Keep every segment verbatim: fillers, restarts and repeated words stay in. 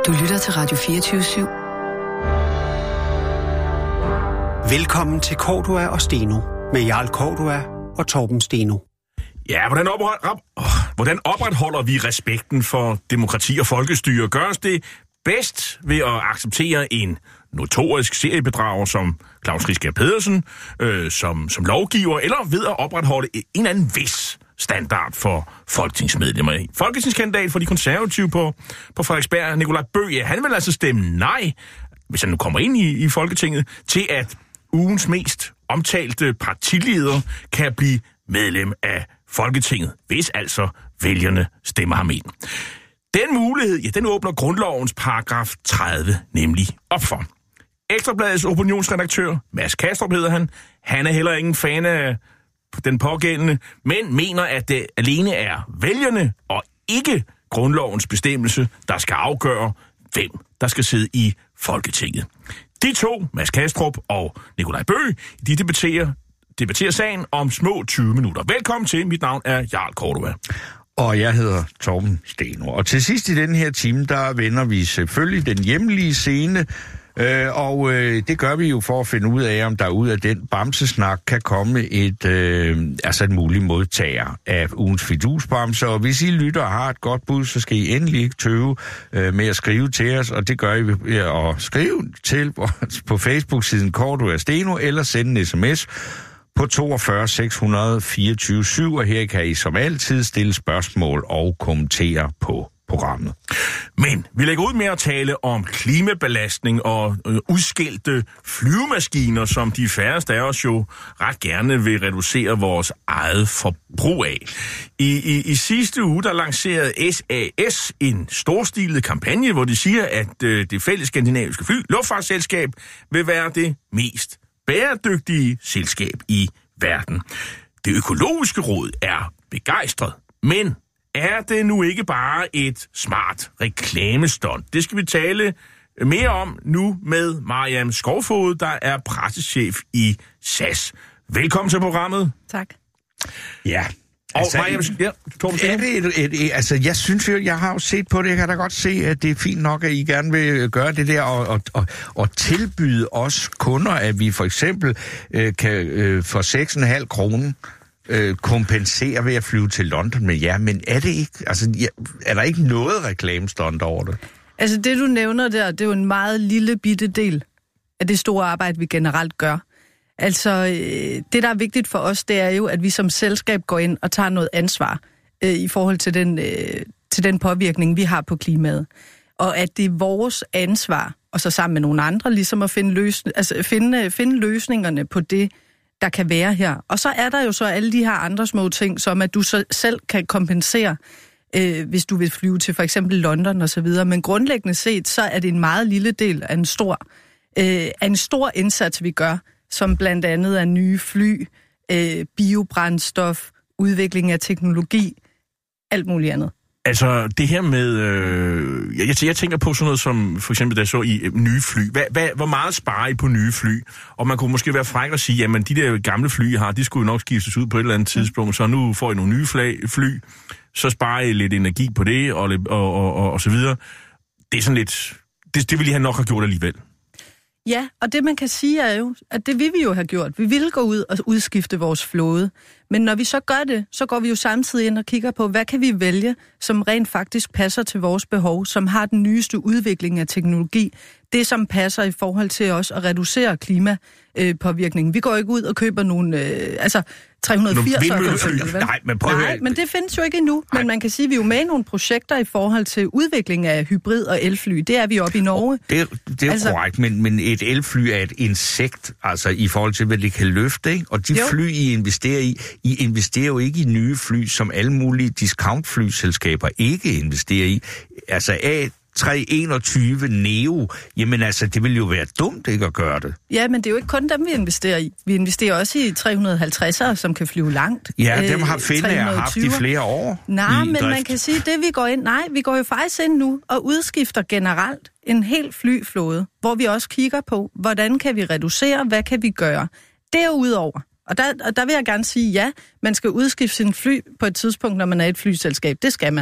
Du lytter til Radio fireogtyve syv. Velkommen til Cordua og Steno med Jarl Cordua og Torben Steno. Ja, hvordan, opret, oh, hvordan opretholder vi respekten for demokrati og folkestyre? Gøres det bedst ved at acceptere en notorisk seriebedrager som Claus Riskær Pedersen øh, som, som lovgiver, eller ved at opretholde en eller anden vis standard for folketingsmedlemmer? Folketingskandidat for de konservative på, på Frederiksberg, Nikolaj Bøge, han vil altså stemme nej, hvis han nu kommer ind i, i Folketinget, til at ugens mest omtalte partileder kan blive medlem af Folketinget, hvis altså vælgerne stemmer ham ind. Den mulighed, ja, den åbner grundlovens paragraf tredive nemlig op for. Ekstrabladets opinionsredaktør, Mads Kastrup hedder han, han er heller ingen fan af den pågældende, men mener, at det alene er vælgerne og ikke grundlovens bestemmelse, der skal afgøre, hvem der skal sidde i Folketinget. De to, Mads Kastrup og Nikolaj Bøge, de debatterer, debatterer sagen om små tyve minutter. Velkommen til, mit navn er Jarl Cordua. Og jeg hedder Torben Steno. Og til sidst i den her time, der vender vi selvfølgelig den hjemlige scene, øh, og øh, det gør vi jo for at finde ud af, om der ud af den bamsesnak kan komme et, øh, altså en mulig modtager af ugens fidusbamse. Og hvis I lytter og har et godt bud, så skal I endelig ikke tøve øh, med at skrive til os, og det gør I ved at skrive til på Facebook-siden Cordua Steno, eller sende en sms på toogfyrre seks hundrede fireogtyve syv, og her kan I som altid stille spørgsmål og kommentere på programmet. Men vi lægger ud med at tale om klimabelastning og øh, udskilte flyvemaskiner, som de færreste af os jo ret gerne vil reducere vores eget forbrug af. I, i, i sidste uge, der lancerede S A S en storstilet kampagne, hvor de siger, at øh, det fælles skandinaviske fly, luftfartsselskab, vil være det mest bæredygtige selskab i verden. Det økologiske råd er begejstret, men er det nu ikke bare et smart reklamestunt? Det skal vi tale mere om nu med Mariam Skovfod, der er pressechef i S A S. Velkommen til programmet. Tak. Ja. Og altså, Mariam, ja, er det et, et, et, altså, jeg synes jo, jeg har jo set på det, jeg kan da godt se, at det er fint nok, at I gerne vil gøre det der, og, og, og, og tilbyde os kunder, at vi for eksempel øh, kan øh, for seks komma fem kroner øh, kompensere ved at flyve til London med jer, men er det ikke, altså, ja, er der ikke noget reklamestunt over det? Altså det, du nævner der, det er jo en meget lille bitte del af det store arbejde, vi generelt gør. Altså, det, der er vigtigt for os, det er jo, at vi som selskab går ind og tager noget ansvar øh, i forhold til den, øh, til den påvirkning, vi har på klimaet. Og at det er vores ansvar, og så sammen med nogle andre, ligesom at finde, løs, altså finde, finde løsningerne på det, der kan være her. Og så er der jo så alle de her andre små ting, som at du så selv kan kompensere, øh, hvis du vil flyve til for eksempel London og så videre. Men grundlæggende set, så er det en meget lille del af en stor, øh, af en stor indsats, vi gør, som blandt andet er nye fly, øh, biobrændstof, udvikling af teknologi, alt muligt andet. Altså, det her med... Øh, jeg, jeg tænker på sådan noget som, for eksempel, der så i øh, nye fly. Hvad, hvad, hvor meget sparer I på nye fly? Og man kunne måske være fræk og sige, jamen, de der gamle fly, I har, de skulle jo nok skiftes ud på et eller andet tidspunkt, så nu får I nogle nye fly, fly så sparer I lidt energi på det, og, og, og, og, og så videre. Det er sådan lidt... Det, det ville I have nok have gjort alligevel. Ja, og det man kan sige er jo, at det vil vi jo have gjort. Vi vil gå ud og udskifte vores flåde. Men når vi så gør det, så går vi jo samtidig ind og kigger på, hvad kan vi vælge, som rent faktisk passer til vores behov, som har den nyeste udvikling af teknologi. Det, som passer i forhold til os at reducere klimapåvirkningen. Vi går ikke ud og køber nogle, øh, altså tre hundrede og firs. Nej, men prøv Nej, men det findes jo ikke endnu. Nej. Men man kan sige, at vi er jo med i nogle projekter i forhold til udvikling af hybrid- og elfly. Det er vi oppe i Norge. Det, det er altså korrekt, men, men et elfly er et insekt, altså i forhold til, hvad det kan løfte, ikke? Og de jo. fly, I investerer i, I investerer jo ikke i nye fly, som alle mulige discount-flyselskaber ikke investerer i. Altså A tre enogtyve Neo, jamen altså, det vil jo være dumt ikke at gøre det. Ja, men det er jo ikke kun dem, vi investerer i. Vi investerer også i tre hundrede og halvtredsere, som kan flyve langt. Ja, dem har Finnair haft i flere år. Nej, men drift. Man kan sige, det vi går ind, nej, vi går jo faktisk ind nu og udskifter generelt en hel flyflåde, hvor vi også kigger på, hvordan kan vi reducere, hvad kan vi gøre. Derudover, og der, og der vil jeg gerne sige, ja, man skal udskifte sin fly på et tidspunkt, når man er et flyselskab. Det skal man.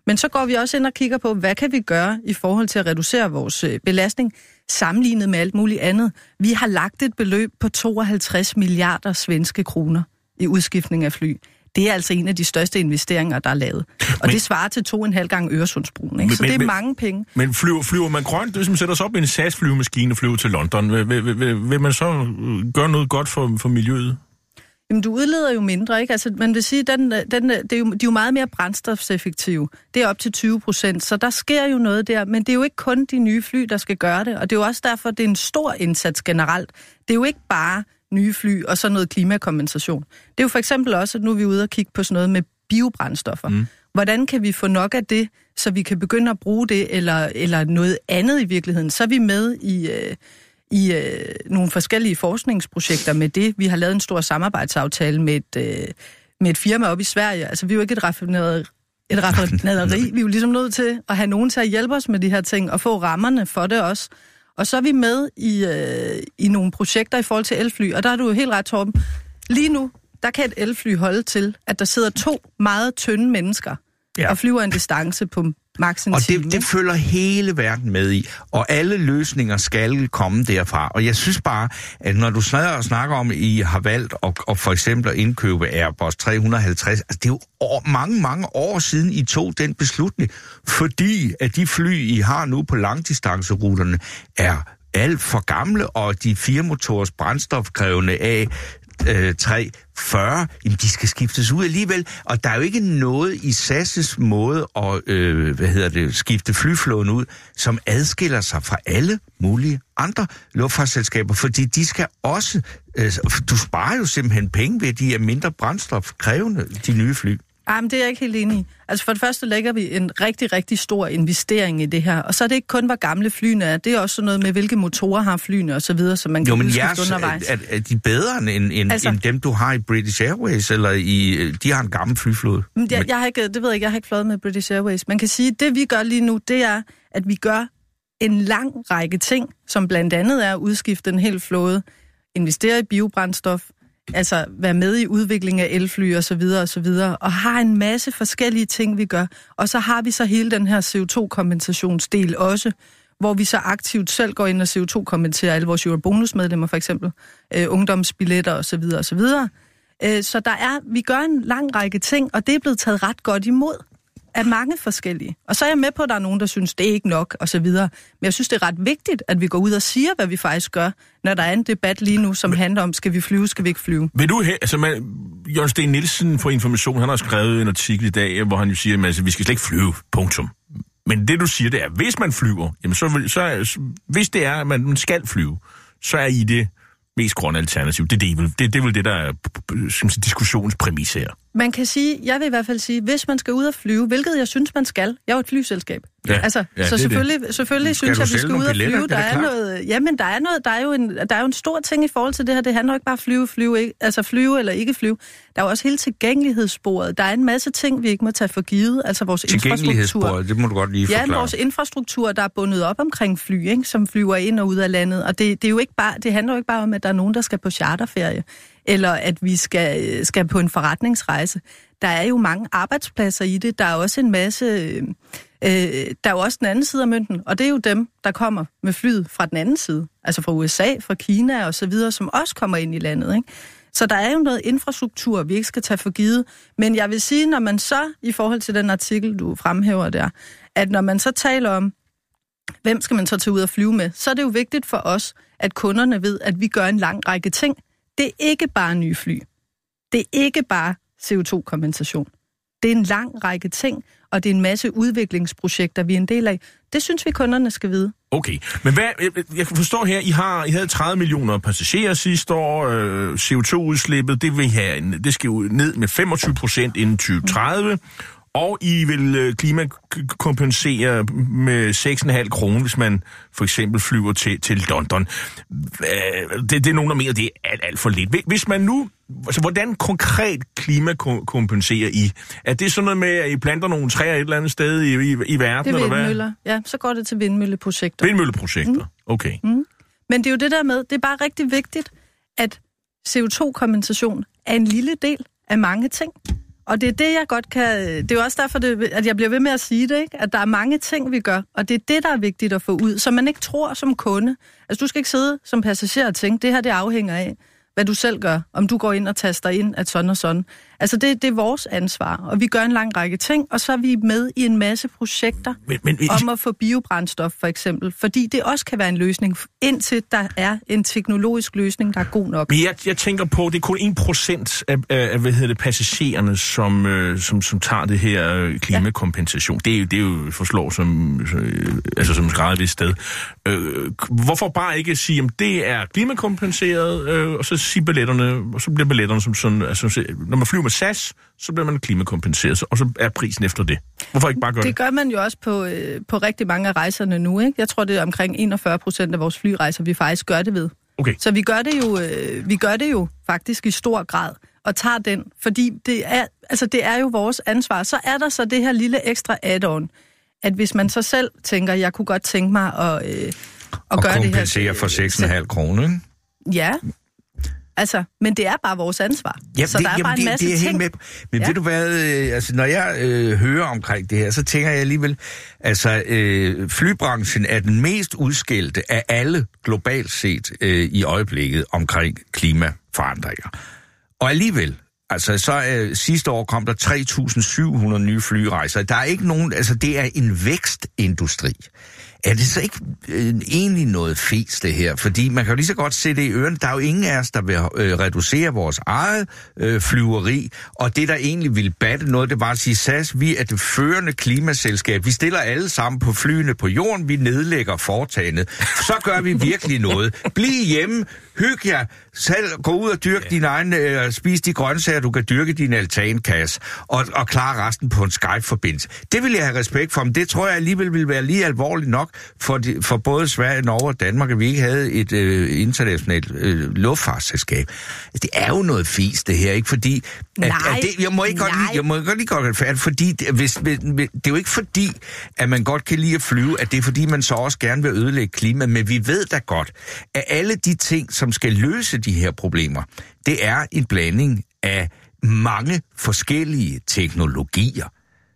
Men så går vi også ind og kigger på, hvad kan vi gøre i forhold til at reducere vores belastning, sammenlignet med alt muligt andet. Vi har lagt et beløb på tooghalvtreds milliarder svenske kroner i udskiftning af fly. Det er altså en af de største investeringer, der er lavet. Og men, det svarer til to og en halv gang Øresundsbroen, ikke? Så men, det er men, mange penge. Men flyver, flyver man grønt, hvis man sætter sig op i en S A S-flyvemaskine og flyver til London, vil, vil, vil, vil man så gøre noget godt for, for miljøet? Jamen, du udleder jo mindre, ikke? Altså, man vil sige, den, den, det er jo, de er jo meget mere brændstofseffektive. Det er op til tyve procent, så der sker jo noget der. Men det er jo ikke kun de nye fly, der skal gøre det. Og det er jo også derfor, det er en stor indsats generelt. Det er jo ikke bare nye fly og så noget klimakompensation. Det er jo for eksempel også, at nu er vi ude og kigge på sådan noget med biobrændstoffer. Mm. Hvordan kan vi få nok af det, så vi kan begynde at bruge det, eller, eller noget andet i virkeligheden? Så er vi med i... Øh, i øh, nogle forskellige forskningsprojekter med det. Vi har lavet en stor samarbejdsaftale med et, øh, med et firma op i Sverige. Altså, vi er jo ikke et raffinaderi. Et raffinaderi. Vi er jo ligesom nødt til at have nogen til at hjælpe os med de her ting, og få rammerne for det også. Og så er vi med i, øh, i nogle projekter i forhold til elfly, og der er du jo helt ret, Torben. Lige nu, der kan et elfly holde til, at der sidder to meget tynde mennesker, ja, og flyver en distance på max en og time. Og det, det følger hele verden med i, og alle løsninger skal komme derfra. Og jeg synes bare, at når du snakker om, at I har valgt at, at for eksempel at indkøbe Airbus tre hundrede og halvtreds, altså det er jo år, mange, mange år siden, I tog den beslutning, fordi at de fly, I har nu på langdistanceruterne, er alt for gamle, og de firemotors brændstofkrævende af tre fyrre, jamen de skal skiftes ud alligevel, og der er jo ikke noget i S A S's måde at øh, hvad hedder det, skifte flyflåden ud, som adskiller sig fra alle mulige andre luftfartsselskaber, fordi de skal også, øh, du sparer jo simpelthen penge ved, at de er mindre brændstofkrævende, de nye fly. Jamen, det er jeg ikke helt enig i. Altså for det første lægger vi en rigtig, rigtig stor investering i det her. Og så er det ikke kun, hvor gamle flyene er. Det er også sådan noget med, hvilke motorer har flyene og så videre, som man kan udskifte undervejs. Er, er de bedre end, end, altså, end dem, du har i British Airways, eller i, de har en gammel flyflåde? Jeg, jeg har ikke, det ved jeg ikke, jeg har ikke fløjet med British Airways. Man kan sige, at det vi gør lige nu, det er, at vi gør en lang række ting, som blandt andet er at udskifte en hel flåde, investere i biobrændstof, altså være med i udvikling af elfly og så videre og så videre, og har en masse forskellige ting, vi gør. Og så har vi så hele den her C O to kompensationsdel også, hvor vi så aktivt selv går ind og C O to kompenserer alle vores Eurobonus-medlemmer, for eksempel, øh, ungdomsbilletter og så videre og så videre. Øh, så der er, vi gør en lang række ting, og det er blevet taget ret godt imod af mange forskellige. Og så er jeg med på, at der er nogen, der synes, det er ikke nok, og så videre. Men jeg synes, det er ret vigtigt, at vi går ud og siger, hvad vi faktisk gør, når der er en debat lige nu, som Men, handler om, skal vi flyve, skal vi ikke flyve? Vil du her, altså man, Jørgen Steen Nielsen fra Information, han har skrevet en artikel i dag, hvor han jo siger, at altså, vi skal slet ikke flyve, punktum. Men det du siger, det er, hvis man flyver, jamen så, så hvis det er, at man skal flyve, så er I det mest grønne alternativ. Det, det, er, det, det er vel det, der er diskussionspræmis her. Man kan sige, jeg vil i hvert fald sige, hvis man skal ud og flyve, hvilket jeg synes, man skal. Jeg er jo et flyselskab. Ja, altså, ja, så selvfølgelig, selvfølgelig synes jeg, at vi skal ud og flyve. Billetter, der er, er noget, jamen, der er noget, der er jo en, der er jo en stor ting i forhold til det her. Det handler jo ikke bare flyve, flyve, ikke, altså flyve eller ikke flyve. Der er jo også hele tilgængelighedssporet. Der er en masse ting, vi ikke må tage for givet. Altså vores infrastruktur. Det må du godt lige forklare. Ja, vores infrastruktur, der er bundet op omkring fly, ikke, som flyver ind og ud af landet. Og det, det er jo ikke bare, det handler jo ikke bare om, at der er nogen, der skal på charterferie, eller at vi skal, skal på en forretningsrejse. Der er jo mange arbejdspladser i det. Der er også en masse... Øh, der er jo også den anden side af mønten, og det er jo dem, der kommer med flyet fra den anden side. Altså fra U S A, fra Kina og så videre, som også kommer ind i landet, ikke? Så der er jo noget infrastruktur, vi ikke skal tage for givet. Men jeg vil sige, når man så, i forhold til den artikel, du fremhæver der, at når man så taler om, hvem skal man så tage ud og flyve med, så er det jo vigtigt for os, at kunderne ved, at vi gør en lang række ting. Det er ikke bare nye fly. Det er ikke bare C O to kompensation. Det er en lang række ting, og det er en masse udviklingsprojekter, vi er en del af. Det synes vi, kunderne skal vide. Okay, men hvad, jeg forstår her, I har I havde tredive millioner passagerer sidste år, øh, C O to udslippet, det vil have, det skal jo ned med femogtyve procent inden tyve tredive, mm. og I vil klimakompensere med seks komma fem kroner, hvis man for eksempel flyver til, til London. Det, det er nogen, der mener, det er alt, alt for lidt. Hvis man nu, altså hvordan konkret klimakompenserer I? Er det sådan noget med, at I planter nogle træer et eller andet sted i, i, i verden? Det er eller vindmøller. Hvad? Ja, så går det til vindmølleprojekter. Vindmølleprojekter, mm. okay. Mm. Men det er jo det der med, det er bare rigtig vigtigt, at C O to kompensation er en lille del af mange ting. Og det er det, jeg godt kan... Det er jo også derfor, det, at jeg bliver ved med at sige det, ikke? At der er mange ting, vi gør, og det er det, der er vigtigt at få ud, så man ikke tror som kunde. Altså, du skal ikke sidde som passager og tænke, det her, det afhænger af, hvad du selv gør, om du går ind og taster ind, at sådan og sådan. Altså, det, det er vores ansvar, og vi gør en lang række ting, og så er vi med i en masse projekter men, men, om at få biobrændstof, for eksempel, fordi det også kan være en løsning, indtil der er en teknologisk løsning, der er god nok. Men jeg, jeg tænker på, det er kun en procent af, af hvad hedder det, passagererne, som, øh, som, som tager det her klimakompensation. Ja. Det, er jo, det er jo forslår som, øh, altså som skrædder et sted. Øh, hvorfor bare ikke sige, at det er klimakompenseret, øh, og så sige billetterne, og så bliver billetterne som sådan, altså, når man flyver med S A S, så bliver man klimakompenseret, og så er prisen efter det. Hvorfor ikke bare gøre det? Det gør man jo også på, øh, på rigtig mange af rejserne nu, ikke? Jeg tror, det er omkring enogfyrre procent af vores flyrejser, vi faktisk gør det ved. Okay. Så vi gør det jo, øh, vi gør det jo faktisk i stor grad, og tager den, fordi det er, altså, det er jo vores ansvar. Så er der så det her lille ekstra add-on, at hvis man så selv tænker, jeg kunne godt tænke mig at, øh, at og gøre det her... Og kompensere for seks komma fem kroner, ikke? Ja. Altså, men det er bare vores ansvar. Ja, så det, der er jamen, bare en det, masse det er ting. helt med. Men ja. Ved du hvad, øh, altså når jeg øh, hører omkring det her, så tænker jeg alligevel, altså øh, flybranchen er den mest udskældte af alle globalt set øh, i øjeblikket omkring klimaforandringer. Og alligevel, altså så øh, sidste år kom der tre tusind syv hundrede nye flyrejser. Der er ikke nogen, altså det er en vækstindustri. Er det så ikke øh, egentlig noget fes, det her? Fordi man kan jo lige så godt se det i ørerne. Der er jo ingen af os, der vil øh, reducere vores eget øh, flyveri. Og det, der egentlig ville batte noget, det var at sige, S A S, vi er det førende klimaselskab. Vi stiller alle sammen på flyene på jorden. Vi nedlægger foretagendet. Så gør vi virkelig noget. Bliv hjemme. Hyg jer. Selv gå ud og dyrke ja. din egen, øh, spis de grøntsager, du kan dyrke din altankasse, og, og klare resten på en Skype-forbindelse. Det vil jeg have respekt for, men det tror jeg alligevel ville være lige alvorligt nok for, de, for både Sverige, Norge og Danmark, at vi ikke havde et øh, internationalt øh, luftfartsselskab. Det er jo noget fis, det her, ikke? Fordi... At, at det, jeg må ikke godt lide, jeg må godt lige godt færdigt, fordi det, hvis, hvis, det er jo ikke fordi, at man godt kan lide at flyve, at det er fordi, man så også gerne vil ødelægge klimaet, men vi ved da godt, at alle de ting, som skal løse de her problemer, det er en blanding af mange forskellige teknologier.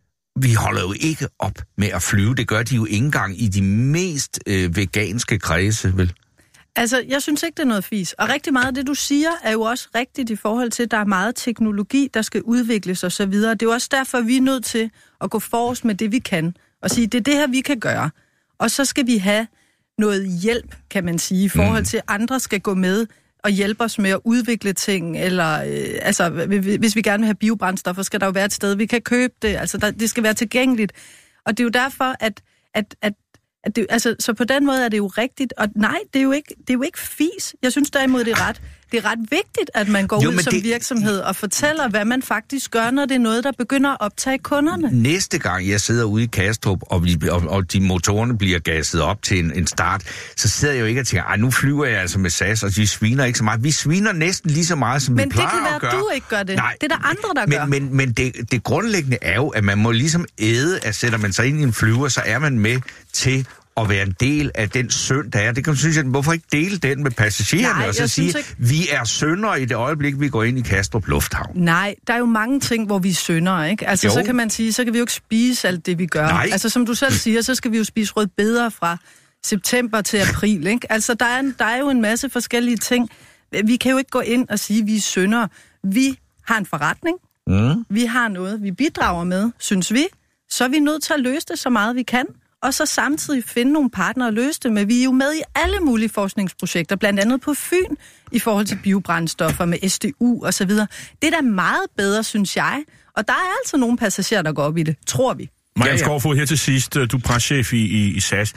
Vi holder jo ikke op med at flyve. Det gør de jo ikke engang i de mest øh, veganske kredse, vel? Altså, jeg synes ikke, det er noget fis. Og rigtig meget af det, du siger, er jo også rigtigt i forhold til, at der er meget teknologi, der skal udvikles og så videre. Det er jo også derfor, vi er nødt til at gå forrest med det, vi kan. Og sige, det er det her, vi kan gøre. Og så skal vi have noget hjælp, kan man sige, i forhold til, at andre skal gå med og hjælpe os med at udvikle ting, eller øh, altså, hvis vi gerne vil have biobrændstoffer, skal der jo være et sted, vi kan købe det, altså der, det skal være tilgængeligt. Og det er jo derfor, at, at, at, at det, altså, så på den måde er det jo rigtigt, og nej, det er jo ikke, det er jo ikke fis. Jeg synes derimod, det er ret, det er ret vigtigt, at man går jo, ud som det... virksomhed og fortæller, hvad man faktisk gør, når det er noget, der begynder at optage kunderne. Næste gang jeg sidder ude i Kastrup, og, vi, og, og de motorerne bliver gasset op til en, en start, så sidder jeg jo ikke og tænker, ej, nu flyver jeg altså med S A S, og de sviner ikke så meget. Vi sviner næsten lige så meget, som men vi plejer at gøre. Men det kan være, at du ikke gør det. Nej, det er der andre, der men, gør. Men, men det, det grundlæggende er jo, at man må ligesom æde, at sætter man sig ind i en flyver, så er man med til at være en del af den synd, der er. Det kan man synes, at hvorfor ikke dele den med passagererne, Nej, og så sige, ikke... vi er syndere i det øjeblik, vi går ind i Kastrup Lufthavn. Nej, der er jo mange ting, hvor vi synder, ikke? Altså, jo. Så kan man sige, så kan vi jo ikke spise alt det, vi gør. Nej. Altså, som du selv siger, så skal vi jo spise rødbeder fra september til april, ikke? Altså, der er, en, der er jo en masse forskellige ting. Vi kan jo ikke gå ind og sige, at vi er syndere. Vi har en forretning. Mm. Vi har noget, vi bidrager med, synes vi. Så er vi nødt til at løse det så meget, vi kan. Og så samtidig finde nogle partnere at løse det med. Vi er jo med i alle mulige forskningsprojekter, blandt andet på Fyn, i forhold til biobrændstoffer med S D U og så videre. Det er da meget bedre, synes jeg. Og der er altså nogle passagerer, der går op i det, tror vi. Marian ja, ja. Skovfod, her til sidst, du er preschef i, i, i S A S.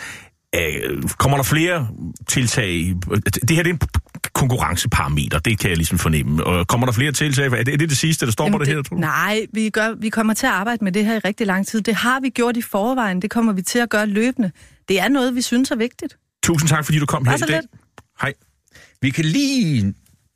Øh, kommer der flere tiltag? Det her det er en konkurrenceparameter, det kan jeg ligesom fornemme. Og kommer der flere tiltag? Er det er det, det sidste, der står Jamen på det, det her, tror du? Nej, vi, gør, vi kommer til at arbejde med det her i rigtig lang tid. Det har vi gjort i forvejen. Det kommer vi til at gøre løbende. Det er noget, vi synes er vigtigt. Tusind tak, fordi du kom her i dag. Hej. Vi kan lige...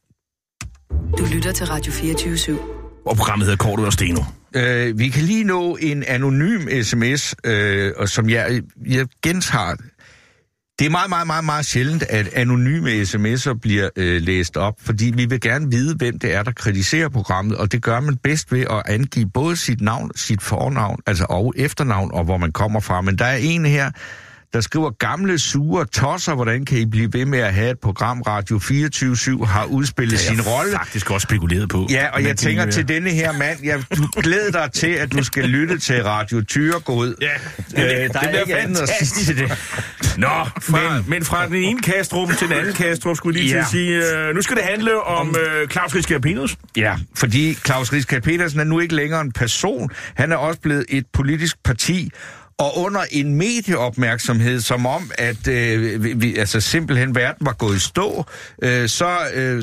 Du lytter til Radio fireogtyve syv. Og programmet hedder Kortet og Steno. Øh, vi kan lige nå en anonym sms, øh, og som jeg, jeg gentager. Det er meget, meget, meget, meget sjældent, at anonyme sms'er bliver øh, læst op, fordi vi vil gerne vide, hvem det er, der kritiserer programmet, og det gør man bedst ved at angive både sit navn, sit fornavn, altså og efternavn, og hvor man kommer fra. Men der er en her, der skriver, gamle, sure tosser, hvordan kan I blive ved med at have et program, Radio fireogtyve syv har udspillet sin rolle? Det har faktisk også spekuleret på. Ja, og jeg tænker til denne her mand, jeg glæder dig til, at du skal lytte til Radio Tyregod. Ja, øh, der det er ikke andet at sige til det. Nå, fra, men, men fra den ene Kastrup til den anden Kastrup, skulle jeg lige ja. til at sige, øh, nu skal det handle om, om øh, Klaus Riskær Pedersen. Ja, fordi Klaus Riskær Pedersen er nu ikke længere en person. Han er også blevet et politisk parti, og under en medieopmærksomhed, som om, at øh, vi, altså simpelthen verden var gået i stå, øh, så øh,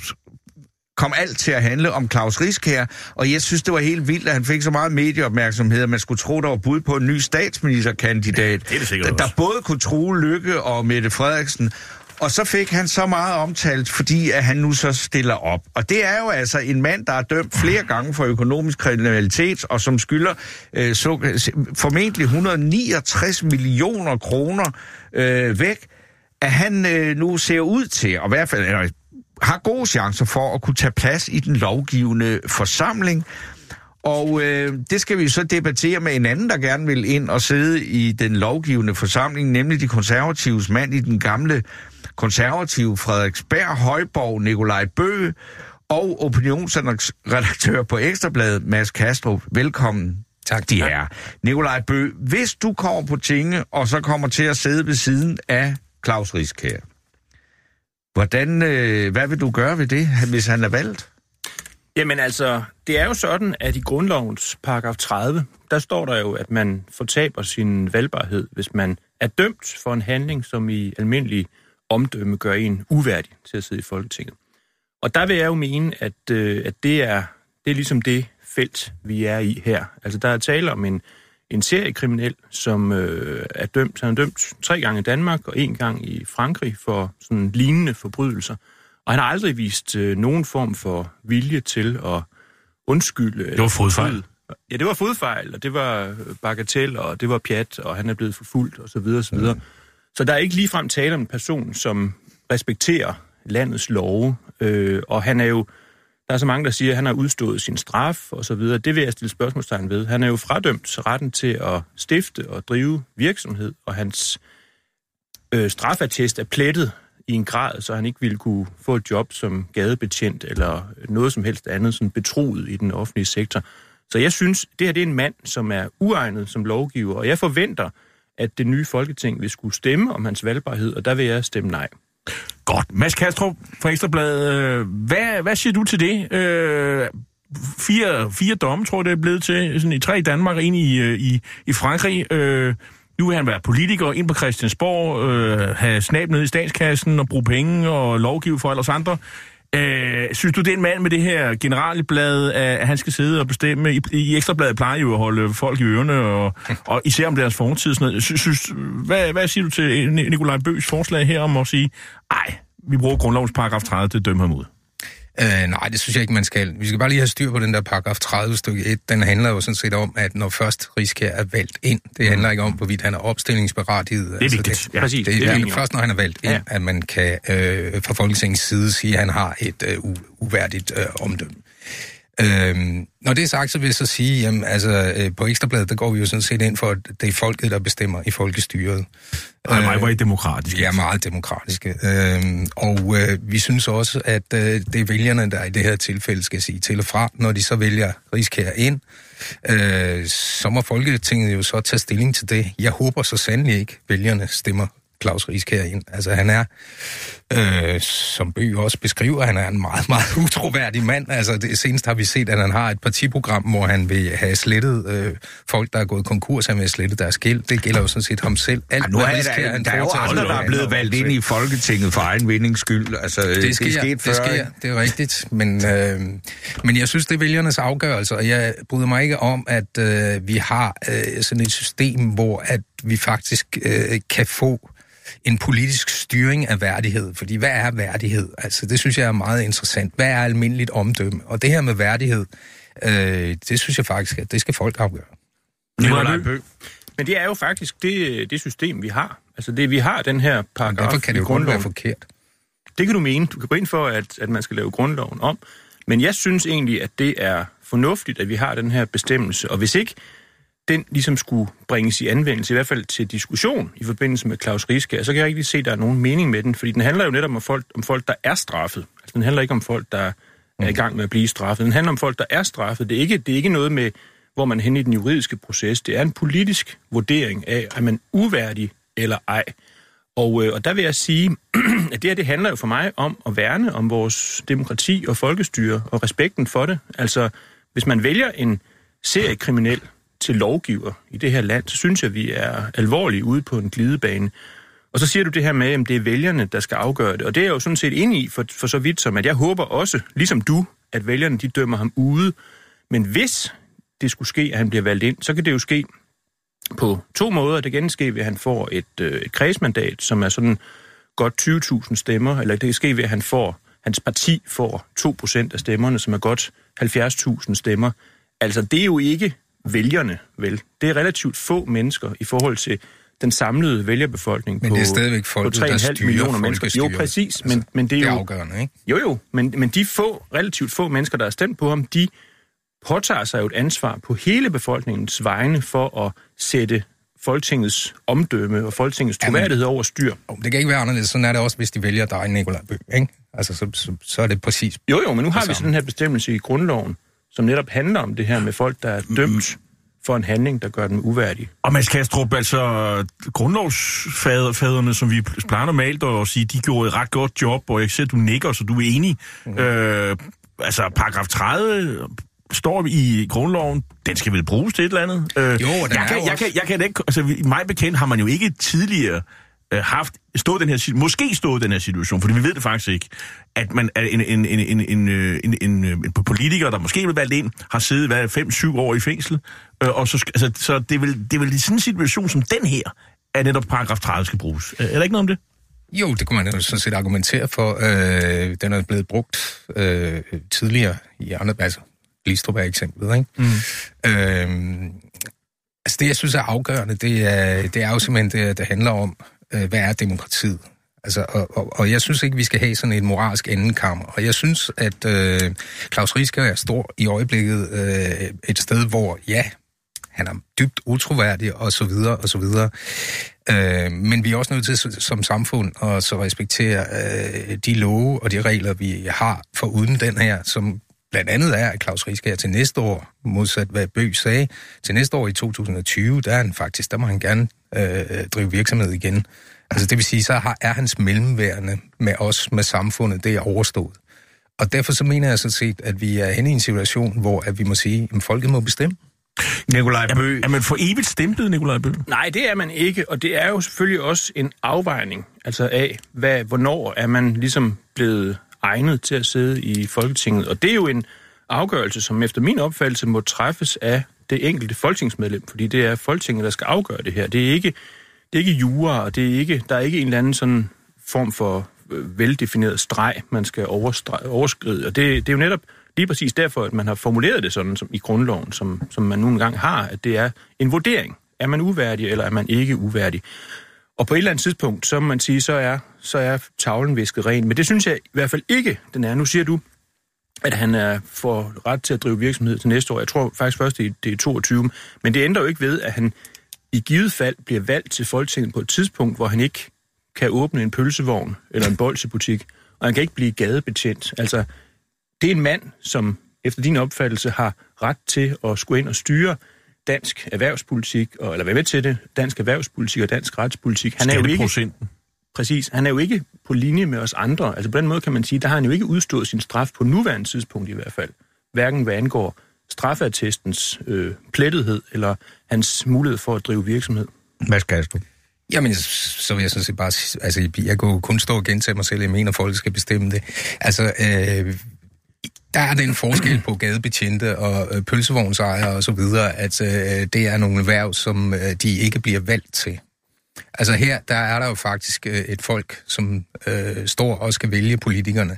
kom alt til at handle om Klaus Riskær, og jeg synes, det var helt vildt, at han fik så meget medieopmærksomhed, at man skulle tro, der var bud på en ny statsministerkandidat, det er det sikkert der, der også. både kunne true Løkke og Mette Frederiksen. Og så fik han så meget omtalt, fordi at han nu så stiller op. Og det er jo altså en mand, der er dømt flere gange for økonomisk kriminalitet, og som skylder øh, så, formentlig et hundrede og niogtres millioner kroner øh, væk, at han øh, nu ser ud til, og i hvert fald eller, har gode chancer for at kunne tage plads i den lovgivende forsamling. Og øh, det skal vi så debattere med en anden, der gerne vil ind og sidde i den lovgivende forsamling, nemlig de konservatives mand i den gamle konservative Frederiksberg Højborg, Nikolaj Bø, og opinionsredaktør på Ekstrabladet, Mads Kastrup. Velkommen. Tak, de her. Nikolaj Bø, hvis du kommer på tinge, og så kommer til at sidde ved siden af Klaus Riskær, hvordan, øh, hvad vil du gøre ved det, hvis han er valgt? Jamen altså, det er jo sådan, at i grundlovens paragraf tredive, der står der jo, at man fortaber sin valgbarhed, hvis man er dømt for en handling, som i almindelig omdømme gør en uværdig til at sidde i Folketinget. Og der vil jeg jo mene, at, øh, at det, er, det er ligesom det felt, vi er i her. Altså, der er tale om en, en seriekriminel, som øh, er dømt. Han er dømt tre gange i Danmark og en gang i Frankrig for sådan lignende forbrydelser. Og han har aldrig vist øh, nogen form for vilje til at undskylde. Det var fodfejl. Ja, det var fodfejl, og det var bagatel, og det var pjat, og han er blevet forfulgt, og så videre, og så videre. Mm. Så der er ikke ligefrem tale om en person, som respekterer landets love, øh, og han er jo, der er så mange, der siger, at han har udstået sin straf, og så videre. Det vil jeg stille spørgsmålstegn ved. Han er jo fradømt retten til at stifte og drive virksomhed, og hans øh, strafattest er plettet i en grad, så han ikke ville kunne få et job som gadebetjent eller noget som helst andet, sådan betroet i den offentlige sektor. Så jeg synes, det her det er en mand, som er uegnet som lovgiver, og jeg forventer, at det nye Folketing vil skulle stemme om hans valgbarhed, og der vil jeg stemme nej. Godt. Mads Kastrup fra Ekstrabladet, hvad, hvad siger du til det? Øh, fire, fire domme, tror jeg, det er blevet til, sådan i tre i Danmark og en i, i, i Frankrig. Øh, Nu vil han være politiker ind på Christiansborg, øh, have snab ned i statskassen og bruge penge og lovgive for alle os andre. Øh, synes du, det er en mand med det her generalblad, at han skal sidde og bestemme? I, i Ekstrabladet plejer jo at holde folk i ørerne, og, og især om deres fortid. Sådan noget. Synes, hvad, hvad siger du til Nikolaj Bøs forslag her om at sige, ej, vi bruger grundlovens paragraf tredive til at dømme ham ud? Øh, nej, det synes jeg ikke, man skal. Vi skal bare lige have styr på den der paragraf tredive stykke et. Den handler jo sådan set om, at når først Riskær er valgt ind, det handler ikke om, hvorvidt han er opstillingsberettiget. Det er vigtigt. Altså, det, ja, præcis. Det, det er først, når han er valgt ind, ja. at man kan øh, fra Folketingets side sige, at han har et øh, u- uværdigt øh, omdømme. Øhm, når det er sagt, så vil jeg så sige, jamen, altså, øh, på Ekstrabladet, der går vi jo sådan set ind for, at det er folket, der bestemmer i folkestyret. Og meget, meget demokratiske. Ja, meget demokratiske. Øhm, og øh, vi synes også, at øh, det er vælgerne, der i det her tilfælde skal sige til og fra, når de så vælger Riskær ind. Øh, så må Folketinget jo så tage stilling til det. Jeg håber så sandelig ikke, vælgerne stemmer Klaus Riskær ind. Altså han er, øh, som Bøge også beskriver, han er en meget, meget utroværdig mand. Altså det senest har vi set, at han har et partiprogram, hvor han vil have slettet øh, folk, der er gået konkurs, han vil have slettet deres gæld. Det gælder jo sådan set ham selv. Alt, ja, nu er Riskær, der, der er jo andre, der er blevet valgt ind i Folketinget for egen vindings skyld. Altså, det, sker, det, det, det sker, det er rigtigt. Men, øh, men jeg synes, det er vælgernes afgørelse, og jeg bryder mig ikke om, at øh, vi har øh, sådan et system, hvor at vi faktisk øh, kan få en politisk styring af værdighed. Fordi hvad er værdighed? Altså, det synes jeg er meget interessant. Hvad er almindeligt omdømme? Og det her med værdighed, øh, det synes jeg faktisk, at det skal folk afgøre. Nikolaj Bø. Men det er jo faktisk det, det system, vi har. Altså det, vi har den her paragraf. Derfor kan det jo kun være forkert. Det kan du mene. Du kan gå ind for, at, at man skal lave grundloven om. Men jeg synes egentlig, at det er fornuftigt, at vi har den her bestemmelse. Og hvis ikke den ligesom skulle bringes i anvendelse, i hvert fald til diskussion i forbindelse med Klaus Riskær, så kan jeg ikke lige se, at der er nogen mening med den. Fordi den handler jo netop om folk, om folk der er straffet. Altså den handler ikke om folk, der er i gang med at blive straffet. Den handler om folk, der er straffet. Det er ikke, det er ikke noget med, hvor man er henne i den juridiske proces. Det er en politisk vurdering af, er man uværdig eller ej. Og, øh, og der vil jeg sige, at det her, det handler jo for mig om at værne om vores demokrati og folkestyre og respekten for det. Altså, hvis man vælger en seriekriminel til lovgiver i det her land, så synes jeg, at vi er alvorligt ude på en glidebane. Og så siger du det her med, at det er vælgerne, der skal afgøre det. Og det er jeg jo sådan set enig i, for, for så vidt som, at jeg håber også, ligesom du, at vælgerne de dømmer ham ude. Men hvis det skulle ske, at han bliver valgt ind, så kan det jo ske på to måder. Det kan ske ved, at han får et, øh, et kredsmandat, som er sådan godt tyve tusind stemmer, eller det kan ske ved, at han får, hans parti får to procent af stemmerne, som er godt halvfjerds tusind stemmer. Altså, det er jo ikke vælgerne, vel? Det er relativt få mennesker i forhold til den samlede vælgerbefolkning men på, det er stadigvæk folket, på tre komma fem millioner mennesker. Jo, præcis. Altså, men, men det er, det er jo afgørende, ikke? Jo, jo. Men, men de få, relativt få mennesker, der har stemt på ham, de påtager sig jo et ansvar på hele befolkningens vegne for at sætte Folketingets omdømme og Folketingets troværdighed over styr. Det kan ikke være anderledes. Sådan er det også, hvis de vælger dig, Nikolaj Bøh, ikke? Altså, så, så, så er det præcis. Jo, jo, men nu har vi sådan en her bestemmelse i grundloven, som netop handler om det her med folk, der er dømt for en handling, der gør dem uværdige. Og Mads Kastrup, altså grundlovsfædrene, som vi plejer normalt at sige, de gjorde et ret godt job, og jeg ser, at du nikker, så du er enig. Mm. Øh, altså, paragraf tredive står i grundloven, den skal vel bruges til et eller andet? Øh, jo, den jeg er kan, jo jeg, kan, jeg kan ikke, altså mig bekendt har man jo ikke tidligere øh, haft, stået den her, måske stået den her situation, fordi vi ved det faktisk ikke, at man er en, en, en, en, en, en, en, en politiker, der måske er valgt ind, har siddet været fem syv år i fængsel, øh, og så, altså, så det er vel, det er vel i sådan en situation som den her, at netop paragraf tredive skal bruges. Er der ikke noget om det? Jo, det kunne man jo sådan set argumentere for. Øh, den er blevet brugt øh, tidligere i andre, altså Glistrup er eksemplet, ikke? Mm. Øhm, altså det, jeg synes er afgørende, det er, det er jo simpelthen det, det handler om, øh, hvad er demokratiet? Altså, og, og, og jeg synes ikke, vi skal have sådan et moralsk endekammer. Og jeg synes, at øh, Klaus Riskær er stor i øjeblikket øh, et sted, hvor ja, han er dybt utroværdig, og så videre, og så videre. Øh, men vi er også nødt til som samfund at så respektere øh, de love og de regler, vi har, for uden den her, som blandt andet er, at Klaus Riskær til næste år, modsat hvad Bøh sagde, til næste år i to tusind og tyve, der er han faktisk, der må han gerne øh, drive virksomhed igen. Altså det vil sige, så har, er hans mellemværende med os, med samfundet, det er overstået. Og derfor så mener jeg sådan set, at vi er henne i en situation, hvor at vi må sige, at folket må bestemme. Nikolaj Bøh. Er man for evigt stemplet, Nikolaj Bøh? Nej, det er man ikke, og det er jo selvfølgelig også en afvejning, altså af, hvad, hvornår er man ligesom blevet egnet til at sidde i Folketinget. Og det er jo en afgørelse, som efter min opfattelse må træffes af det enkelte folketingsmedlem, fordi det er Folketinget, der skal afgøre det her. Det er ikke, det er ikke jura, og det er ikke, der er ikke en eller anden sådan form for veldefineret streg, man skal overskride. Og det, det er jo netop lige præcis derfor, at man har formuleret det sådan som i grundloven, som, som man nu engang har, at det er en vurdering. Er man uværdig, eller er man ikke uværdig? Og på et eller andet tidspunkt, så må man sige, så er, så er tavlen visket ren. Men det synes jeg i hvert fald ikke, den er. Nu siger du, at han er for ret til at drive virksomhed til næste år. Jeg tror faktisk først, det er, det er toogtyve. Men det ændrer jo ikke ved, at han i givet fald bliver valgt til Folketinget på et tidspunkt, hvor han ikke kan åbne en pølsevogn eller en bolsjebutik, og han kan ikke blive gadebetjent. Altså, det er en mand, som efter din opfattelse har ret til at skulle ind og styre dansk erhvervspolitik, og, eller hvad med til det, dansk erhvervspolitik og dansk retspolitik. Han er jo ikke, præcis, han er jo ikke på linje med os andre. Altså på den måde kan man sige, der har han jo ikke udstået sin straf på nuværende tidspunkt i hvert fald. Hverken hvad angår straffeattestens øh, plettethed, eller hans mulighed for at drive virksomhed. Hvad skal du? Jamen, så vil jeg sådan set bare sige, altså jeg kunne kun stå og gentage mig selv, jeg mener, at folk skal bestemme det. Altså, øh, der er den forskel på gadebetjente og øh, pølsevognsejere og så videre, at øh, det er nogle erhverv, som øh, de ikke bliver valgt til. Altså her, der er der jo faktisk øh, et folk, som øh, står og skal vælge politikerne.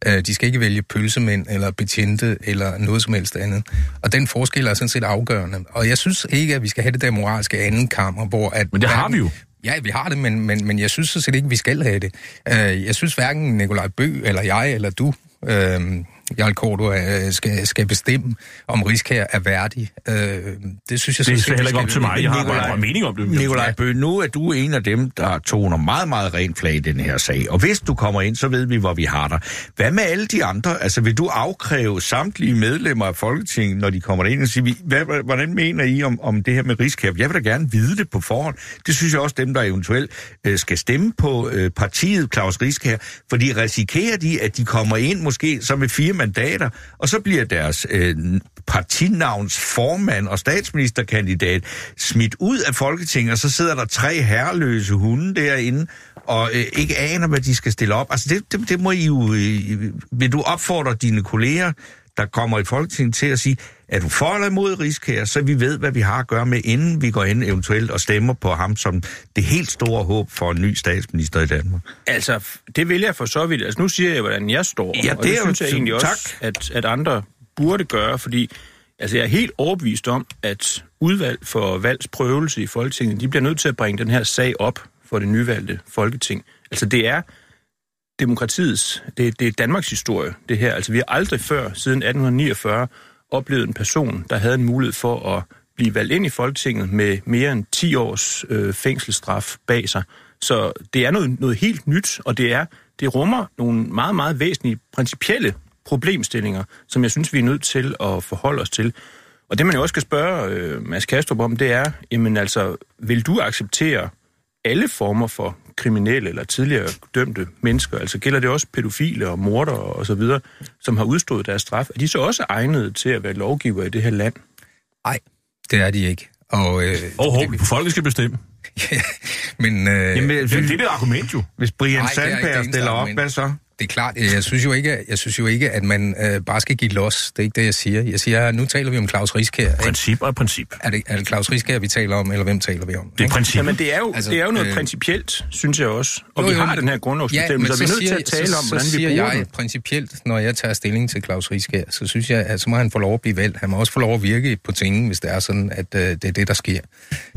Øh, de skal ikke vælge pølsemænd eller betjente eller noget som helst andet. Og den forskel er sådan set afgørende. Og jeg synes ikke, at vi skal have det der moralske anden kammer, hvor... At men det har vi jo. Ja, vi har det, men, men, men jeg synes sådan set ikke, vi skal have det. Øh, jeg synes hverken Nikolaj Bø, eller jeg, eller du... Øh, Jarl Cordua skal, skal bestemme, om Riskær er værdig. Øh, det synes jeg... Det er heller ikke op til mig. Jeg har bare en mening om det. Nikolaj Bø, nu er du en af dem, der toner meget, meget rent flag i den her sag. Og hvis du kommer ind, så ved vi, hvor vi har dig. Hvad med alle de andre? Altså, vil du afkræve samtlige medlemmer af Folketinget, når de kommer ind og siger, hvad, hvordan mener I om, om det her med Riskær? Jeg vil da gerne vide det på forhånd. Det synes jeg også, dem, der eventuelt øh, skal stemme på øh, partiet Klaus Riskær, fordi risikerer de, at de kommer ind måske så med fire mandater, og så bliver deres øh, partinavns formand og statsministerkandidat smidt ud af Folketinget, og så sidder der tre herreløse hunde derinde, og øh, ikke aner, hvad de skal stille op. Altså, det, det, det må I jo... Øh, vil du opfordre dine kolleger, der kommer i Folketinget til at sige, at du for eller imod Riskær, så vi ved, hvad vi har at gøre med, inden vi går ind eventuelt og stemmer på ham som det helt store håb for en ny statsminister i Danmark? Altså, det vil jeg for så vidt. Altså, nu siger jeg, hvordan jeg står. Ja, det, og det er synes jo, jeg egentlig tak. også, at, at andre burde gøre, fordi altså, jeg er helt overbevist om, at udvalg for valgsprøvelse i Folketinget, de bliver nødt til at bringe den her sag op for det nyvalgte Folketing. Altså, det er demokratiets, det, det er Danmarks historie, det her. Altså, vi har aldrig før, siden atten niogfyrre, oplevet en person, der havde en mulighed for at blive valgt ind i Folketinget med mere end ti års øh, fængselsstraf bag sig. Så det er noget, noget helt nyt, og det er det rummer nogle meget, meget væsentlige principielle problemstillinger, som jeg synes, vi er nødt til at forholde os til. Og det, man jo også skal spørge øh, Mads Kastrup om, det er, jamen altså, vil du acceptere alle former for kriminelle eller tidligere dømte mennesker, altså gælder det også pædofile og mordere og så videre, som har udstået deres straf, er de så også egnede til at være lovgiver i det her land? Nej, det er de ikke. Og, øh, og håb, folket skal bestemme. Ja, men... Øh, Jamen, det, det er et argument jo. Hvis Brian Sandberg stiller op, hvad så? Det er klart, jeg synes jo ikke, jeg synes jo ikke at man øh, bare skal give los. Det er ikke det, jeg siger. Jeg siger, nu taler vi om Klaus Riskær. Princip og princip. Er det, er det Klaus Riskær, vi taler om, eller hvem taler vi om? Det er princip. Jamen, det er jo, altså, det er jo noget øh, principielt, synes jeg også. Og jo, jo, vi har den her grundlovsbestemmelse, ja, så vi er nødt til at tale så, om, hvordan så vi bruger jeg, den. Principielt, når jeg tager stilling til Klaus Riskær, så synes jeg, at så må han få lov at blive valgt. Han må også få lov at virke på tingene, hvis det er sådan, at øh, det er det, der sker.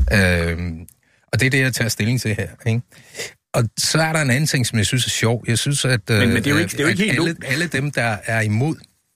Øh, og det er det, jeg tager stilling til her, ikke? Og så er der en anden ting, som jeg synes er sjov. Jeg synes, at, men, men det er jo ikke, det er jo ikke helt alle, alle dem, der er imod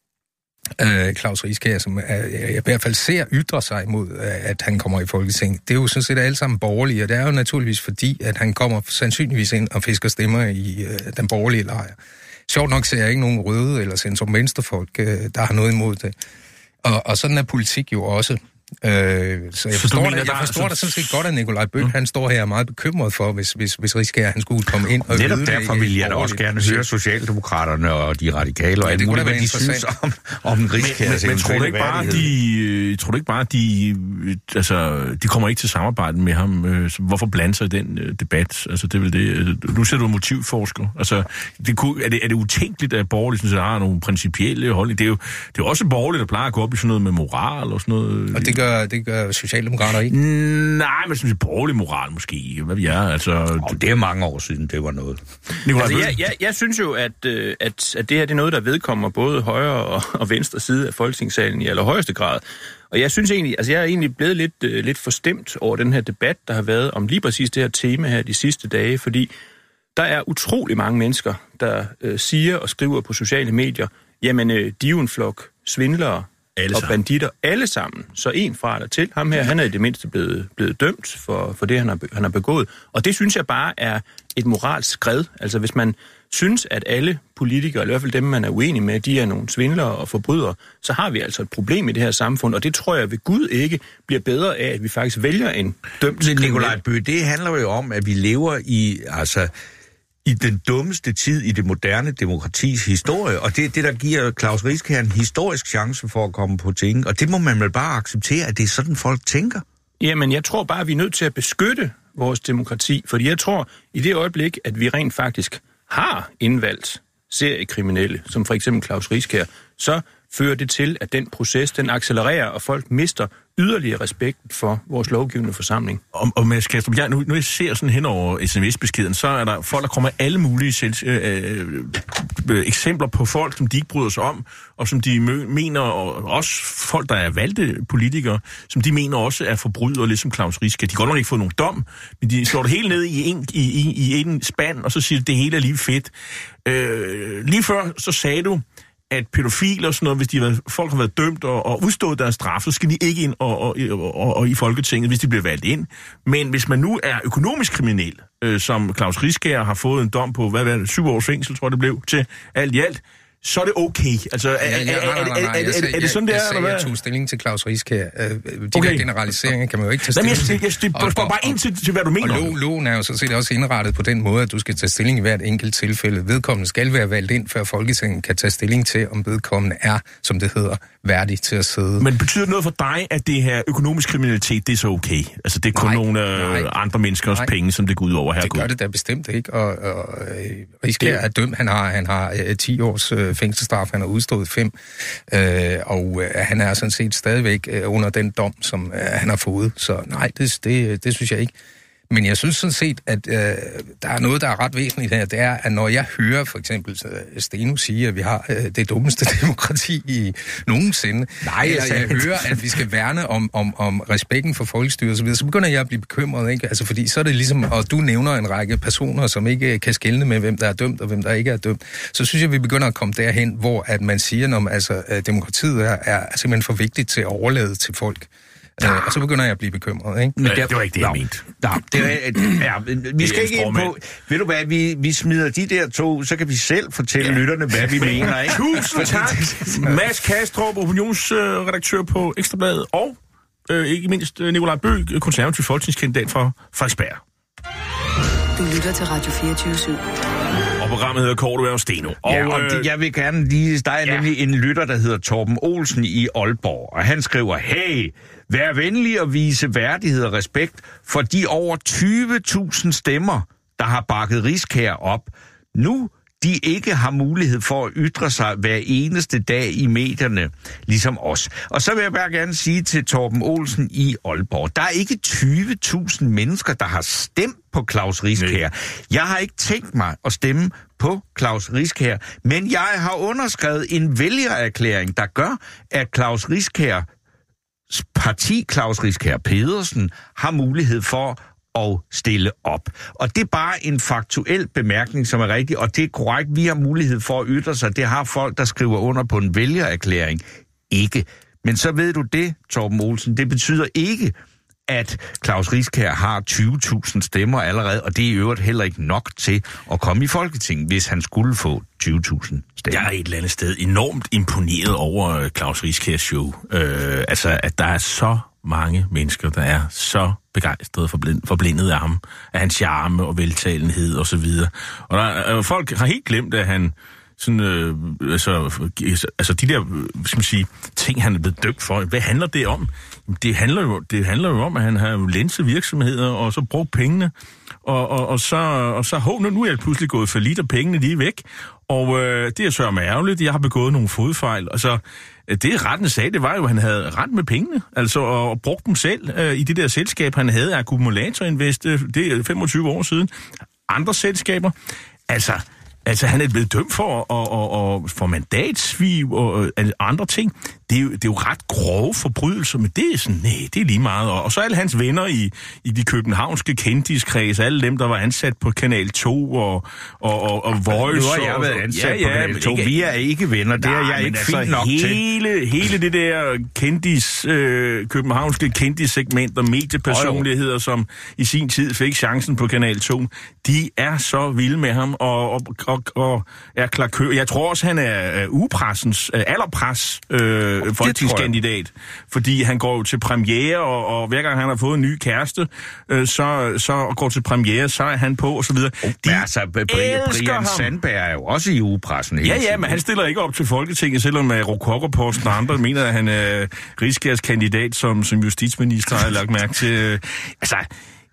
øh, Klaus Riskær, som er, jeg i hvert fald ser ytre sig imod, at han kommer i Folketinget, det er jo sådan set alle sammen borgerlige, og det er jo naturligvis fordi, at han kommer sandsynligvis ind og fisker stemmer i øh, den borgerlige lejr. Sjovt nok ser jeg ikke nogen røde eller centrum venstrefolk, øh, der har noget imod det. Og, og sådan er politik jo også. Øh, så jeg forstår, mener, det, jeg forstår da sådan set godt, at Nikolaj Bø, mm. han står her meget bekymret for, hvis, hvis, hvis Riskær, han skulle komme ind og netop derfor vil jeg da også gerne høre Socialdemokraterne og de radikale og ja, alt muligt, hvad de synes om, om Riskær. Men, men, men tror du ikke bare, de, tror du ikke bare, de, altså, de kommer ikke til samarbejde med ham? Hvorfor blande sig i den uh, debat? Altså, det er vel det. Nu ser du motivforsker. Altså, det kunne, er, det, er det utænkeligt, at borgerlige synes, at der har nogle principielle holdninger? Det er jo det er jo også borgerligt, der plejer at gå op i sådan noget med moral og sådan noget. Og det gør, det gør socialdemokrater ikke? Nej, men sådan en borgerlig moral måske. Hvad vi er, altså... Oh, det er mange år siden, det var noget. Altså, jeg, jeg, jeg synes jo, at, at, at det her det er noget, der vedkommer både højre og, og venstre side af Folketingssalen i allerhøjeste grad. Og jeg synes egentlig, altså jeg er egentlig blevet lidt, lidt forstemt over den her debat, der har været om lige præcis det her tema her de sidste dage, fordi der er utrolig mange mennesker, der øh, siger og skriver på sociale medier, jamen, øh, de er jo en flok svindlere, alle og banditter, alle sammen. Så en fra eller til. Ham her, han er i det mindste blevet, blevet dømt for, for det, han har, han har begået. Og det synes jeg bare er et moralsk skred. Altså hvis man synes, at alle politikere, eller i hvert fald dem, man er uenig med, de er nogle svindlere og forbrydere, så har vi altså et problem i det her samfund. Og det tror jeg ved Gud ikke bliver bedre af, at vi faktisk vælger en dømt kriminel. Nikolaj Bø, det handler jo om, at vi lever i... altså i den dummeste tid i det moderne demokratis historie, og det er det, der giver Klaus Riskær en historisk chance for at komme på ting, og det må man vel bare acceptere, at det er sådan, folk tænker. Jamen, jeg tror bare, at vi er nødt til at beskytte vores demokrati, fordi jeg tror, i det øjeblik, at vi rent faktisk har indvalgt seriekriminelle, som for eksempel Klaus Riskær, så fører det til, at den proces, den accelererer, og folk mister yderligere respekt for vores lovgivende forsamling. Og, og Mads Kastrup, jeg, nu, nu jeg ser sådan hen over sms-beskeden, så er der folk, der kommer alle mulige selv, øh, øh, eksempler på folk, som de ikke bryder sig om, og som de mø- mener, og også folk, der er valgte politikere, som de mener også er forbrydere, ligesom Klaus Riskær. De har godt nok ikke fået nogen dom, men de slår det hele ned i en, i, i, i en spand, og så siger de, det hele er lige fedt. Øh, lige før, så sagde du, at pædofile og sådan noget, hvis de har været, folk har været dømt og, og udstået deres straf, så skal de ikke ind og, og, og, og, og i Folketinget, hvis de bliver valgt ind. Men hvis man nu er økonomisk kriminel, øh, som Klaus Riskær har fået en dom på, hvad var det, syv års fængsel, tror jeg det blev, til alt i alt, så er det okay. Altså, er, er, er, er, er det sådan, det er? Jeg sagde, jeg tog stilling til Claus Riskær. De okay. der generaliseringer kan man jo ikke tage stilling til. Jeg spørger bare ind til, til, hvad du mener. Og loven er jo så set også indrettet på den måde, at du skal tage stilling i hvert enkelt tilfælde. Vedkommende skal være valgt ind, før Folketinget kan tage stilling til, om vedkommende er, som det hedder, værdig til at sidde. Men betyder det noget for dig, at det her økonomisk kriminalitet, det er så okay? Altså, det er kun nej, nogle nej, andre menneskers nej. penge, som det går ud over her. Det gør det da bestemt ikke, og, og Riskær er dømt. Han har, han har uh, ti års uh, fængselsstraf, han har udstået fem, uh, og uh, han er sådan set stadigvæk uh, under den dom, som uh, han har fået. Så nej, det, det, det synes jeg ikke. Men jeg synes sådan set, at øh, der er noget, der er ret væsentligt her. Det er, at når jeg hører for eksempel Steno sige, at vi har øh, det dummeste demokrati i nogensinde, nej, eller jeg, jeg hører, at vi skal værne om, om, om respekten for folkestyret osv., så begynder jeg at blive bekymret, ikke? Altså, fordi så er det ligesom, og du nævner en række personer, som ikke kan skelne med, hvem der er dømt og hvem der ikke er dømt, så synes jeg, vi begynder at komme derhen, hvor at man siger, at altså, demokratiet er, er simpelthen for vigtigt til at overlade til folk. Ja. Og så begynder jeg at blive bekymret, ikke? Men det, det var ikke det, jeg mente. Ja, det er, ja, vi skal ikke ind på... Ved du hvad, vi, vi smider de der to, så kan vi selv fortælle ja. lytterne, hvad vi mener, ikke? Tusind tak. Mads Kastrup, opinionsredaktør på Ekstrabladet, og øh, ikke mindst Nikolaj Bøgh, konservativ folketingskandidat fra Frederiksberg. Du lytter til Radio fireogtyve syv. Og programmet hedder Cordua og Steno. Og, ja, og det, jeg vil gerne lige... Der er ja. nemlig en lytter, der hedder Torben Olsen i Aalborg, og han skriver, hey, vær venlig at vise værdighed og respekt for de over tyve tusind stemmer, der har bakket Riskær op. Nu de ikke har mulighed for at ytre sig hver eneste dag i medierne, ligesom os. Og så vil jeg bare gerne sige til Torben Olsen i Aalborg, der er ikke tyve tusind mennesker, der har stemt på Klaus Riskær. Jeg har ikke tænkt mig at stemme på Klaus Riskær, men jeg har underskrevet en vælgererklæring, der gør, at Klaus Riskær parti, Klaus Riskær Pedersen, har mulighed for at stille op. Og det er bare en faktuel bemærkning, som er rigtig, og det er korrekt. Vi har mulighed for at ytre sig. Det har folk, der skriver under på en vælgererklæring, ikke. Men så ved du det, Torben Olsen, det betyder ikke, at Klaus Riskær har tyve tusind stemmer allerede, og det er i øvrigt heller ikke nok til at komme i Folketinget, hvis han skulle få tyve tusind stemmer. Jeg er et eller andet sted enormt imponeret over Klaus Riskærs show. Øh, altså, at der er så mange mennesker, der er så begejstrede for blind, forblindet af ham, af hans charme og veltalenhed og så videre. Og der, øh, folk har helt glemt, at han sådan, øh, altså, altså de der, skal man sige, ting, han er blevet dømt for. Hvad handler det om? Det handler jo, det handler jo om, at han har lænset virksomheder, og så brugt pengene, og, og, og så, og så hov, nu er jeg pludselig gået for lidt, og pengene de er væk. Og øh, det er så ærgerligt, jeg har begået nogle fodfejl. Altså, det retten sagde, det var jo, at han havde ret med pengene, altså, og brugt dem selv øh, i det der selskab, han havde, Akkumulator Invest, det er femogtyve år siden. Andre selskaber, altså... Altså, han er blevet dømt for, og, og, og for mandatsvig og, og andre ting. Det er, jo, det er jo ret grove forbrydelser, men det er sådan, nej, det er lige meget. Og, og så alle hans venner i, i de københavnske kendiskreds, alle dem, der var ansat på Kanal to og, og, og, og Voice. Nu har jeg været ansat ja, ja, på Kanal to. Ikke, vi er ikke venner, det er jeg ikke altså, fint nok hele, til. Hele det der kendis, øh, københavnske kendissegment og mediepersonligheder, som i sin tid fik chancen på Kanal to, de er så vilde med ham, og, og Og, og er klarkør. Jeg tror også, han er uh, ugepressens, uh, allerpres uh, folketingskandidat, fordi han går jo til premiere, og, og hver gang han har fået en ny kæreste, uh, så, så går til premiere, så er han på, og så videre. Oh, de altså, Brian Sandberg er jo også i ugepressen. Ja, ja, men han stiller ikke op til Folketinget, selvom uh, Rokokoposten og andre mener, at han er uh, Riskærs kandidat som, som justitsminister, har lagt mærke til. Uh, altså...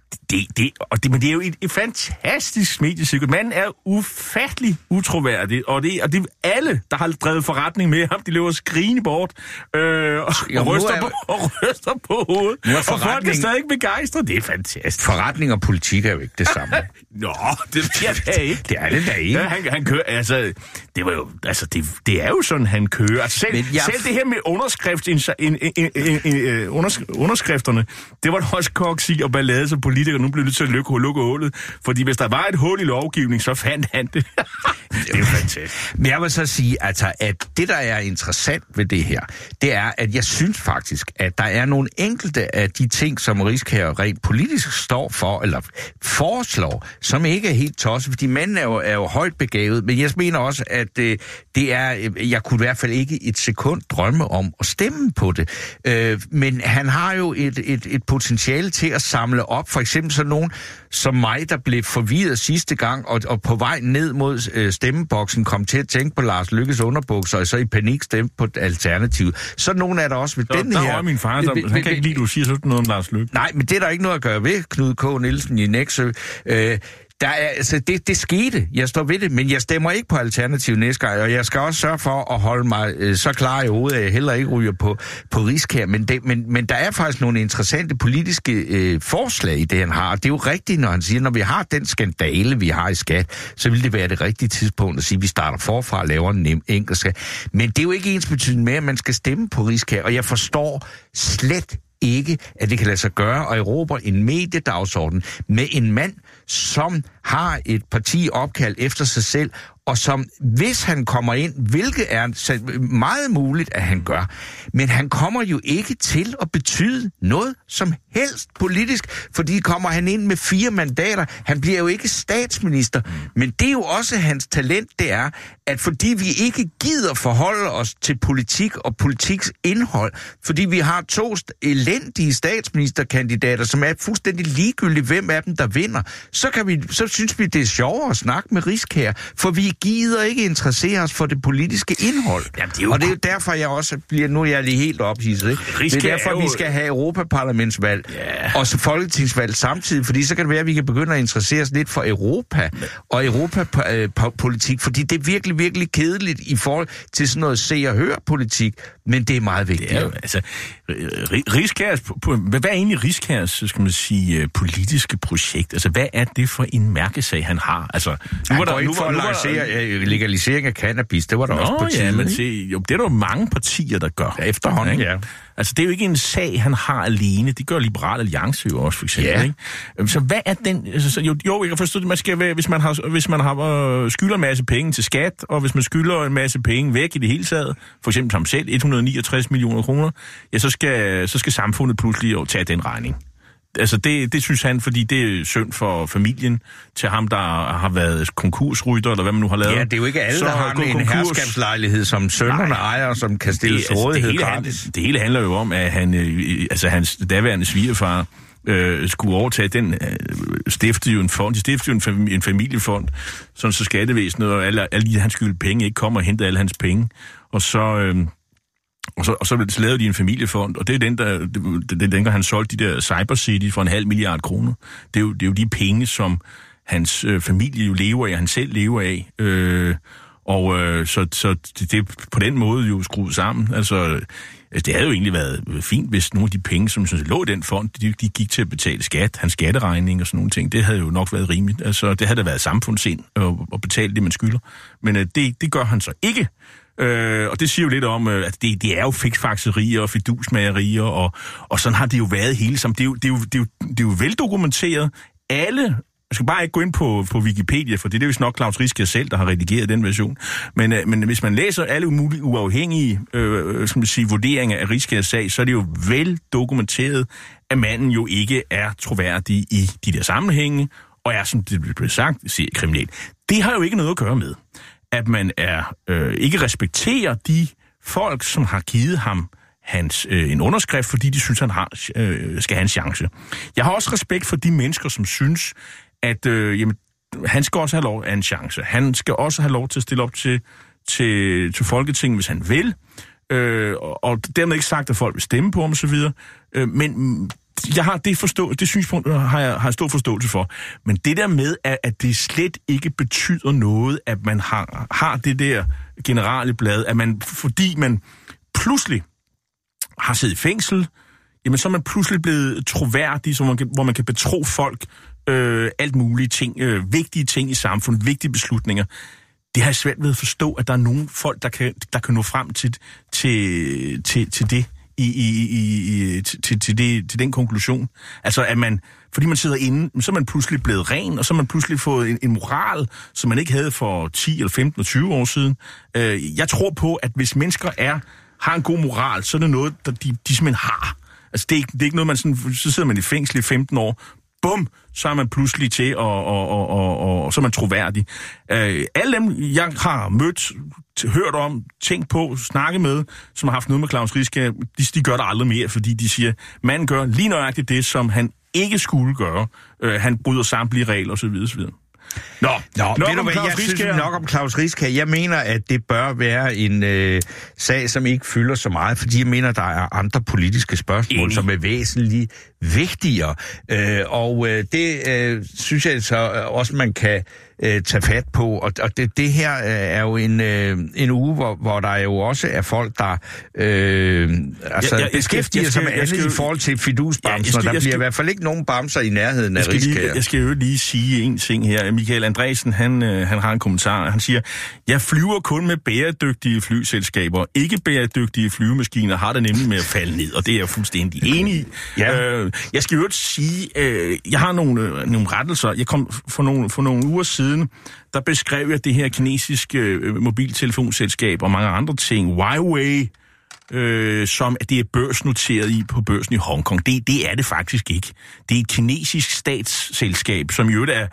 Det, det, og det, men det er jo et, et fantastisk mediecirkus. Manden er ufattelig utroværdig, og det, og det er alle, der har drevet forretning med ham, de løber skrigende bort, øh, og, jo, og, ryster er, på, og ryster på hovedet, og folk er stadig begejstret. Det er fantastisk. Forretning og politik er jo ikke det samme. Nå, det er det ikke. Det er det da ikke. Ja, han, han kører, altså, det var jo, altså, det, det er jo sådan, han kører. Altså, selv, jeg... selv det her med underskrift, in, in, in, in, in, underskrifterne, det var da også koksi og ballade, som politikere nu blev nødt til at lukke, lukke hullet. Fordi hvis der var et hul i lovgivning, så fandt han det. Det er jo fantastisk. Men jeg vil så sige, altså, at det, der er interessant ved det her, det er, at jeg synes faktisk, at der er nogle enkelte af de ting, som Riskær rent politisk står for, eller foreslår, som ikke er helt tosset, fordi manden er jo, er jo højt begavet, men jeg mener også, at øh, det er, jeg kunne i hvert fald ikke et sekund drømme om at stemme på det. Øh, men han har jo et, et, et potentiale til at samle op, for eksempel sådan nogen som mig, der blev forvirret sidste gang, og, og på vej ned mod øh, stemmeboksen kom til at tænke på Lars Løkkes underbukser, og så i panik stemte på Alternativet. Så nogen er der også ved der, den der her... Der var min far, der, han kan ikke lide, du siger sådan noget om Lars Løkke. Nej, men det er der ikke noget at gøre ved, Knud K. Nielsen i Nexø. Øh, Der er, altså, det, det skete. Jeg står ved det, men jeg stemmer ikke på Alternativet næste gang, og jeg skal også sørge for at holde mig øh, så klar i hovedet, at jeg heller ikke ryger på, på Riskær. Men, det, men, men der er faktisk nogle interessante politiske øh, forslag i det, han har. Og det er jo rigtigt, når han siger, når vi har den skandale, vi har i skat, så vil det være det rigtige tidspunkt at sige, at vi starter forfra og laver en nem enkelt skat. Men det er jo ikke ens betydende med, at man skal stemme på Riskær, og jeg forstår slet ikke, at det kan lade sig gøre og erobre en mediedagsorden med en mand, som har et parti opkaldt efter sig selv, og som, hvis han kommer ind, hvilket er meget muligt, at han gør, men han kommer jo ikke til at betyde noget som helst politisk, fordi kommer han ind med fire mandater, han bliver jo ikke statsminister, men det er jo også hans talent, det er, at fordi vi ikke gider forholde os til politik og politiks indhold, fordi vi har to elendige statsministerkandidater, som er fuldstændig ligegyldige, hvem af dem, der vinder, så, kan vi, så synes vi, det er sjovere at snakke med Riskær, for vi gider ikke interessere os for det politiske indhold. Jamen, det er jo... Og det er jo derfor, jeg også bliver, nu er jeg lige helt ophidset, ikke? Det er derfor, er jo... vi skal have Europaparlamentsvalg yeah. og så folketingsvalg samtidig, fordi så kan det være, at vi kan begynde at interessere os lidt for Europa Men... og Europapolitik, fordi det er virkelig, virkelig kedeligt i forhold til sådan noget se- og høre-politik, men det er meget vigtigt. Det er jo, altså, Riskærs, hvad er egentlig Riskærs, skal man sige, politiske projekt? Altså, hvad er det for en mærkesag, han har? Altså, nu han var går der, ikke nu for var, at nu var, legalisere, legalisering af cannabis, det var der Nå, også på tiden. Ja, men se, jo, det er der jo mange partier, der gør. Ja, efterhånden, ja. Altså, det er jo ikke en sag, han har alene. Det gør Liberal Alliance jo også, for eksempel. Ja. Ikke? Så hvad er den... Altså, jo, jo, jeg kan forstå, at man skal være, hvis man har, hvis man har øh, skylder en masse penge til skat, og hvis man skylder en masse penge væk i det hele taget, for eksempel ham selv, et hundrede og niogtres millioner kroner, ja, så skal, så skal samfundet pludselig jo tage den regning. Altså, det, det synes han, fordi det er synd for familien til ham, der har været konkursrytter, eller hvad man nu har lavet. Ja, det er jo ikke alle, så der har en konkurs... herskabslejlighed, som sønnerne ejer, som kan stilles til rådighed det, gratis. Det, det hele handler jo om, at han, øh, altså, hans daværende svigerfar øh, skulle overtage den, øh, stiftede jo en fond, de stiftede jo en, fam, en familiefond, sådan så skattevæsenet og alle, alle hans skyld penge ikke kommer og henter alle hans penge. Og så... Øh, Og så, og så lavede de en familiefond, og det er den, der, det er den, der han solgte de der Cyber City for en halv milliard kroner. Det er jo, det er jo de penge, som hans øh, familie jo lever af, han selv lever af. Øh, og øh, så, så det, det er på den måde jo skruet sammen. Altså, det havde jo egentlig været fint, hvis nogle af de penge, som synes, lå i den fond, de, de gik til at betale skat, hans skatteregning og sådan nogle ting. Det havde jo nok været rimeligt. Altså, det havde da været samfundssind at, at betale det, man skylder. Men øh, det, det gør han så ikke. Øh, og det siger jo lidt om, at det, det er jo fiksfakserier og fidusmagerier, og, og sådan har det jo været hele sammen. Det er jo, det er jo, det er jo, det er jo veldokumenteret. Alle, jeg skal bare ikke gå ind på, på Wikipedia, for det er jo nok Klaus Riskær selv, der har redigeret den version. Men, men hvis man læser alle umulige, uafhængige øh, skal man sige, vurderinger af Riskærs sag, så er det jo veldokumenteret, at manden jo ikke er troværdig i de der sammenhænge, og er, som det blev sagt, kriminel. Det har jo ikke noget at gøre med, at man er øh, ikke respekterer de folk, som har givet ham hans, øh, en underskrift, fordi de synes, han har, øh, skal have en chance. Jeg har også respekt for de mennesker, som synes, at øh, jamen, han skal også have lov af en chance. Han skal også have lov til at stille op til, til, til Folketinget, hvis han vil. Øh, og, og dermed ikke sagt, at folk vil stemme på ham osv. Øh, men jeg har det, forstå, det synspunkt har jeg, har jeg stor forståelse for. Men det der med, at, at det slet ikke betyder noget, at man har, har det der generelle blad, at man, fordi man pludselig har siddet i fængsel, jamen så er man pludselig blevet troværdig, så man kan, hvor man kan betro folk øh, alt mulige ting, øh, vigtige ting i samfundet, vigtige beslutninger. Det har jeg svært ved at forstå, at der er nogle folk, der kan, der kan nå frem til, til, til, til det. I, i, i, til, til, det, til den konklusion. Altså, at man, fordi man sidder inde, så er man pludselig blevet ren, og så har man pludselig fået en, en moral, som man ikke havde for ti eller femten eller tyve år siden. Øh, jeg tror på, at hvis mennesker er, har en god moral, så er det noget, der de, de simpelthen har. Altså, det er, ikke, det er ikke noget, man sådan, så sidder man i fængsel i femten år, bum, så er man pludselig til, og, og, og, og, og, og så er man troværdig. Øh, alle dem, jeg har mødt, hørt om, tænkt på, snakket med, som har haft noget med Klaus Riskær, de, de gør det aldrig mere, fordi de siger, man gør lige nøjagtigt det, som han ikke skulle gøre. Øh, han bryder samtlige regler osv. osv. Nå, Nå nok ved om du hvad, Klaus jeg Riskær. synes nok om Klaus Riskær. Jeg mener, at det bør være en øh, sag, som ikke fylder så meget, fordi jeg mener, der er andre politiske spørgsmål, Enig. som er væsentligt vigtigere. Øh, og øh, det øh, synes jeg så også, man kan øh, tage fat på. Og, og det, det her øh, er jo en, øh, en uge, hvor, hvor der jo også er folk, der øh, altså Ja, ja, jeg beskæftiger skal- sig med jeg skal- andet jeg i forhold til Ja, jeg fidusbamser. skal- Der jeg bliver i skal- hvert fald ikke nogen bamser i nærheden af Jeg skal, lige, Riskær. jeg skal jo lige sige en ting her. Michael Andresen, han, øh, han har en kommentar. Han siger, jeg flyver kun med bæredygtige flyselskaber. Ikke bæredygtige flyvemaskiner har det nemlig med at falde ned, og det er jeg fuldstændig enig i. Ja. Øh, jeg skal jo ikke sige, øh, jeg har nogle, øh, nogle rettelser. Jeg kom for nogle, for nogle uger siden, der beskrev jeg det her kinesiske øh, mobiltelefonselskab og mange andre ting. Huawei, øh, som at det er børsnoteret i på børsen i Hongkong. Det, det er det faktisk ikke. Det er et kinesisk statsselskab, som jo er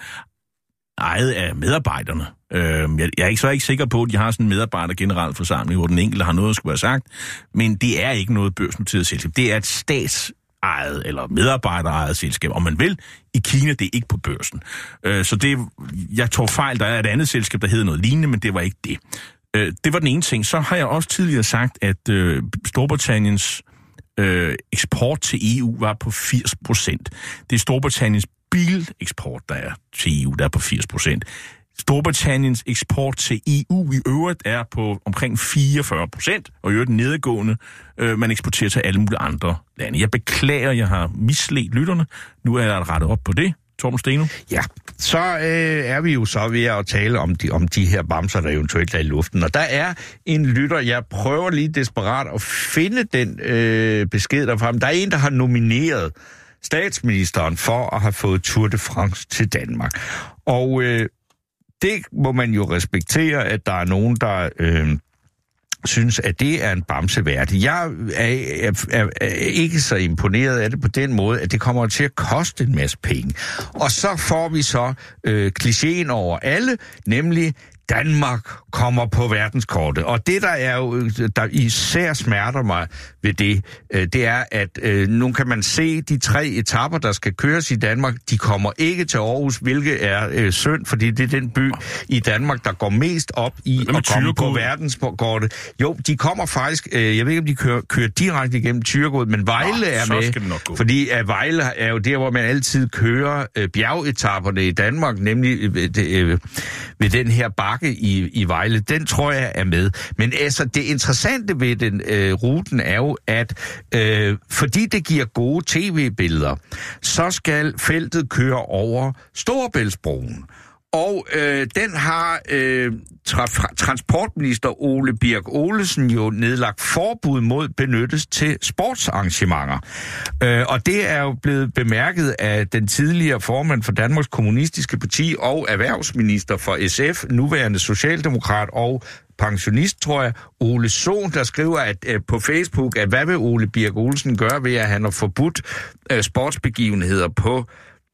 ejet af medarbejderne. Øh, jeg, jeg er ikke så ikke sikker på, at de har sådan en medarbejdergeneralforsamling, hvor den enkelte har noget at skulle have sagt, men det er ikke noget børsnoteret selskab. Det er et statsejet eller medarbejderejet selskab, om man vil. I Kina, det er ikke på børsen. Øh, så det, jeg tog fejl, der er et andet selskab, der hedder noget lignende, men det var ikke det. Øh, det var den ene ting. Så har jeg også tidligere sagt, at øh, Storbritanniens øh, eksport til E U var på firs procent. Det er Storbritanniens bileksport, der er til E U, der er på firs procent. Storbritanniens eksport til E U i øvrigt er på omkring fireogfyrre procent, og i øvrigt nedgående. Øh, man eksporterer til alle mulige andre lande. Jeg beklager, jeg har misledt lytterne. Nu er jeg rettet op på det. Torben Steno. Ja, så øh, er vi jo så ved at tale om de, om de her bamser, der eventuelt er i luften. Og der er en lytter, jeg prøver lige desperat at finde den øh, besked derfra. Der er en, der har nomineret statsministeren for at have fået Tour de France til Danmark. Og øh, det må man jo respektere, at der er nogen, der øh, synes, at det er en bamse værdig. Jeg er, er, er, er ikke så imponeret af det på den måde, at det kommer til at koste en masse penge. Og så får vi så øh, klichéen over alle, nemlig Danmark kommer på verdenskortet. Og det, der er jo, der især smerter mig ved det, øh, det er, at øh, nu kan man se de tre etapper, der skal køres i Danmark, de kommer ikke til Aarhus, hvilket er øh, synd, fordi det er den by i Danmark, der går mest op i at komme på verdenskortet. Jo, de kommer faktisk, øh, jeg ved ikke, om de kører, kører direkte igennem Thyregod, men Vejle Nå, er med, fordi at Vejle er jo der, hvor man altid kører øh, bjergetapperne i Danmark, nemlig øh, øh, ved den her bakke i, i Vejle. Den tror jeg er med. Men altså, det interessante ved den øh, ruten er jo, at øh, fordi det giver gode tv-billeder, så skal feltet køre over Storebæltsbroen. Og øh, den har øh, tra- transportminister Ole Birk Olesen jo nedlagt forbud mod benyttes til sportsarrangementer. Øh, og det er jo blevet bemærket af den tidligere formand for Danmarks Kommunistiske Parti og erhvervsminister for S F, nuværende socialdemokrat og pensionist, tror jeg, Ole Sohn, der skriver at, øh, på Facebook, at hvad vil Ole Birk Olesen gøre ved, at han har forbudt øh, sportsbegivenheder på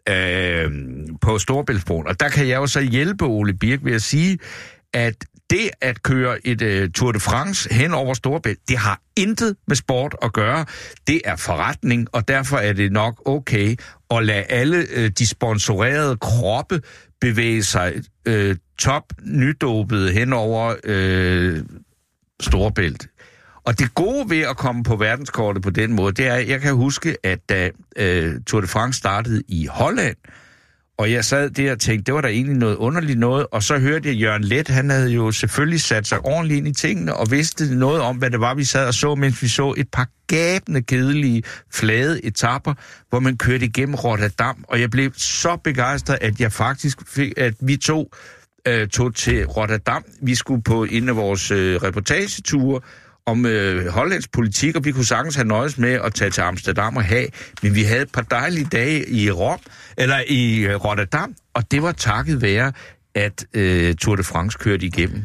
Øh, på Storebæltsbroen. Og der kan jeg jo så hjælpe Ole Birk ved at sige, at det at køre et uh, Tour de France hen over Storebælt, det har intet med sport at gøre. Det er forretning, og derfor er det nok okay at lade alle uh, de sponsorerede kroppe bevæge sig uh, top nydopede hen over uh, Storebælt. Og det gode ved at komme på verdenskortet på den måde, det er, at jeg kan huske, at da øh, Tour de France startede i Holland, og jeg sad der og tænkte, det var da egentlig noget underligt noget, og så hørte jeg Jørgen Leth, han havde jo selvfølgelig sat sig ordentligt ind i tingene, og vidste noget om, hvad det var, vi sad og så, mens vi så et par gabende, kedelige, flade etapper, hvor man kørte igennem Rotterdam, og jeg blev så begejstret, at jeg faktisk fik, at vi to øh, tog til Rotterdam. Vi skulle på en af vores øh, reportageture om øh, hollandsk politik, og vi kunne sagtens have nøjes med at tage til Amsterdam og have, men vi havde et par dejlige dage i Rom, eller i øh, Rotterdam, og det var takket være, at øh, Tour de France kørte igennem.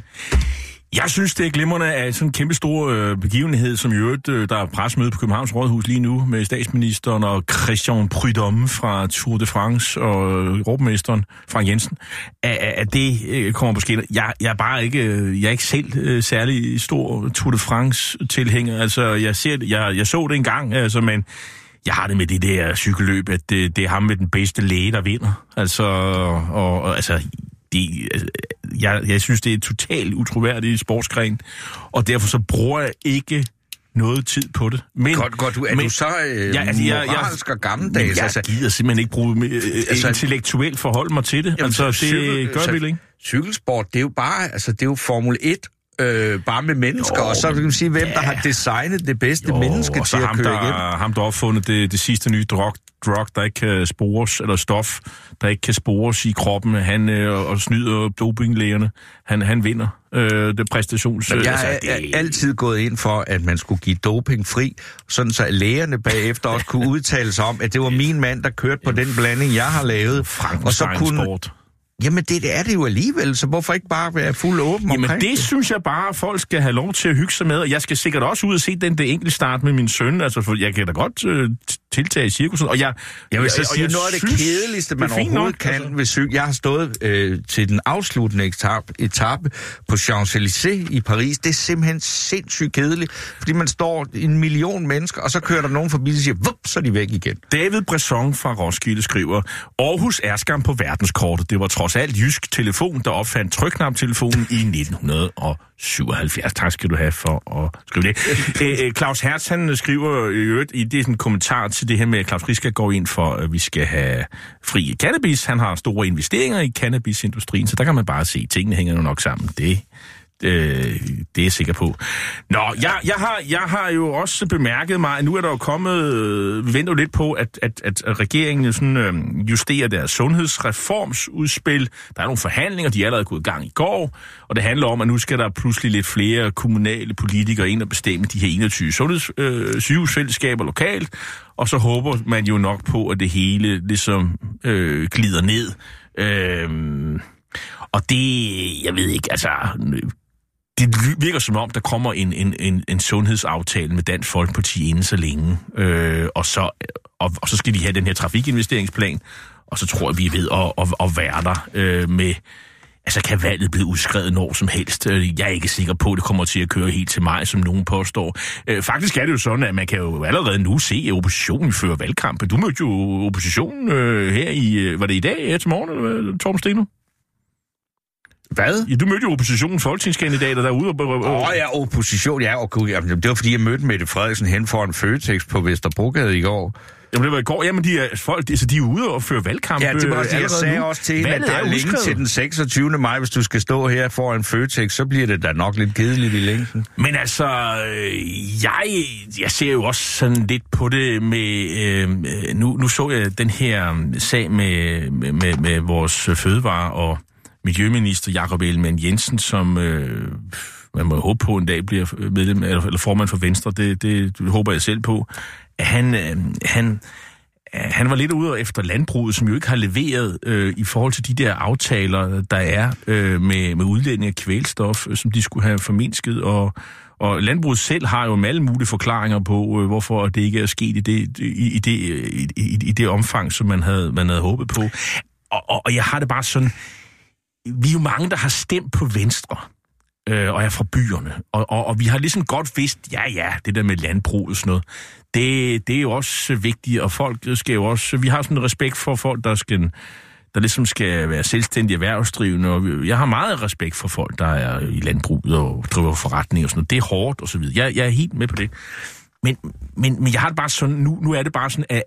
Jeg synes, det er glimrende af sådan en kæmpe stor øh, begivenhed, som i øvrigt, øh, der er pressemøde på Københavns Rådhus lige nu, med statsministeren og Christian Prudhomme fra Tour de France og øh, råbmesteren Frank Jensen, at, at det øh, kommer på skinner. Jeg, jeg er bare ikke, øh, jeg er ikke selv øh, særlig stor Tour de France-tilhænger. Altså, jeg, ser, jeg, jeg så det engang, altså, men jeg har det med det der cykelløb, at det, det er ham med den bedste læge, der vinder. Altså, og, og altså... Det, jeg, jeg synes, det er et totalt utroværdigt sportsgren, og derfor så bruger jeg ikke noget tid på det. Men, godt, godt, du, er men, du så øh, ja, altså, jeg, moralsk og gammeldags? Jeg altså, gider simpelthen ikke bruge øh, altså, intellektuelt forhold mig til det. Jamen, altså, det cykel, gør vi ikke. Cykelsport, det er jo bare, altså, det er jo Formel et, Øh, bare med mennesker, jo, og så kan man sige, hvem ja. der har designet det bedste jo, menneske til at køre igennem. Ham, der har opfundet det, det sidste nye drug, drug, der ikke kan spores, eller stof, der ikke kan spores i kroppen, han øh, og snyder dopinglægerne, han, han vinder øh, det præstations... Men jeg altså, er det... altid gået ind for, at man skulle give doping fri, sådan så lægerne bagefter også kunne udtale sig om, at det var min mand, der kørte på den blanding, jeg har lavet. Og så kunne... Sport. Jamen, det, det er det jo alligevel, så hvorfor ikke bare være fuld åben Jamen, omkring det, det synes jeg bare, at folk skal have lov til at hygge sig med, og jeg skal sikkert også ud og se den der enkelt start med min søn, altså, for jeg kan da godt øh, tiltage i cirkusen, og jeg... Jeg vil så sige, jeg noget af det synes, kedeligste, man overhovedet nok, kan altså. Ved cykel. Jeg har stået øh, til den afsluttende etape, etape på Champs-Élysées i Paris. Det er simpelthen sindssygt kedeligt, fordi man står en million mennesker, og så kører der nogen forbi, og siger, vup, så er de væk igen. David Bresson fra Roskilde skriver, Aarhus er skam på verdenskortet. Det var trods alt Jysk Telefon, der opfandt trykknaptelefonen i nitten syvoghalvfjerds. Tak skal du have for at skrive det. Æ, Claus Hertz, han skriver i øvrigt, i det er sådan en kommentar til det her med, at Claus Riskær går ind for, at vi skal have fri cannabis. Han har store investeringer i cannabisindustrien, så der kan man bare se, at tingene hænger jo nok sammen. Det Øh, det er jeg sikker på. Nå, jeg, jeg, har, jeg har jo også bemærket mig, at nu er der jo kommet, vi venter jo lidt på, at, at, at regeringen sådan, øh, justerer deres sundhedsreformsudspil. Der er nogle forhandlinger, de er allerede gået i gang i går, og det handler om, at nu skal der pludselig lidt flere kommunale politikere ind og bestemme de her enogtyve sundheds, øh, sygehusfællesskaber lokalt, og så håber man jo nok på, at det hele ligesom øh, glider ned. Øh, og det, jeg ved ikke, altså... Det virker som om, der kommer en, en, en, en sundhedsaftale med Dansk Folkeparti inden så længe, øh, og, så, og, og så skal de have den her trafikinvesteringsplan, og så tror jeg, vi er ved at, at, at være der øh, med... Altså, kan valget blive udskrevet når som helst? Jeg er ikke sikker på, at det kommer til at køre helt til maj, som nogen påstår. Øh, faktisk er det jo sådan, at man kan jo allerede nu se, at oppositionen fører valgkampe. Du mødte jo oppositionen øh, her i... Var det i dag, her til morgen, eller Torben Steno? Hvad? Ja, du mødte jo oppositionens folketingskandidater derude. Åh oh, ja, opposition, ja. Okay. Jamen, det var fordi, jeg mødte Mette Frederiksen hen foran Føtex på Vesterbrogade i går. Jamen, det var i går. Jamen, de er, folk, altså, de er ude og føre valgkamp. Ja, det var også det, jeg sagde nu. Også til hende, at det er længe til den seksogtyvende maj, hvis du skal stå her foran Føtex, så bliver det da nok lidt kedeligt i længden. Men altså, jeg, jeg ser jo også sådan lidt på det med... Øh, nu, nu så jeg den her sag med, med, med, med vores fødevare- og miljøminister Jakob Ellemann-Jensen, som øh, man må håbe på en dag bliver medlem eller, eller formand for Venstre. Det, det, det håber jeg selv på. Han, øh, han, han var lidt ude efter landbruget, som jo ikke har leveret øh, i forhold til de der aftaler, der er øh, med, med udledning af kvælstof, som de skulle have formindsket. Og, og landbruget selv har jo med alle mulige forklaringer på, øh, hvorfor det ikke er sket i det, i, i, det, i, i, i det omfang, som man havde, man havde håbet på. Og, og, og jeg har det bare sådan... Vi er jo mange, der har stemt på Venstre, øh, og er fra byerne. Og, og, og vi har ligesom godt vidst, ja ja, det der med landbrug og sådan noget, det, det er jo også vigtigt, og folk skal jo også... Vi har sådan en respekt for folk, der skal, der ligesom skal være selvstændige erhvervsdrivende. Og jeg har meget respekt for folk, der er i landbruget og driver forretning og sådan noget. Det er hårdt og så videre. Jeg, jeg er helt med på det. Men, men, men jeg har det bare sådan, nu, nu er det bare sådan, at,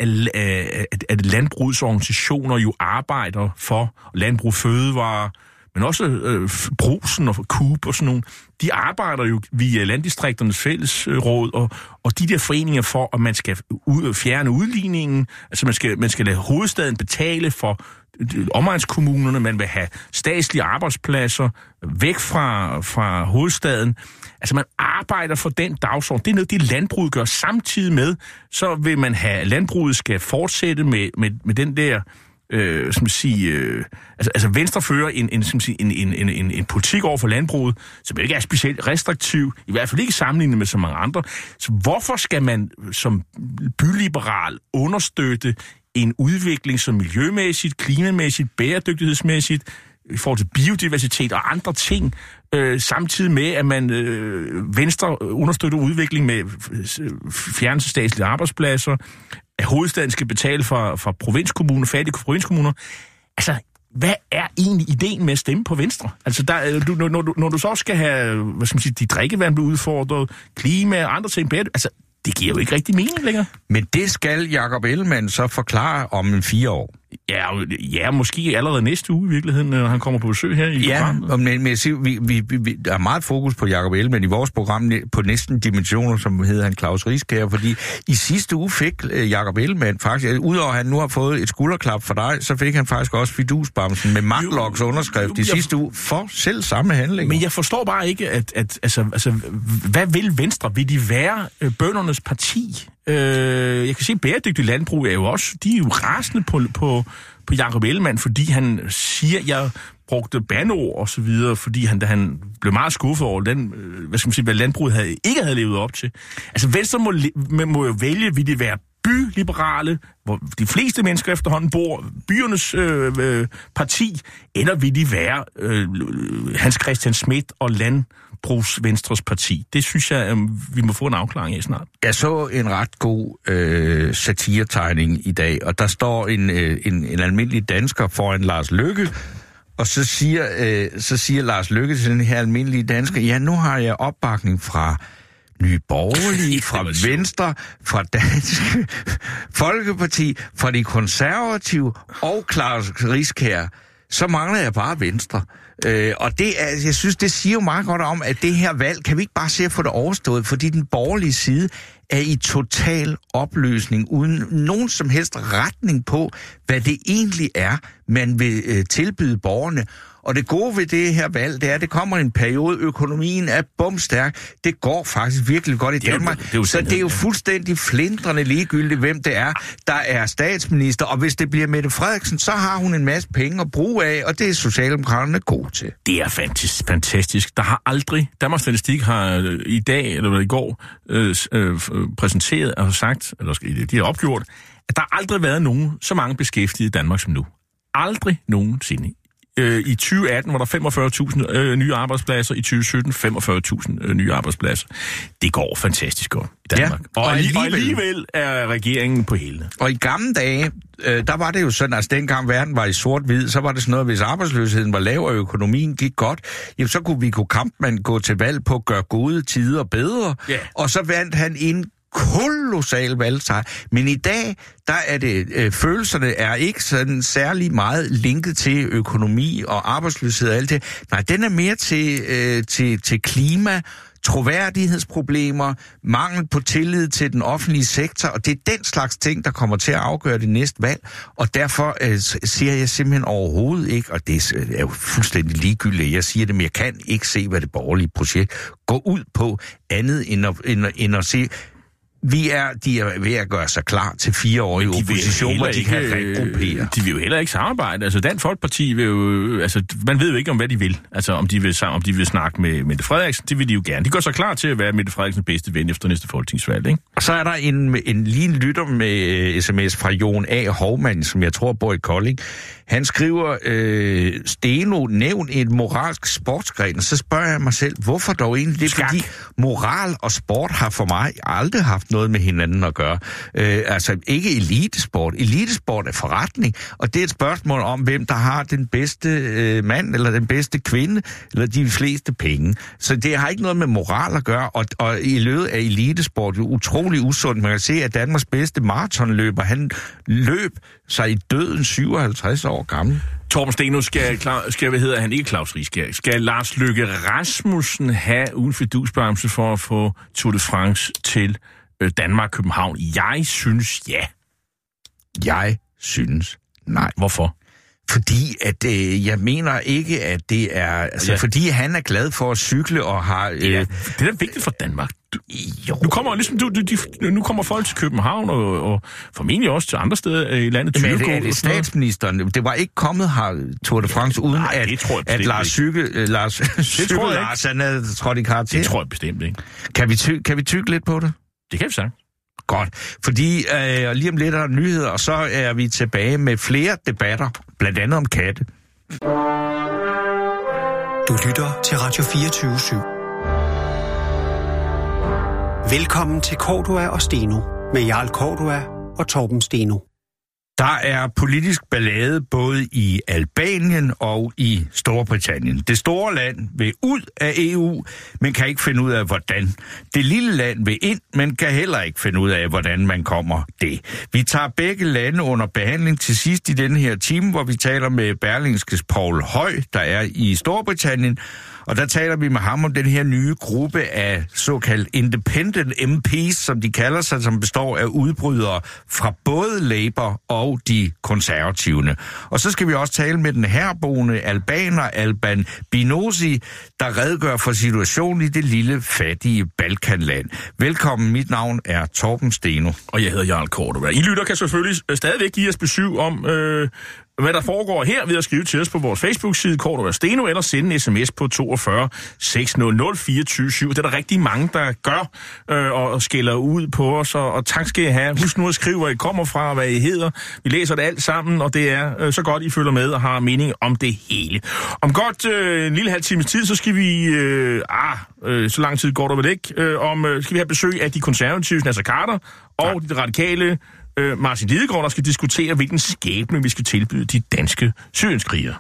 at, at landbrugets organisationer jo arbejder for landbrug, fødevarer, men også øh, Brugsen og Coop og sådan nogle, de arbejder jo via Landdistrikternes Fællesråd og, og de der foreninger for, at man skal ud, fjerne udligningen, altså man skal, man skal lade hovedstaden betale for omegnskommunerne, man vil have statslige arbejdspladser væk fra, fra hovedstaden. Altså man arbejder for den dagsorden. Det er noget, det landbruget gør. Samtidig med, så vil man have, landbruget skal fortsætte med, med, med den der Øh, som sige, øh, altså, altså Venstre fører en, en, som sige, en, en, en, en politik over for landbruget, som ikke er specielt restriktiv, i hvert fald ikke sammenlignet med så mange andre. Så hvorfor skal man som byliberal understøtte en udvikling som miljømæssigt, klimamæssigt, bæredygtighedsmæssigt, i forhold til biodiversitet og andre ting, øh, samtidig med, at man øh, Venstre understøtter udvikling med fjernelse statslige arbejdspladser, at hovedstaden skal betale for, for provinskommuner, fattige provinskommuner. Altså, hvad er egentlig ideen med at stemme på Venstre? Altså, der, du, når, du, når du så skal have, hvad skal man sige, de drikkevand bliver udfordret, klima og andre ting, altså, det giver jo ikke rigtig mening længere. Men det skal Jakob Ellemann så forklare om en fire år. Ja, ja, måske allerede næste uge i virkeligheden, når han kommer på besøg her i ja, programmet. Ja, men, men vi, vi, vi, der er meget fokus på Jakob Ellemann i vores program på næsten dimensioner, som hedder han Klaus Riskær, fordi i sidste uge fik Jakob Ellemann faktisk, udover at han nu har fået et skulderklap for dig, så fik han faktisk også fidusbamsen med Magtlocks underskrift i sidste uge for selv samme handling. Men jeg forstår bare ikke, at, at altså, altså, hvad vil Venstre? Vil de være øh, bøndernes parti? Øh, jeg kan se, at bæredygtig landbrug er jo også, de er jo rasende på, på, på Jakob Ellemann, fordi han siger, jeg brugte bandeord og så videre, fordi han, da han blev meget skuffet over den, hvad skal man sige, hvad landbruget havde, ikke havde levet op til. Altså Venstre må, må jo vælge, vil de være byliberale, hvor de fleste mennesker efterhånden bor, byernes øh, øh, parti, eller vil de være øh, Hans Christian Schmidt og land Brugs Venstres parti. Det synes jeg, vi må få en afklaring af snart. Jeg så en ret god øh, satiretegning i dag, og der står en, øh, en, en almindelig dansker foran Lars Løkke, og så siger, øh, så siger Lars Løkke til den her almindelige dansker, ja, nu har jeg opbakning fra Nye Borgerlige, fra Venstre, fra Dansk Folkeparti, fra de konservative og Klaus Riskær. Så mangler jeg bare Venstre. Øh, og det er, jeg synes, det siger jo meget godt om, at det her valg, kan vi ikke bare se at få det overstået, fordi den borgerlige side er i total opløsning, uden nogen som helst retning på, hvad det egentlig er, man vil øh, tilbyde borgerne. Og det gode ved det her valg, det er, at det kommer en periode, økonomien er bumstærk. Det går faktisk virkelig godt i Danmark. Det er jo, det er jo så det er jo fuldstændig flindrende ligegyldigt, hvem det er, der er statsminister. Og hvis det bliver Mette Frederiksen, så har hun en masse penge at bruge af, og det er Socialdemokraterne gode til. Det er fantastisk. Der har aldrig, Danmarks Statistik har i dag, eller i går, øh, øh, præsenteret og sagt, eller de har opgjort, at der aldrig været nogen så mange beskæftigede i Danmark som nu. Aldrig nogensinde. I tyve atten var der femogfyrre tusind øh, nye arbejdspladser, i tyve sytten femogfyrre tusind øh, nye arbejdspladser. Det går fantastisk godt i Danmark. Ja, og, og, alligevel, og alligevel er regeringen på hælene. Og i gamle dage, øh, der var det jo sådan, at altså, dengang verden var i sort-hvid, så var det sådan noget, hvis arbejdsløsheden var lav og økonomien gik godt, jamen, så kunne vi kunne kampmand gå til valg på at gøre gode tider bedre, yeah. Og så vandt han en kolossal valgsejr. Men i dag, der er det, øh, følelserne er ikke sådan særlig meget linket til økonomi og arbejdsløshed og alt det. Nej, den er mere til, øh, til, til klima, troværdighedsproblemer, mangel på tillid til den offentlige sektor, og det er den slags ting, der kommer til at afgøre det næste valg, og derfor øh, siger jeg simpelthen overhovedet ikke, og det er jo fuldstændig ligegyldigt, jeg siger det, men jeg kan ikke se, hvad det borgerlige projekt går ud på, andet end at, end at, end at se. Vi er, de er ved at gøre sig klar til fire år i opposition, hvor de kan regruppere. De vil jo heller ikke samarbejde. Altså, Dansk Folkeparti vil jo... Altså, man ved jo ikke, om hvad de vil. Altså, om de vil, om de vil snakke med Mette Frederiksen, det vil de jo gerne. De går så klar til at være Mette Frederiksens bedste ven efter næste folketingsvalg, ikke? Og så er der en, en lige en lytter med sms fra Jon A. Hovmand, som jeg tror bor i Kolding. Han skriver, øh, Steno, nævn et moralsk sportsgren, og så spørger jeg mig selv, hvorfor dog egentlig det? Skak. Fordi moral og sport har for mig aldrig haft haft noget med hinanden at gøre. Øh, altså ikke elitesport. Elitesport er forretning, og det er et spørgsmål om, hvem der har den bedste øh, mand, eller den bedste kvinde, eller de fleste penge. Så det har ikke noget med moral at gøre, og, og i løbet af elitesport er utrolig usundt. Man kan se, at Danmarks bedste maratonløber, han løb sig i døden syvoghalvtreds år gammel. Torben Steno, skal, skal hvad hedder han, ikke Claus Rieskær, skal Lars Løkke Rasmussen have uden fidusbamse for at få Tour de France til øh, Danmark København? Jeg synes ja. Jeg synes nej. Hvorfor? Fordi at øh, jeg mener ikke, at det er... Altså, ja. Fordi han er glad for at cykle og har... Øh, ja, det er da vigtigt for Danmark. Du, nu kommer ligesom du, du, de, nu kommer folk til København og, og formentlig også til andre steder i landet. Men er det, er det statsministeren? Det var ikke kommet her Tour de France uden Nej, at, at Lars Cykel, Lars Cykel Lars han havde trådt i karakter. Det tror jeg bestemt ikke. Kan vi, ty, kan vi tykke lidt på det? Det kan vi sige. Godt, fordi øh, lige om lidt er der nyheder, og så er vi tilbage med flere debatter, blandt andet om katte. Du lytter til Radio fireogtyve syv. Velkommen til Cordua og Steno med Jarl Cordua og Torben Steno. Der er politisk ballade både i Albanien og i Storbritannien. Det store land vil ud af E U, men kan ikke finde ud af, hvordan. Det lille land vil ind, men kan heller ikke finde ud af, hvordan man kommer det. Vi tager begge lande under behandling til sidst i denne her time, hvor vi taler med Berlingskes Poul Høj, der er i Storbritannien. Og der taler vi med ham om den her nye gruppe af såkaldt independent M P's, som de kalder sig, som består af udbrydere fra både Labour og de konservative. Og så skal vi også tale med den herboende albaner Alban Binosi, der redegør for situationen i det lille, fattige Balkanland. Velkommen, mit navn er Torben Steno. Og jeg hedder Jarl Cordua. I lytter kan selvfølgelig stadigvæk give os besøg om... Øh hvad der foregår her ved at skrive til os på vores Facebook-side, Cordua Steno, eller sende en sms på toogfyrre seks nul nul fire tyve syv. Det er der rigtig mange, der gør øh, og skælder ud på os, og, og tak skal I have. Husk nu at skrive, hvor I kommer fra, hvad I hedder. Vi læser det alt sammen, og det er øh, så godt, I følger med og har mening om det hele. Om godt øh, en lille halv times tid, så skal vi... Øh, ah, øh, så lang tid går der vel ikke. Øh, om, øh, skal vi have besøg af de konservative, Naser Khader, og ja. de radikale... Martin Lidegaard, der skal diskutere, hvilken skæbne vi skal tilbyde de danske syrienskrigere.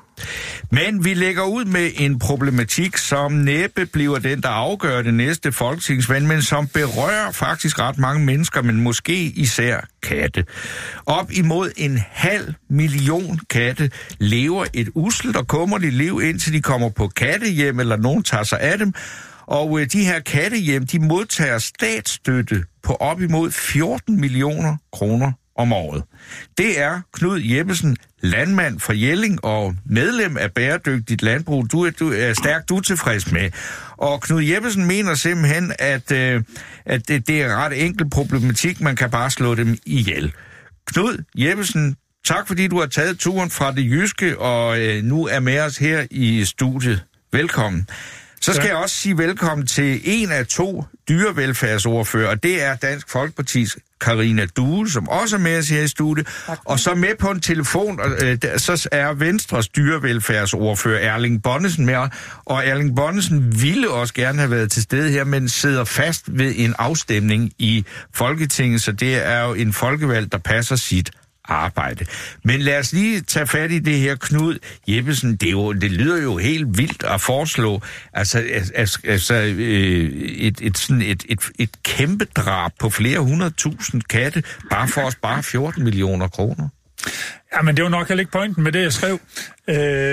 Men vi lægger ud med en problematik, som næppe bliver den, der afgør det næste folketingsvalg, men som berører faktisk ret mange mennesker, men måske især katte. Op imod en halv million katte lever et usselt og kummerligt liv, indtil de kommer på kattehjem, eller nogen tager sig af dem. Og de her kattehjem, de modtager statsstøtte på op imod fjorten millioner kroner om året. Det er Knud Jeppesen, landmand fra Jelling og medlem af Bæredygtigt Landbrug. Du er, du er stærkt utilfreds med. Og Knud Jeppesen mener simpelthen, at, øh, at det, det er ret enkel problematik. Man kan bare slå dem ihjel. Knud Jeppesen, tak fordi du har taget turen fra det jyske og øh, nu er med os her i studiet. Velkommen. Så skal ja. jeg også sige velkommen til en af to dyrevelfærdsordfører, og det er Dansk Folkepartis Karina Due, som også er med os her i studiet. Og så med på en telefon, øh, der, så er Venstres dyrevelfærdsordfører Erling Bonnesen med, og Erling Bonnesen ville også gerne have været til stede her, men sidder fast ved en afstemning i Folketinget, så det er jo en folkevalg, der passer sit arbejde. Men lad os lige tage fat i det her, Knud Jeppesen. Det, er jo, det lyder jo helt vildt at foreslå altså, altså øh, et, et, sådan et, et, et kæmpe drab på flere hundredtusind katte, bare for at spare fjorten millioner kroner. Ja, men det var nok heller ikke pointen med det, jeg skrev. Øh,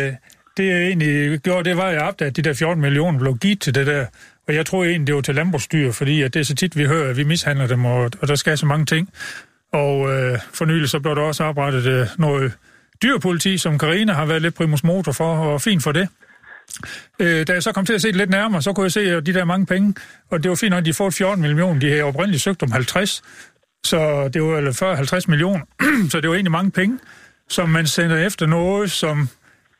det jeg egentlig gjorde, det var, at jeg opdagede, at de der fjorten millioner blev givet til det der. Og jeg tror egentlig, det var til landbrugsdyr, fordi at det er så tit, vi hører, at vi mishandler dem, og, og der skal så mange ting. Og øh, for nylig så blev der også arbejdet øh, noget dyrpoliti, som Karina har været lidt primus motor for, og fint for det. Øh, da jeg så kom til at se det lidt nærmere, så kunne jeg se, at de der mange penge, og det var fint, at de får fjorten millioner, de har oprindeligt søgt om halvtreds, så det var fyrre til halvtreds millioner, så det var egentlig mange penge, som man sender efter noget, som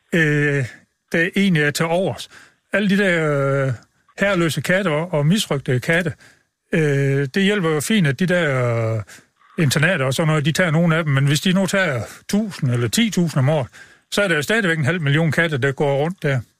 øh, der egentlig er til overs. Alle de der øh, herreløse katte og, og misrygtede katte, øh, det hjælper jo fint, at de der... Øh, internater og sådan noget, de tager nogle af dem, men hvis de nu tager tusind eller ti tusind om året, så er der jo stadigvæk en halv million katte, der går rundt der.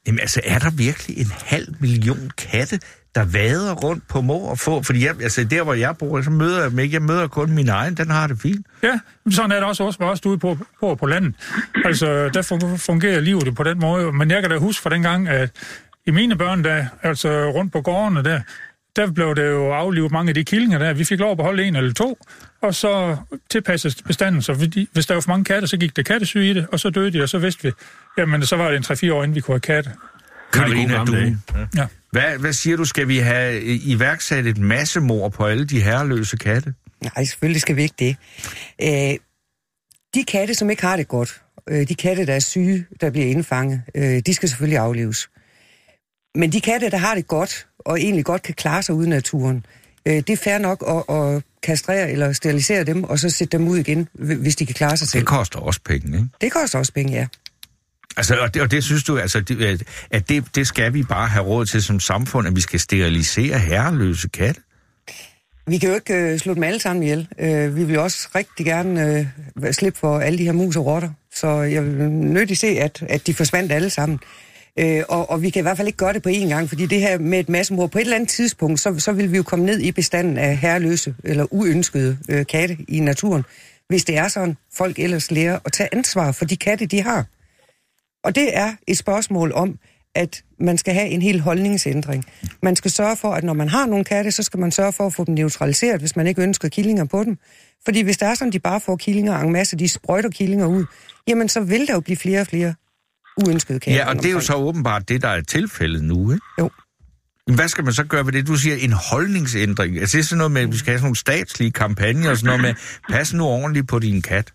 Jamen altså, er der virkelig en halv million katte, der vader rundt på må og få? Fordi jeg, altså, der, hvor jeg bor, så møder jeg dem ikke. Jeg møder kun min egen, den har det fint. Ja, sådan er det også, også, også ude på, på, på landet. Altså, der fungerer livet på den måde. Men jeg kan da huske fra dengang, at i mine børn, der, altså rundt på gårdene der, der blev det jo aflivet mange af de killinger der. Vi fik lov at beholde en eller to, og så tilpasses bestanden. Så fordi, hvis der var for mange katte, så gik der kattesyge i det, og så døde de, og så vidste vi, jamen så var det en tre fire år, inden vi kunne have katte. Karina, du, ja. hvad, hvad siger du, skal vi have iværksat et massemord på alle de herreløse katte? Nej, selvfølgelig skal vi ikke det. Øh, de katte, som ikke har det godt, øh, de katte, der er syge, der bliver indfanget, øh, de skal selvfølgelig aflives. Men de katte, der har det godt, og egentlig godt kan klare sig uden naturen, øh, det er fair nok at, at kastrere eller sterilisere dem, og så sætte dem ud igen, hvis de kan klare sig selv. Det koster også penge, ikke? Det koster også penge, ja. Altså, og det, og det synes du, altså, det, at det, det skal vi bare have råd til som samfund, at vi skal sterilisere herreløse katte? Vi kan jo ikke øh, slå dem alle sammen ihjel. Øh, vi vil også rigtig gerne øh, slippe for alle de her mus og rotter. Så jeg vil nødt se, at, at de forsvandt alle sammen. Øh, og, og vi kan i hvert fald ikke gøre det på én gang, fordi det her med et massemord, på et eller andet tidspunkt, så, så vil vi jo komme ned i bestanden af herreløse eller uønskede øh, katte i naturen, hvis det er sådan, folk ellers lærer at tage ansvar for de katte, de har. Og det er et spørgsmål om, at man skal have en hel holdningsændring. Man skal sørge for, at når man har nogle katte, så skal man sørge for at få dem neutraliseret, hvis man ikke ønsker killinger på dem. Fordi hvis det er sådan, de bare får killinger, en masse, de sprøjter killinger ud, jamen så vil der jo blive flere og flere uønskede katte. Ja, og det er jo så åbenbart det, der er tilfældet nu, ikke? Jo. Hvad skal man så gøre ved det? Du siger en holdningsændring. Altså det er sådan noget med, at vi skal have sådan nogle statslige kampagner og sådan noget med, pas nu ordentligt på din kat.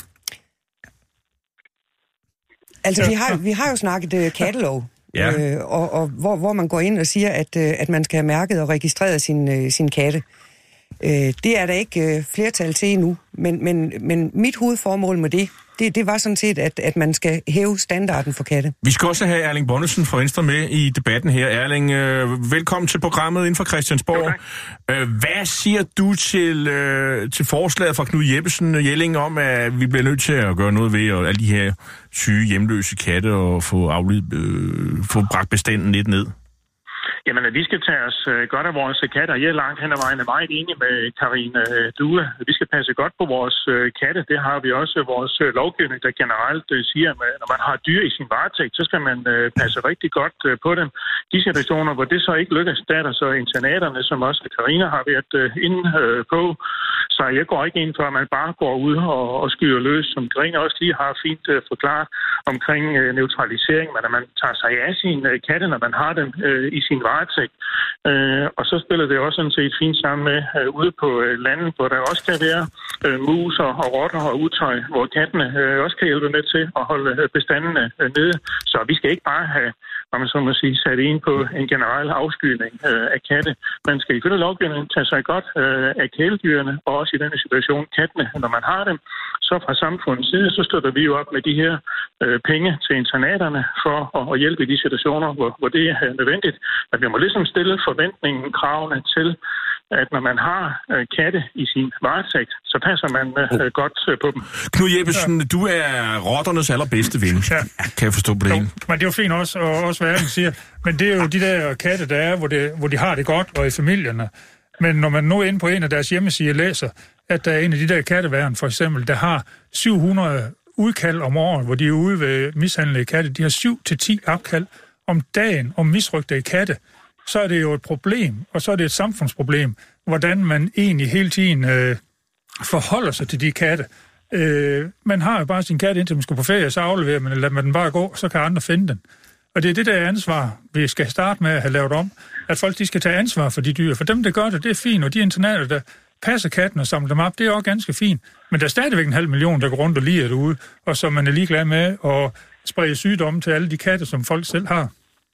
Altså, vi har, vi har jo snakket uh, kattelov, ja. øh, og, og hvor, hvor man går ind og siger, at, uh, at man skal have mærket og registreret sin, uh, sin katte. Uh, det er der ikke uh, flertal til endnu, men, men, men mit hovedformål med det, det, det var sådan set, at, at man skal hæve standarden for katte. Vi skal også have Erling Bonnesen fra Venstre med i debatten her. Erling, øh, velkommen til programmet inden for Christiansborg. Okay. Øh, hvad siger du til, øh, til forslaget fra Knud Jeppesen og Jelling om, at vi bliver nødt til at gøre noget ved og alle de her syge, hjemløse katte og få, afled, øh, få bragt bestanden lidt ned? Jamen, vi skal tage os godt af vores katte, og jeg er langt hen ad vejen meget enig med Karina Due. Vi skal passe godt på vores katte. Det har vi også vores lovgivning, der generelt siger, at når man har dyr i sin varetægt, så skal man passe rigtig godt på dem. De situationer, hvor det så ikke lykkes, der er der så internaterne, som også Karina har været inde på. Så jeg går ikke ind for, at man bare går ud og, og skyder løs, som Karina også lige har fint forklaret omkring neutralisering, men at man tager sig af sine katte, når man har dem i sin varetægt. Øh, og så spiller det også sådan set fint sammen med øh, ude på øh, landet, hvor der også kan være øh, mus og, og rotter og utøj, hvor kattene øh, også kan hjælpe med til at holde øh, bestandene øh, nede. Så vi skal ikke bare have, om man så må sige, sat ind på en generel afskydning øh, af katte. Man skal ifølge lovgivningen tage sig godt øh, af kæledyrene, og også i denne situation kattene, når man har dem. Så fra samfundets side, så støtter vi jo op med de her øh, penge til internaterne for at, at hjælpe i de situationer, hvor, hvor det er nødvendigt. Men vi må ligesom stille forventningen, kravene til, at når man har øh, katte i sin varetægt, så passer man øh, godt øh, på dem. Knud Jeppesen, ja. Du er rotternes allerbedste ven. Ja. Kan jeg forstå på det? Jo, men det er jo fint også, og også hvad jeg siger. Men det er jo de der katte, der er, hvor, det, hvor de har det godt, og i familierne. Men når man nu er inde på en af deres hjemmesider læser, at der er en af de der katteværn, for eksempel, der har syv hundrede udkald om året, hvor de er ude ved mishandlede katte. De har syv til ti opkald om dagen om misrygtede katte. Så er det jo et problem, og så er det et samfundsproblem, hvordan man egentlig hele tiden øh, forholder sig til de katte. Øh, man har jo bare sin katte, indtil man skal på ferie, så afleverer man, eller lader man den bare gå, så kan andre finde den. Og det er det der ansvar, vi skal starte med at have lavet om, at folk de skal tage ansvar for de dyr. For dem, der gør det, det er fint, og de internater, der passer katten og samler dem op, det er også ganske fint. Men der er stadigvæk en halv million, der går rundt og liger derude, og så man er ligeglad med at sprede sygdomme til alle de katte, som folk selv har.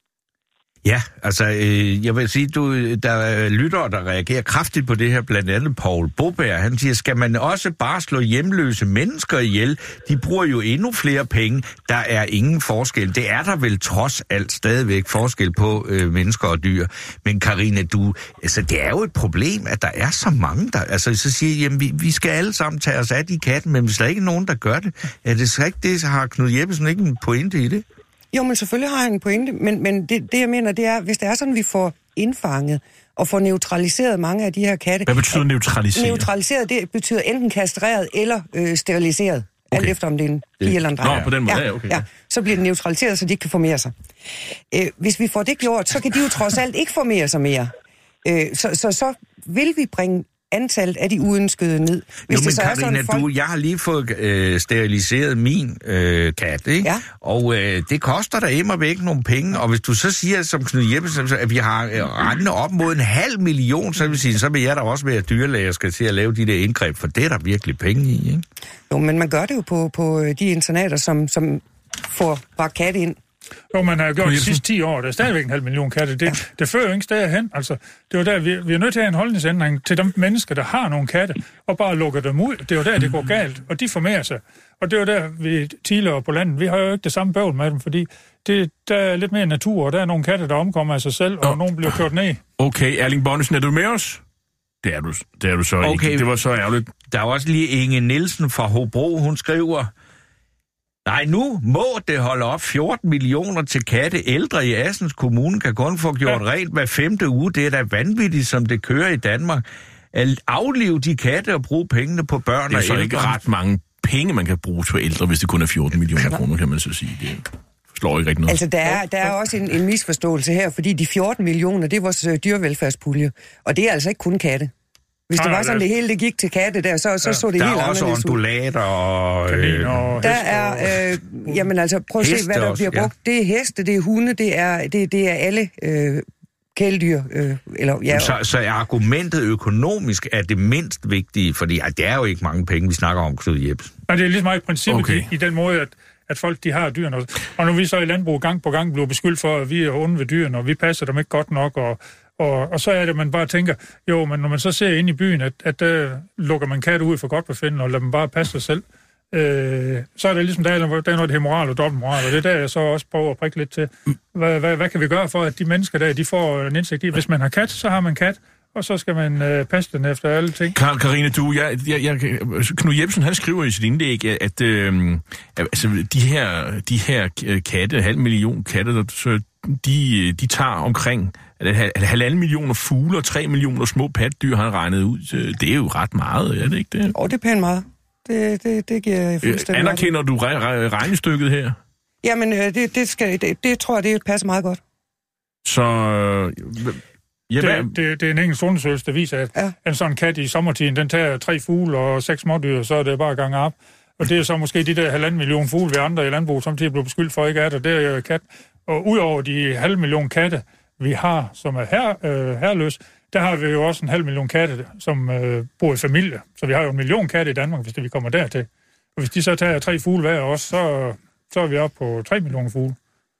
Ja, altså, øh, jeg vil sige, du, der er lyttere, der reagerer kraftigt på det her, blandt andet Paul Boberg. Han siger, skal man også bare slå hjemløse mennesker ihjel? De bruger jo endnu flere penge. Der er ingen forskel. Det er der vel trods alt stadigvæk forskel på øh, mennesker og dyr. Men Karina, du, altså, det er jo et problem, at der er så mange, der altså, så siger, jamen, vi, vi skal alle sammen tage os af de katten, men hvis der ikke er nogen, der gør det, er det så ikke det, så har Knud Jeppesen ikke en pointe i det? Jo, men selvfølgelig har han en pointe, men, men det, det, jeg mener, det er, hvis det er sådan, vi får indfanget og får neutraliseret mange af de her katte... Hvad betyder neutraliseret? Neutraliseret, det betyder enten kastreret eller øh, steriliseret. Okay. Alt efter, om det er en pige eller en dreng. Nå, på den måde, ja, okay. Ja, så bliver det neutraliseret, så de ikke kan formere sig. Øh, hvis vi får det gjort, så kan de jo trods alt ikke formere sig mere. Øh, så, så, så vil vi bringe antallet af de uønskede ned. Hvis jo, men Carina, folk... du, jeg har lige fået øh, steriliseret min øh, kat, ikke? Ja. Og øh, det koster der immer væk nogle penge, og hvis du så siger, som Knud Jeppesen, at vi har øh, rendende op mod en halv million, så vil, sige, så vil jeg da også være dyrlæger, skal til at lave de der indgreb, for det er der virkelig penge i, ikke? Jo, men man gør det jo på, på de internater, som, som får bragt katte ind. Jo, man har gjort de sidste ti år, der er stadigvæk en halv million katte. Det, ja. det fører jo ingen steder hen. Altså, det er der, vi, vi er nødt til at have en holdningsændring til de mennesker, der har nogle katte, og bare lukker dem ud. Det er jo der, det går galt, og de formerer sig. Og det er jo der, vi tidligere på landet, vi har jo ikke det samme bøvl med dem, fordi det, der er lidt mere natur, og der er nogle katte, der omkommer af sig selv, og oh. nogen bliver kørt ned. Okay, Erling Bonnesen, er du med os? Det er du, det er du så okay. Ikke. Det var så ærgerligt. Der er også lige Inge Nielsen fra Hobro, hun skriver... Nej, nu må det holde op fjorten millioner til katte. Ældre i Assens Kommune kan kun få gjort ja. rent hver femte uge. Det er da vanvittigt, som det kører i Danmark. At aflive de katte og bruge pengene på børn og ældre. Det er så ikke ret mange penge, man kan bruge til ældre, hvis det kun er fjorten millioner kroner, kan man så sige. Det forslår ikke rigtig noget. Altså, der er, der er også en, en misforståelse her, fordi de fjorten millioner, det er vores øh, dyrevelfærdspulje. Og det er altså ikke kun katte. Hvis det var sådan, det hele det gik til katte der, så så, ja, så det helt anderledes ud. Der er også undulater og... Kaniner og der er... Øh, jamen altså, prøv at se, hvad der bliver brugt. Ja. Det er heste, det er hunde, det er, det, det er alle øh, kæledyr. Øh, eller, ja, så, så er argumentet økonomisk er det mindst vigtige, fordi ja, det er jo ikke mange penge, vi snakker om, Knud Jeppesen. Nej, det er lige meget i princippet okay. i, i den måde, at, at folk de har dyrene. Og når vi så i landbrug gang på gang bliver beskyldt for, at vi er onde ved dyrene, og vi passer dem ikke godt nok, og Og, og så er det, at man bare tænker, jo, men når man så ser ind i byen, at, at der lukker man katte ud for godt befindende, og lader dem bare passe sig selv, øh, så er det ligesom, der er, der er noget hemoral og dobbeltmoral, og det er der, jeg så også prøver at prikke lidt til. Hvad, hvad, hvad kan vi gøre for, at de mennesker der, de får en indsigt i? Hvis man har kat, så har man kat, og så skal man øh, passe den efter alle ting. Karl, Carina, du, jeg, jeg, jeg, Knud Jeppesen, han skriver i sit indlæg, at, at øh, altså, de her, de her katte, halv million katte, der, så de, de tager omkring halvanden millioner fugle og tre millioner små patdyr, har han regnet ud. Det er jo ret meget, er det ikke det? Åh, oh, det er pænt meget. Det, det, det giver jeg fuldstændig. Anerkender du re- re- regnestykket her? Jamen, det, det, skal, det, det tror jeg, det passer meget godt. Så... Ja, det, det, det er en engelsk undersøgelse, der viser, at ja. en sådan kat i sommertiden, den tager tre fugle og seks smådyr, så er det bare gang op. Og det er så måske de der halvanden million fugle, vi andre i landbrug samtidig bliver beskyldt for ikke at det, det er kat. Og udover de halv million katte, vi har, som er her, øh, herløs, der har vi jo også en halv million katte, som øh, bor i familie. Så vi har jo en million katte i Danmark, hvis det vi kommer dertil. Og hvis de så tager tre fugle hver også, så, så er vi oppe på tre millioner fugle.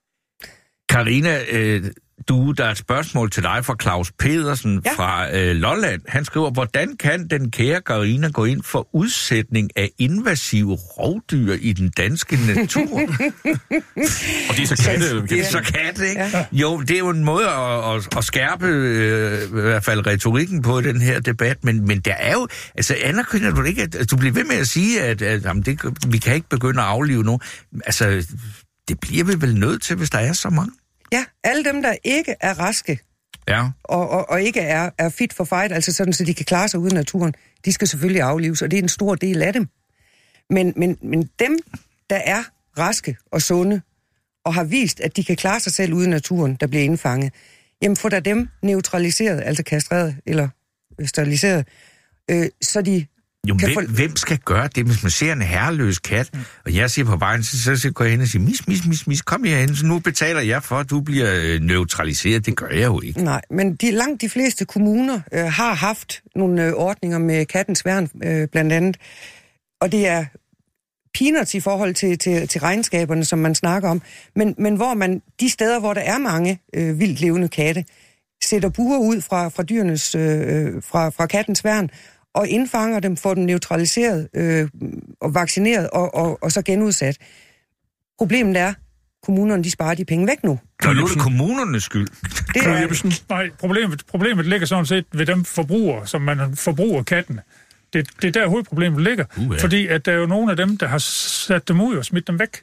Carina, øh, du, der er et spørgsmål til dig fra Claus Pedersen ja. fra øh, Lolland. Han skriver, hvordan kan den kære Carina gå ind for udsætning af invasive rovdyr i den danske natur? Og det er så katte. Det er så katte, ikke? Ja. Jo, det er jo en måde at, at, at skærpe øh, i hvert fald retorikken på den her debat, men, men der er jo, altså anerkender du ikke, at du bliver ved med at sige, at, at jamen, det, vi kan ikke begynde at aflive nogen. Altså, det bliver vi vel nødt til, hvis der er så mange? Ja, alle dem, der ikke er raske, ja. og, og, og ikke er, er fit for fight, altså sådan, så de kan klare sig uden naturen, de skal selvfølgelig aflives, og det er en stor del af dem. Men, men, men dem, der er raske og sunde, og har vist, at de kan klare sig selv uden naturen, der bliver indfanget, jamen få da dem neutraliseret, altså kastreret eller steriliseret, øh, så de... Jo, hvem, få... hvem skal gøre det, hvis man ser en herreløs kat, mm. og jeg siger på vejen, så, så går jeg hen og siger, mis, mis, mis, mis, kom herhen, så nu betaler jeg for, at du bliver neutraliseret. Det gør jeg jo ikke. Nej, men de, langt de fleste kommuner øh, har haft nogle øh, ordninger med kattens værn, øh, blandt andet, og det er peanuts i forhold til, til, til regnskaberne, som man snakker om, men, men hvor man, de steder, hvor der er mange øh, vildt levende katte, sætter buer ud fra, fra dyrenes, øh, fra, fra kattens værn, og indfanger dem, får dem neutraliseret øh, og vaccineret, og, og, og så genudsat. Problemet er, kommunerne de sparer de penge væk nu. Så nu er det kommunernes skyld. Det er... Nej, problemet, problemet ligger sådan set ved dem forbrugere, som man forbruger kattene. Det, det er der hovedproblemet ligger, uh, ja. Fordi at der er jo nogle af dem, der har sat dem ud og smidt dem væk.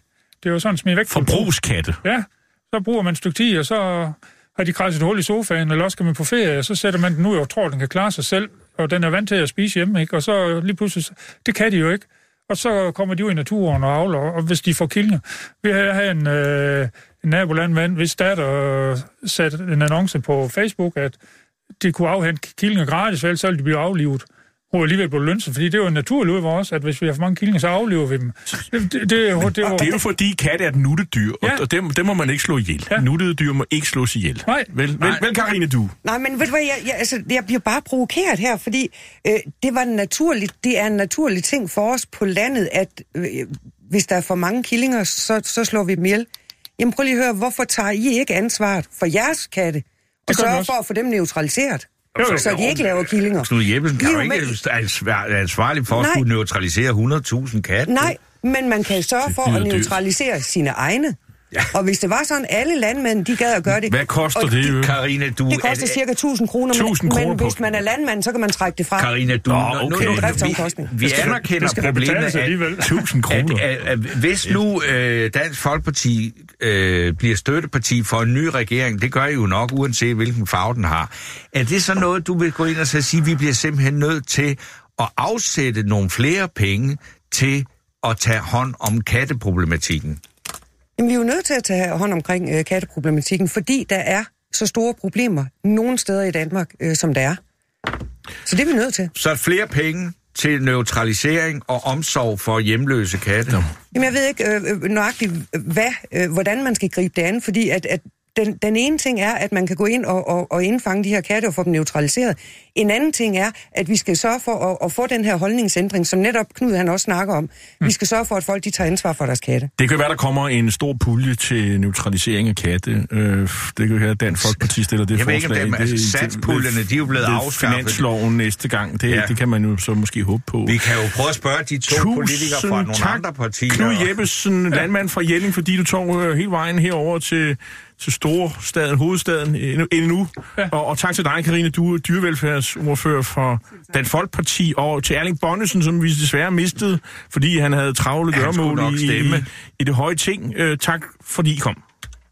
Det er jo sådan smid væk. Forbrugskatte? Ja, så bruger man et stykke tid, og så har de kradset et hul i sofaen, eller også skal man på ferie, og så sætter man den ud og tror, den kan klare sig selv, og den er vant til at spise hjemme, ikke? Og så lige pludselig, det kan de jo ikke. Og så kommer de ud i naturen og avler, og hvis de får killinger. Vi har her en, øh, en nabolandmand, hvis datter øh, satte en annonce på Facebook, at de kunne afhente killinger gratis, ellers så ville de blive aflivet. Og alligevel på lønse, fordi det er jo en naturlig ud for os, at hvis vi har for mange killinger, så aflever vi dem. Det, det, det, det, er, jo, det, er, jo... det er jo fordi katte er et nuttedyr, ja. Og dem, dem må man ikke slå ihjel. Ja. Nuttede dyr må ikke slås ihjel. Nej. Vel, vel, vel Karine, du? Nej, men ved du hvad, jeg, jeg, altså, jeg bliver bare provokeret her, fordi øh, det var naturligt, det er en naturlig ting for os på landet, at øh, hvis der er for mange killinger, så, så slår vi dem ihjel. Jamen prøv lige at høre, hvorfor tager I ikke ansvaret for jeres katte, og sørger for at få dem neutraliseret? Jo, så de ikke laver killinger. Knud Jeppesen kan jo ikke være ansvarlig for at skulle neutralisere hundrede tusind katte. Nej, men man kan sørge for at neutralisere sine egne. Ja. Og hvis det var sådan, alle landmænd, de gad at gøre det... Hvad koster det jo? Karina, du... Det koster cirka tusind kroner, tusind men, men hvis man er landmand, så kan man trække det fra. Karina, du... Oh, okay. Nu, vi, vi anerkender problemet af tusind kroner. At, at, at, hvis nu øh, Dansk Folkeparti øh, bliver støtteparti for en ny regering, det gør I jo nok, uanset hvilken farve den har. Er det så noget, du vil gå ind og sige, at vi bliver simpelthen nødt til at afsætte nogle flere penge til at tage hånd om katteproblematikken? Jamen, vi er jo nødt til at tage hånd omkring øh, katteproblematikken, fordi der er så store problemer nogle steder i Danmark, øh, som der er. Så det er vi nødt til. Så flere penge til neutralisering og omsorg for hjemløse katte? Ja. Jamen, jeg ved ikke øh, nøjagtigt, hvad, øh, hvordan man skal gribe det an, fordi at, at den, den ene ting er, at man kan gå ind og, og, og indfange de her katte og få dem neutraliseret. En anden ting er, at vi skal sørge for at, at få den her holdningsændring, som netop Knud han også snakker om. Mm. Vi skal sørge for, at folk de tager ansvar for deres katte. Det kan være, der kommer en stor pulje til neutralisering af katte. Øh, det kan være, at Dansk Folkeparti stiller det jeg forslag. Jeg ved ikke, om det er satspuljerne, de er jo blevet afskaffet. Finansloven næste gang, det, ja. det kan man jo så måske håbe på. Vi kan jo prøve at spørge de to Tusind politikere fra nogle tak, andre partier. Knud Jeppesen, landmand fra Jelling, fordi du tog øh, hele vejen herover til... til storstaden, hovedstaden endnu. endnu. Ja. Og, og tak til dig, Karine, du er dyrevelfærdsordfører for Dansk Folkeparti, og til Erling Bonnesen, som vi desværre mistede, fordi han havde travle gøremål i, i, i det høje ting. Uh, tak, fordi I kom.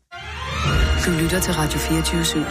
Du lytter til Radio fireogtyve syv.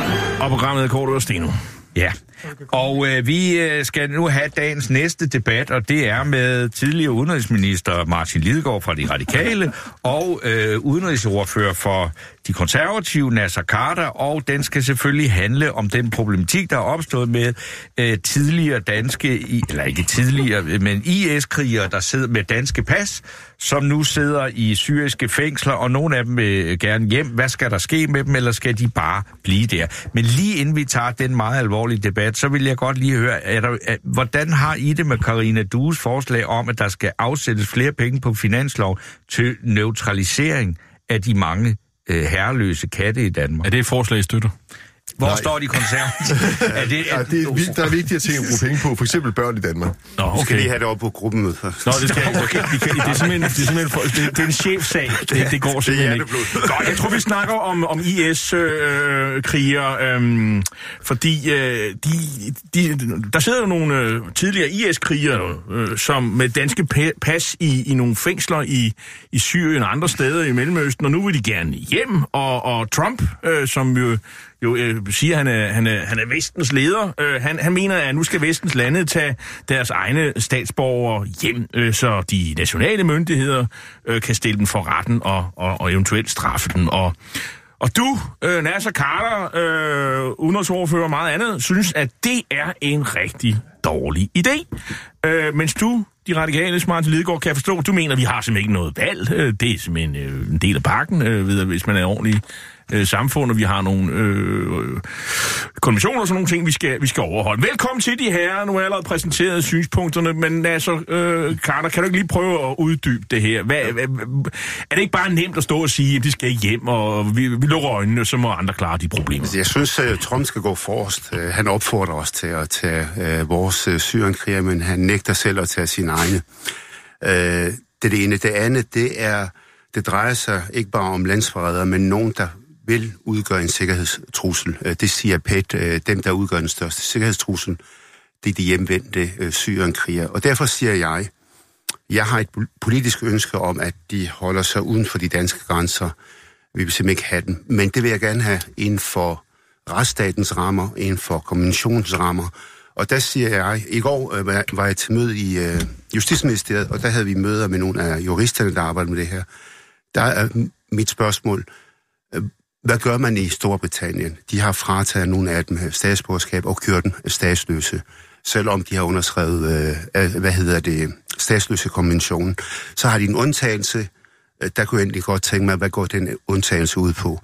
Og programmet er Kort og Steno. Ja, og øh, vi øh, skal nu have dagens næste debat, og det er med tidligere udenrigsminister Martin Lidegaard fra De Radikale og øh, udenrigsordfører for De Konservative, Naser Khader, og den skal selvfølgelig handle om den problematik, der er opstået med øh, tidligere danske, eller ikke tidligere, men I S-krigere, der sidder med danske pas, som nu sidder i syriske fængsler, og nogle af dem vil gerne hjem. Hvad skal der ske med dem, eller skal de bare blive der? Men lige inden vi tager den meget alvorlige debat, så vil jeg godt lige høre, er der, er, hvordan har I det med Karina Dues forslag om, at der skal afsættes flere penge på finanslov til neutralisering af de mange øh, herreløse katte i Danmark? Er det et forslag, I støtter? Hvor Nej. står de konservative? er det, er... Ja, det er, der er vigtige ting at bruge penge på, for eksempel børn i Danmark. Nå, okay. Vi skal lige have det op på gruppemødet først. Nå, det skal jeg okay. Vi kan, det er simpelthen, det er simpelthen det, det er en chefsag. Det, det går simpelthen ikke. Godt, jeg tror, vi snakker om, om I S-krigere, øh, øh, fordi øh, de, de, der sidder jo nogle øh, tidligere I S-krigere, øh, som med danske pas i, i nogle fængsler i, i Syrien og andre steder i Mellemøsten, og nu vil de gerne hjem, og, og Trump, øh, som jo jo øh, siger, at han er, han, er, han er vestens leder. Øh, han, han mener, at nu skal vestens lande tage deres egne statsborgere hjem, øh, så de nationale myndigheder øh, kan stille dem for retten og, og, og eventuelt straffe dem. Og, og du, øh, Naser Khader, øh, udenrigsordfører og meget andet, synes, at det er en rigtig dårlig idé. Øh, mens du, De Radikale, Martin Lidegaard, kan jeg forstå, du mener, at vi har simpelthen ikke noget valg. Øh, det er simpelthen øh, en del af pakken, øh, ved, hvis man er ordentlig øh, samfund, og vi har nogle øh, konventioner og sådan nogle ting, vi skal, vi skal overholde. Velkommen til de her. Nu er jeg allerede præsenteret synspunkterne, men altså, øh, Khader, kan du ikke lige prøve at uddybe det her? Hvad, hvad, er det ikke bare nemt at stå og sige, at de skal hjem, og vi, vi lukker øjnene, så må andre klare de problemer? Jeg synes, at Trump skal gå forrest. Han opfordrer os til at tage øh, vores øh, syrenkriger, men han nægter selv at tage sine egne. Øh, det er det ene. Det andet, det er, det drejer sig ikke bare om landsforrædere, men nogen, der vil udgøre en sikkerhedstrussel. Det siger Pet, dem der udgør den største sikkerhedstrussel, det er de hjemvendte øh, syrenkriger. Og derfor siger jeg, Jeg har et politisk ønske om, at de holder sig uden for de danske grænser. Vi vil simpelthen ikke have dem. Men det vil jeg gerne have inden for retsstatens rammer, inden for konventionens rammer. Og der siger jeg, i går øh, var jeg til møde i øh, Justitsministeriet, og der havde vi møder med nogle af juristerne, der arbejder med det her. Der er mit spørgsmål, øh, hvad gør man i Storbritannien? De har frataget nogle af dem statsborgerskab og kørt dem statsløse, selvom de har underskrevet, øh, hvad hedder det, statsløse konventionen. Så har de en undtagelse. Der kunne jeg egentlig godt tænke mig, hvad går den undtagelse ud på?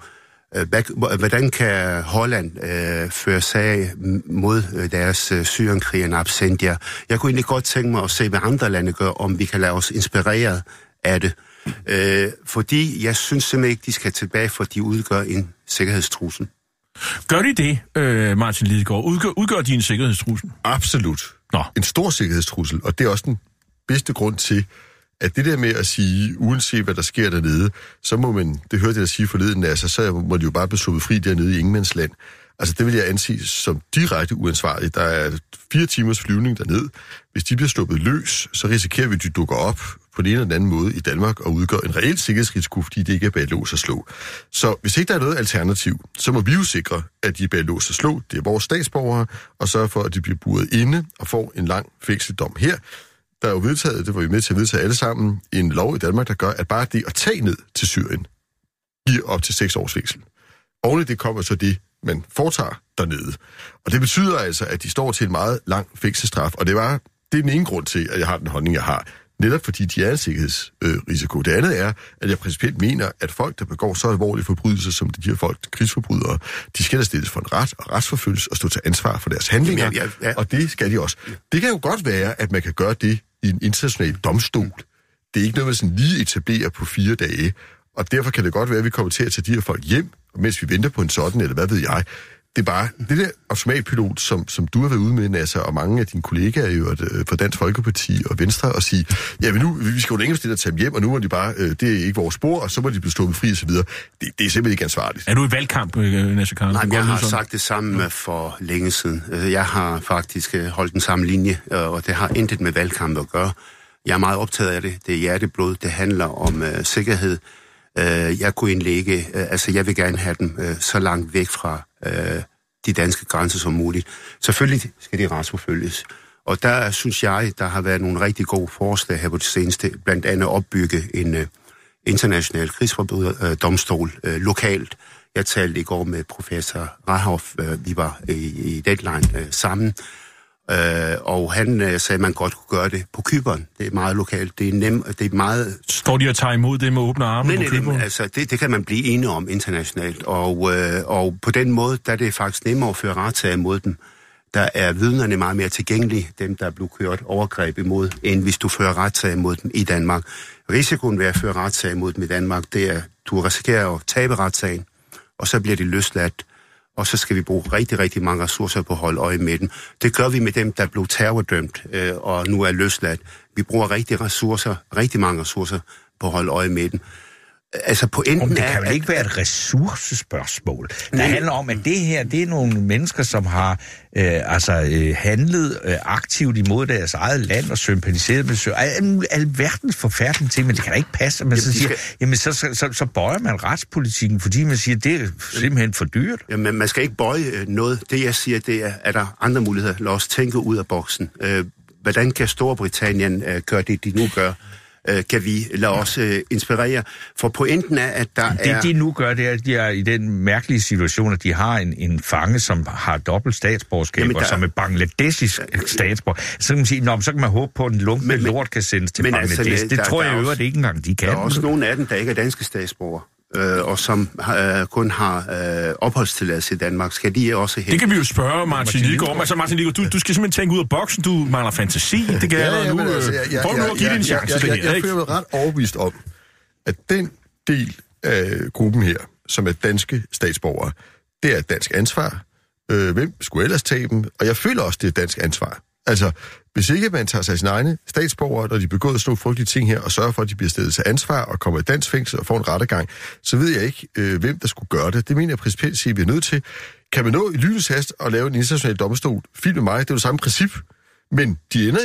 Hvordan kan Holland øh, føre sag mod øh, deres øh, syrienkrigere in absentia? Jeg kunne egentlig godt tænke mig at se, hvad andre lande gør, om vi kan lade os inspireret af det. Øh, fordi jeg synes simpelthen ikke, de skal tilbage, for de udgør en sikkerhedstrussel. Gør de det, øh, Martin Lidegaard? Udgør, udgør de en sikkerhedstrussel? Absolut. Nå. En stor sikkerhedstrussel, og det er også den bedste grund til, at det der med at sige, uanset hvad der sker dernede, så må man, det hørte jeg at sige forleden, altså, så må de jo bare blive sluppet fri dernede i ingenmandsland. Altså det vil jeg anse som direkte uansvarligt. Der er fire timers flyvning derned. Hvis de bliver sluppet løs, så risikerer vi, at de dukker op på den ene eller den anden måde i Danmark og udgør en reel sikkerhedsrisiko, fordi det ikke er bag lås og slå. Så hvis ikke der er noget alternativ, så må vi jo sikre, at de er bag lås og slå. Det er vores statsborgere, og sørge for, at de bliver buret inde og får en lang fængselsdom her. Der er jo vedtaget, det var vi med til at vedtage alle sammen, en lov i Danmark, der gør, at bare det at tage ned til Syrien giver op til seks års fængsel. Oven i det kommer så det, man foretager dernede. Og det betyder altså, at de står til en meget lang fængselsstraf, og det, var, det er den ene grund til, at jeg har den holdning, jeg har. Netop fordi de er en sikkerhedsrisiko. Det andet er, at jeg principielt mener, at folk, der begår så alvorlige forbrydelser, som de her folk, krigsforbrydere, de skal der stilles for en ret og retsforfølges og stå til ansvar for deres handlinger, ja, ja, ja. Og det skal de også. Det kan jo godt være, at man kan gøre det i en international domstol. Det er ikke noget, man sådan lige etablerer på fire dage, og derfor kan det godt være, at vi kommer til at tage de her folk hjem, mens vi venter på en sådan, eller hvad ved jeg. Det er bare det der automatpilot, som, som du har været ude med, Nasser, og mange af dine kollegaer jo fra Dansk Folkeparti og Venstre, og sige, ja, men nu, vi skal jo længere stille at tage dem hjem, og nu må de bare, øh, det er ikke vores spor, og så må de blive sluppet fri og så videre. Det, det er simpelthen ikke ansvarligt. Er du i valgkamp, Nasser Khan? Nej, jeg har sagt det samme for længe siden. Jeg har faktisk holdt den samme linje, og det har intet med valgkamp at gøre. Jeg er meget optaget af det. Det er hjerteblod. Det handler om uh, sikkerhed. Uh, jeg kunne egentlig ikke, uh, altså jeg vil gerne have dem uh, så langt væk fra uh, de danske grænser som muligt. Selvfølgelig skal de retsforfølges. Og der synes jeg, der har været nogle rigtig gode forslag her på det seneste, blandt andet opbygge en uh, international krigsforbryderdomstol uh, lokalt. Jeg talte i går med professor Rahoff, uh, vi var i, i Deadline uh, sammen, uh, og han uh, sagde, at man godt kunne gøre det på Cypern. Det er meget lokalt, det er nemt, det er meget... Står de og tager imod det med åbne arme nej, på Cypern? Nej, altså det, det kan man blive enige om internationalt, og, uh, og på den måde, der er det faktisk nemmere at føre retssag imod dem. Der er vidnerne meget mere tilgængelige, dem der er blevet kørt overgreb imod, end hvis du fører retssag imod dem i Danmark. Risikoen ved at føre retssag imod dem i Danmark, det er, du risikerer at tabe retssagen, og så bliver de løsladt, og så skal vi bruge rigtig, rigtig mange ressourcer på at holde øje med dem. Det gør vi med dem, der blev terrordømt øh, og nu er løsladt. Vi bruger rigtig ressourcer, rigtig mange ressourcer på at holde øje med dem. Altså pointen Om det er, kan vel ikke være et ressourcespørgsmål. Det handler om, at det her, det er nogle mennesker, som har øh, altså øh, handlet øh, aktivt imod deres eget land og sympatiseret med al, alverdens forfærdelige ting, men det kan da ikke passe, at man jamen, så siger, skal... jamen så, så, så, så bøjer man retspolitikken, fordi man siger, det er simpelthen for dyrt. Jamen man skal ikke bøje noget. Det jeg siger, det er, at der er andre muligheder. Lad os tænke ud af boksen. Øh, hvordan kan Storbritannien øh, gøre det, de nu gør? Kan vi lade os uh, inspirere. For pointen er, at der det, er... Det, de nu gør, det er, at de er i den mærkelige situation, at de har en, en fange, som har dobbelt statsborgerskab, jamen, der... og som er bangladesisk statsborger. Så kan man sige, nå, så kan man håbe på, at en lunkende men, lort kan sendes til Bangladesh. Altså, det der, tror der jeg øvrigt ikke engang, de kan. Der er også nogle af dem, der ikke er danske statsborgere, øh, og som øh, kun har øh, opholdstilladelse i Danmark. Skal de også hen? Det kan vi jo spørge Martin Lidegaard. Altså Martin Lidegaard, du, du skal simpelthen tænke ud af boksen. Du mangler fantasi. Det kan ja, jeg nu. Altså, ja, ja, prøv nu at give det en chance. Jeg, jeg, jeg, jeg føler mig ret overbevist om, at den del af gruppen her, som er danske statsborgere, det er et dansk ansvar. Øh, hvem skulle ellers tage dem? Og jeg føler også, det er et dansk ansvar. Altså, hvis ikke man tager sig af sine egne statsborgere, når de begået sådan nogle frygtelige ting her, og sørger for, at de bliver stillet til ansvar og kommer i dansk fængsel og får en rettergang, så ved jeg ikke, øh, hvem der skulle gøre det. Det mener jeg principielt sige, at vi er nødt til. Kan man nå i lynets hast og lave en international domstol? Fint med mig, det er jo det samme princip. Men de ender jo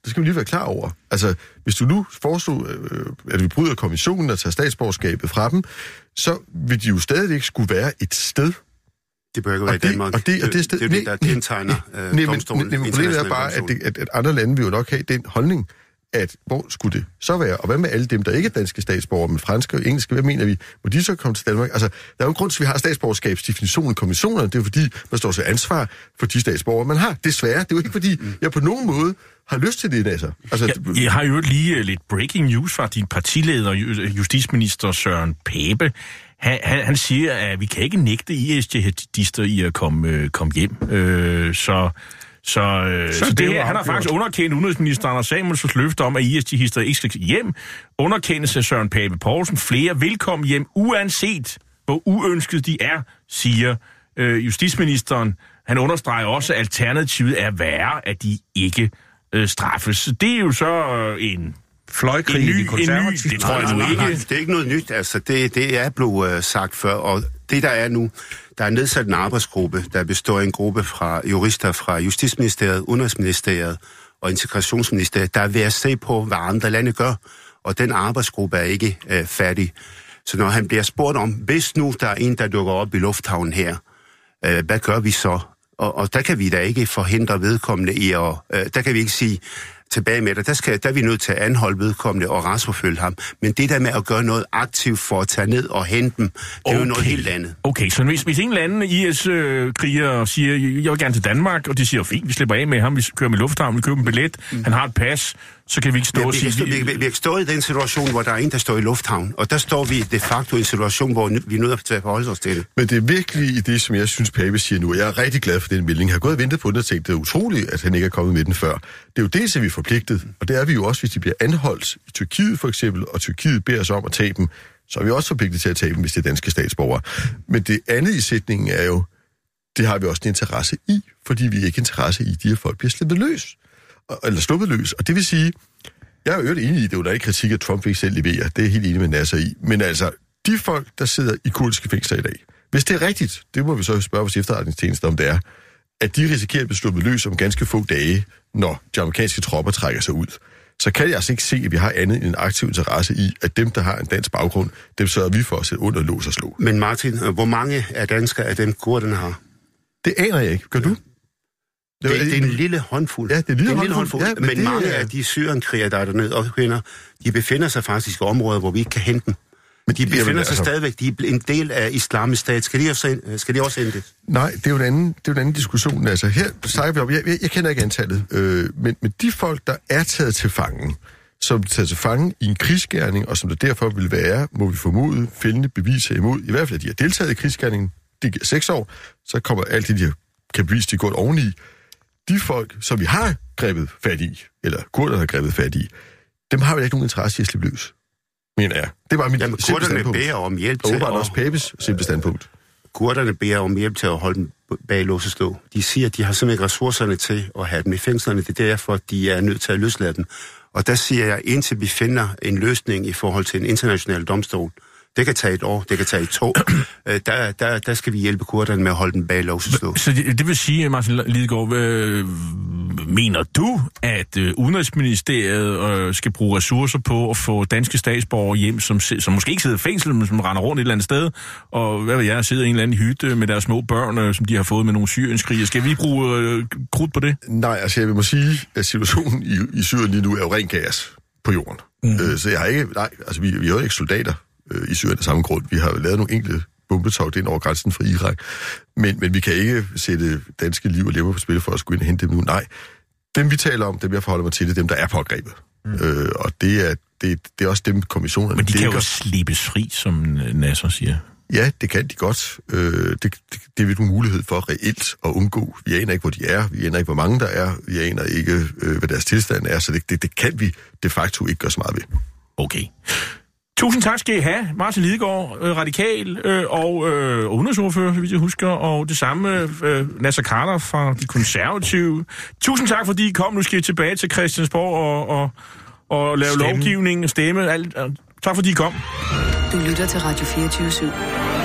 Det skal vi lige være klar over. Altså, hvis du nu foreslog, øh, at vi bryder konventionen og tager statsborgerskabet fra dem, så vil de jo stadigvæk skulle være et sted. Det bør ikke være i Danmark. Og det, og det, sted, det, det er det, der kendetegner øh, domstolen. Men problemet er bare, at, det, at, at andre lande vil jo nok have den holdning, at hvor skulle det så være? Og hvad med alle dem, der ikke er danske statsborgere, men franske og engelske, hvad mener vi? Må de så komme til Danmark? Altså, der er jo en grund til, at vi har statsborgerskabsdefinitionen i kommissionerne. Det er jo fordi, man står til ansvar for de statsborgere, man har. Desværre, det er jo ikke fordi, jeg på nogen måde har lyst til det, altså. altså jeg, jeg har jo lige lidt breaking news fra din partileder, justitsminister Søren Pape. Han, han, han siger, at vi kan ikke nægte I S-jihadister i at komme, komme hjem. Øh, så... Så, øh, så, så det her, han har faktisk underkendt udenrigsministeren og Samuelsens løfte om, at I S-jihadister ikke skal hjem. Underkendelse af Søren Pape Poulsen. Flere velkommen hjem, uanset hvor uønsket de er, siger øh, justitsministeren. Han understreger også, at alternativet er værre, at de ikke øh, straffes. Det er jo så øh, en... Fløjkrig i de konservative. Det tror jeg nu ikke. Det er ikke noget nyt, altså. Det, det er blevet uh, sagt før, og det der er nu, der er nedsat en arbejdsgruppe, der består af en gruppe fra jurister fra Justitsministeriet, Udenrigsministeriet og Integrationsministeriet, der er ved at se på, hvad andre lande gør, og den arbejdsgruppe er ikke uh, færdig. Så når han bliver spurgt om, hvis nu der er en, der dukker op i lufthavnen her, uh, hvad gør vi så? Og, og der kan vi da ikke forhindre vedkommende i at... Uh, der kan vi ikke sige... tilbage med det. Der, skal, der er vi nødt til at anholde vedkommende og retsforfølge ham. Men det der med at gøre noget aktivt for at tage ned og hente dem, det er okay. jo noget helt andet. Okay, så hvis, hvis en eller anden I S-kriger siger, jeg vil gerne til Danmark, og de siger, fint, vi slipper af med ham, vi kører med lufthavn, vi køber en billet, mm. han har et pas, så kan vi ikke stå ja, og sige... Vi, vi, vi, vi kan stå i den situation, hvor der er en, der står i lufthavn, og der står vi de facto i en situation, hvor vi er nødt til at forholde os til det. Men det er virkelig i det, som jeg synes, Pape siger nu. Jeg er rigtig glad for den melding. Jeg har gået og ventet på den og tænkt, det er utroligt, at han ikke er kommet med den før. Det er jo det, som vi er forpligtet, og det er vi jo også, hvis de bliver anholdt i Tyrkiet for eksempel, og Tyrkiet beder os om at tage dem, så er vi også forpligtet til at tage dem, hvis det er danske statsborgere. Men det andet i sætningen er jo, det har vi også en interesse i, fordi vi ikke interesse i, at de her folk bliver slippet løs. Eller sluppet løs. Og det vil sige, jeg er jo enig i, det er jo da ikke kritik, at Trump ikke selv leverer. Det er helt enig med Nasser i. Men altså, de folk, der sidder i kurdiske fængsler i dag, hvis det er rigtigt, det må vi så spørge vores efterretningstjeneste, om det er, at de risikerer at blive sluppet løs om ganske få dage, når de amerikanske tropper trækker sig ud, så kan jeg altså ikke se, at vi har andet end en aktiv interesse i, at dem, der har en dansk baggrund, dem sørger vi for at sætte under lås og slå. Men Martin, hvor mange af danskere af dem kurderne har? Det aner jeg ikke. Gør du? Det, det, det er en lille håndfuld. Ja, det er en lille, det er en håndfuld. håndfuld. Ja, men men mange er... af de syrienkrigere, der er dernede og kvinder, de befinder sig faktisk i områder, hvor vi ikke kan hente dem. Men de befinder Jamen, sig altså... stadigvæk. De er en del af islamisk stat. Skal de også, skal de også hentes? Nej, det er jo en anden, det er jo en anden diskussion. Altså, her snakker vi om, jeg, jeg, jeg kender ikke antallet, øh, men, men de folk, der er taget til fangen, som er taget til fangen i en krigsgerning, og som der derfor vil være, må vi formode, fældende beviser imod, i hvert fald, at de har deltaget i krigsgerningen, det giver seks år, så kommer alt det, de kan bevise, de går oveni. De folk, som vi har grebet fat i, eller kurderne har grebet fat i, dem har vi ikke nogen interesse i at slippe løs, mener jeg. Det var mit Jamen, simple standpunkt. Kurderne beder om hjælp til... Og åbenbart også Papes simple standpunkt. Kurderne beder om hjælp til at holde dem bag lås og slå. De siger, at de har simpelthen ressourcerne til at have dem i fængslerne. Det er derfor, at de er nødt til at løslade dem. Og der siger jeg, indtil vi finder en løsning i forhold til en international domstol, det kan tage et år, det kan tage et to. Der, der, der skal vi hjælpe kurderne med at holde dem bag lås og slå. Så det, det vil sige, Martin Lidegaard, øh, mener du, at øh, Udenrigsministeriet øh, skal bruge ressourcer på at få danske statsborgere hjem, som, som måske ikke sidder i fængsel, men som render rundt et eller andet sted, og hvad ved jeg, sidder i en eller anden hytte med deres små børn, øh, som de har fået med nogle syrienskrige. Skal vi bruge øh, krudt på det? Nej, altså jeg vil må sige, at situationen i, i Syrien lige nu er jo ren kaos på jorden. Mm. Øh, så jeg har ikke, nej, altså vi, vi har jo ikke soldater i Syrien af samme grund. Vi har lavet nogle enkelte bombetog ind over grænsen fra Irak, men, men vi kan ikke sætte danske liv og lever på spil for at skulle ind og hente dem nu. Nej, dem vi taler om, dem jeg forholder mig til, det er dem, der er pågrebet. Mm. Øh, og det er, det, det er også dem, kommissionerne Men de ligger. kan jo slippes fri, som Nasser siger. Ja, det kan de godt. Øh, det, det, det er vi en mulighed for reelt at undgå. Vi aner ikke, hvor de er. Vi aner ikke, hvor mange der er. Vi aner ikke, øh, hvad deres tilstand er. Så det, det, det kan vi de facto ikke gøre så meget ved. Okay. Tusind tak skal I have, Martin Lidegaard, øh, radikal øh, og øh, udenrigsordfører, så vidt jeg husker, og det samme øh, Nasser Khader fra De Konservative. Tusind tak, fordi I kom. Nu skal I tilbage til Christiansborg og, og, og lave stemme. lovgivning og stemme. Alt, tak fordi I kom. Du lytter til Radio fireogtyve syv. Og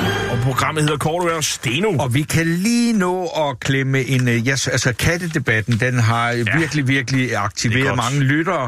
Programmet hedder Cordua og Steno. Og vi kan lige nå at klemme en... Uh, yes, altså, kattedebatten, den har ja. virkelig, virkelig aktiveret mange lyttere.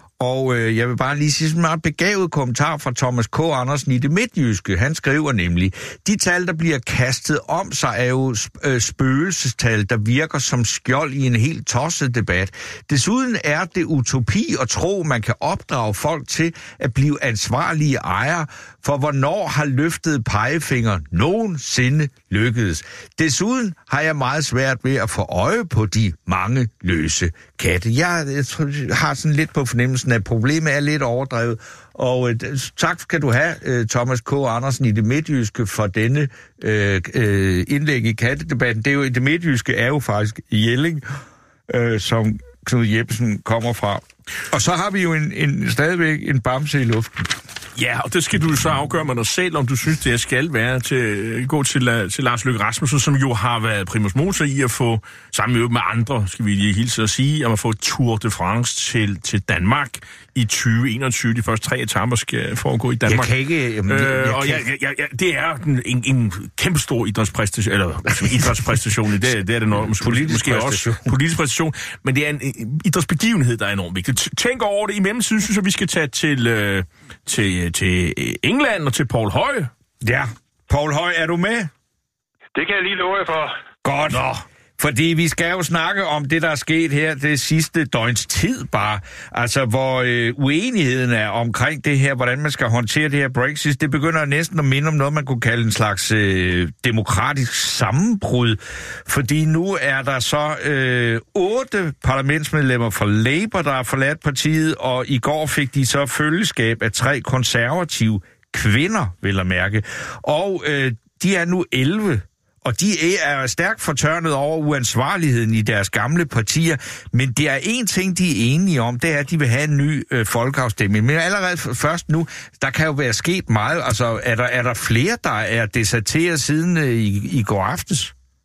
Og øh, jeg vil bare lige sige sådan en meget begavet kommentar fra Thomas K. Andersen i Det Midtjyske. Han skriver nemlig, de tal, der bliver kastet om sig, er jo øh, spøgelsestal, der virker som skjold i en helt tosset debat. Desuden er det utopi at tro, man kan opdrage folk til at blive ansvarlige ejere, for hvornår har løftet pegefinger nogensinde lykkedes. Desuden har jeg meget svært ved at få øje på de mange løse katte. Jeg, jeg har sådan lidt på fornemmelsen, at problemet er lidt overdrevet. Og øh, tak skal du have, øh, Thomas K. Andersen i Det Midtjyske, for denne øh, øh, indlæg i kattedebatten. Det er jo, Det Midtjyske er jo faktisk Jelling, øh, som Knud Jebsen kommer fra. Og så har vi jo en, en, stadigvæk en bamse i luften. Ja, og det skal du så afgøre med dig selv, om du synes, det skal være til gå til, til Lars Løkke Rasmussen, som jo har været primus motor i at få, sammen med andre, skal vi lige hilse at sige, om at få Tour de France til, til Danmark i tyve enogtyve. De første tre etaper skal foregå i Danmark. Jeg kan ikke... Jamen, jeg, jeg øh, og kan... ja, ja, ja, det er en, en kæmpe stor idrætspræstation, eller idrætspræstation, det, det er det nok, måske, politisk måske præstation. også politisk præstation, men det er en, en idrætsbegivenhed, der er enormt vigtig. Tænk over det. I mellemtiden synes jeg, vi skal tage til... Øh, Til, til England og til Poul Høje. Ja, Poul Høje, er du med? Det kan jeg lige love jer for. Godt. Nå. Fordi vi skal jo snakke om det, der er sket her det sidste døgns tid bare. Altså, hvor øh, uenigheden er omkring det her, hvordan man skal håndtere det her Brexit. Det begynder næsten at minde om noget, man kunne kalde en slags øh, demokratisk sammenbrud. Fordi nu er der så øh, otte parlamentsmedlemmer fra Labour, der har forladt partiet, og i går fik de så følgeskab af tre konservative kvinder, vil jeg mærke. Og øh, de er nu elleve. Og de er stærkt fortørnet over uansvarligheden i deres gamle partier. Men det er en ting, de er enige om, det er, at de vil have en ny øh, folkeafstemning. Men allerede først nu, der kan jo være sket meget. Altså, er der, er der flere, der er deserteret siden øh, i, i går aftes?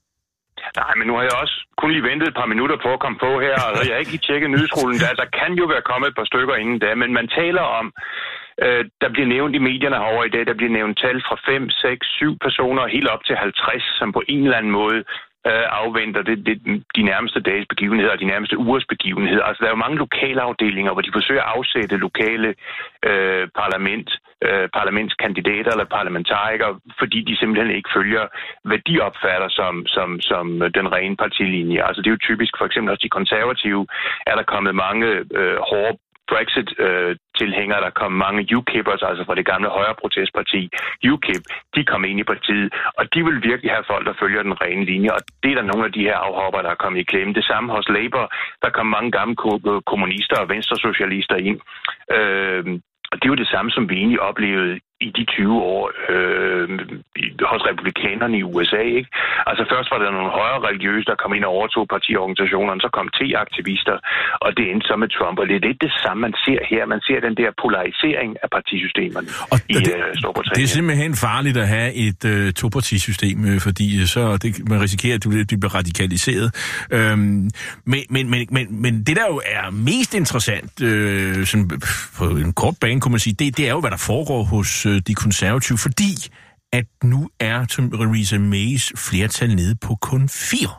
Nej, men nu har jeg også kun lige ventet et par minutter på at komme på her, og jeg har ikke lige tjekket nyhedsrullen. Der, der kan jo være kommet et par stykker inden da, men man taler om, øh, der bliver nævnt i medierne herovre i dag, der bliver nævnt tal fra fem, seks, syv personer, helt op til halvtreds, som på en eller anden måde øh, afventer det, det, de nærmeste dages begivenheder, de nærmeste ugers begivenheder. Altså, der er jo mange lokale afdelinger, hvor de forsøger at afsætte lokale øh, parlament, øh, parlamentskandidater eller parlamentarikere, fordi de simpelthen ikke følger, hvad de opfatter som, som, som den rene partilinje. Altså, det er jo typisk, for eksempel hos de konservative, er der kommet mange øh, hårde Brexit-tilhængere, øh, der kom mange U K I P'ers, altså fra det gamle højre protestparti, U K I P, de kom ind i partiet, og de vil virkelig have folk, der følger den rene linje, og det er der nogle af de her afhopper, der er kommet i klemme. Det samme hos Labour, der kom mange gamle kommunister og venstresocialister ind. Øh, Og det er jo det samme, som vi egentlig oplevede i de tyve år øh, hos republikanerne i U S A, ikke? Altså først var der nogle højere religiøse, der kom ind og overtog partiorganisationerne, så kom T-aktivister, og det endte så med Trump. Og det er lidt det samme, man ser her. Man ser den der polarisering af partisystemerne og i det, øh, Storbritannien. Det er simpelthen farligt at have et øh, topartisystem, øh, fordi så det, man risikerer, at det bliver radikaliseret. Øhm, men, men, men, men, men det, der jo er mest interessant, øh, sådan, på en kort bane, kunne man sige, det, det er jo, hvad der foregår hos de konservative, fordi at nu er Theresa Mays flertal nede på kun fire.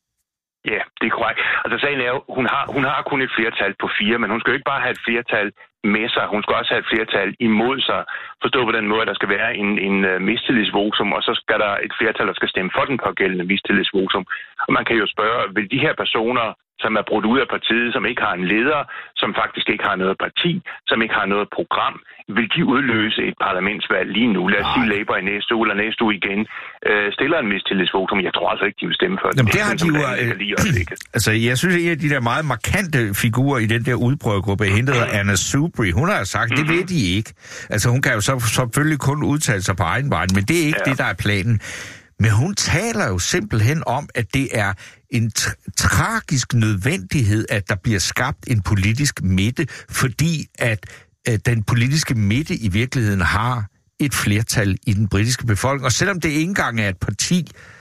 Ja, det er korrekt. Altså sagen er jo, hun har, hun har kun et flertal på fire, men hun skal jo ikke bare have et flertal med sig. Hun skal også have et flertal imod sig. Forstå på den måde, at der skal være en, en uh, mistillidsvotum, og så skal der et flertal, der skal stemme for den pågældende mistillidsvotum. Og man kan jo spørge, vil de her personer, som er brudt ud af partiet, som ikke har en leder, som faktisk ikke har noget parti, som ikke har noget program, vil de udløse et parlamentsvalg lige nu? Lad os sige Labour i næste uge eller næste uge igen øh, stiller en mistillidsvotum. Jeg tror altså ikke, de vil stemme for det. Jamen, det har de jo... Øh, altså, jeg synes, en af de der meget markante figurer i den der udprøvegruppe, hende hedder Anna Soubry, hun har sagt, mm-hmm. det ved de ikke. Altså, hun kan jo så selvfølgelig kun udtale sig på egen vej, men det er ikke ja. det, der er planen. Men hun taler jo simpelthen om, at det er en tra- tragisk nødvendighed, at der bliver skabt en politisk midte, fordi at øh, den politiske midte i virkeligheden har et flertal i den britiske befolkning. Og selvom det ikke engang er et parti,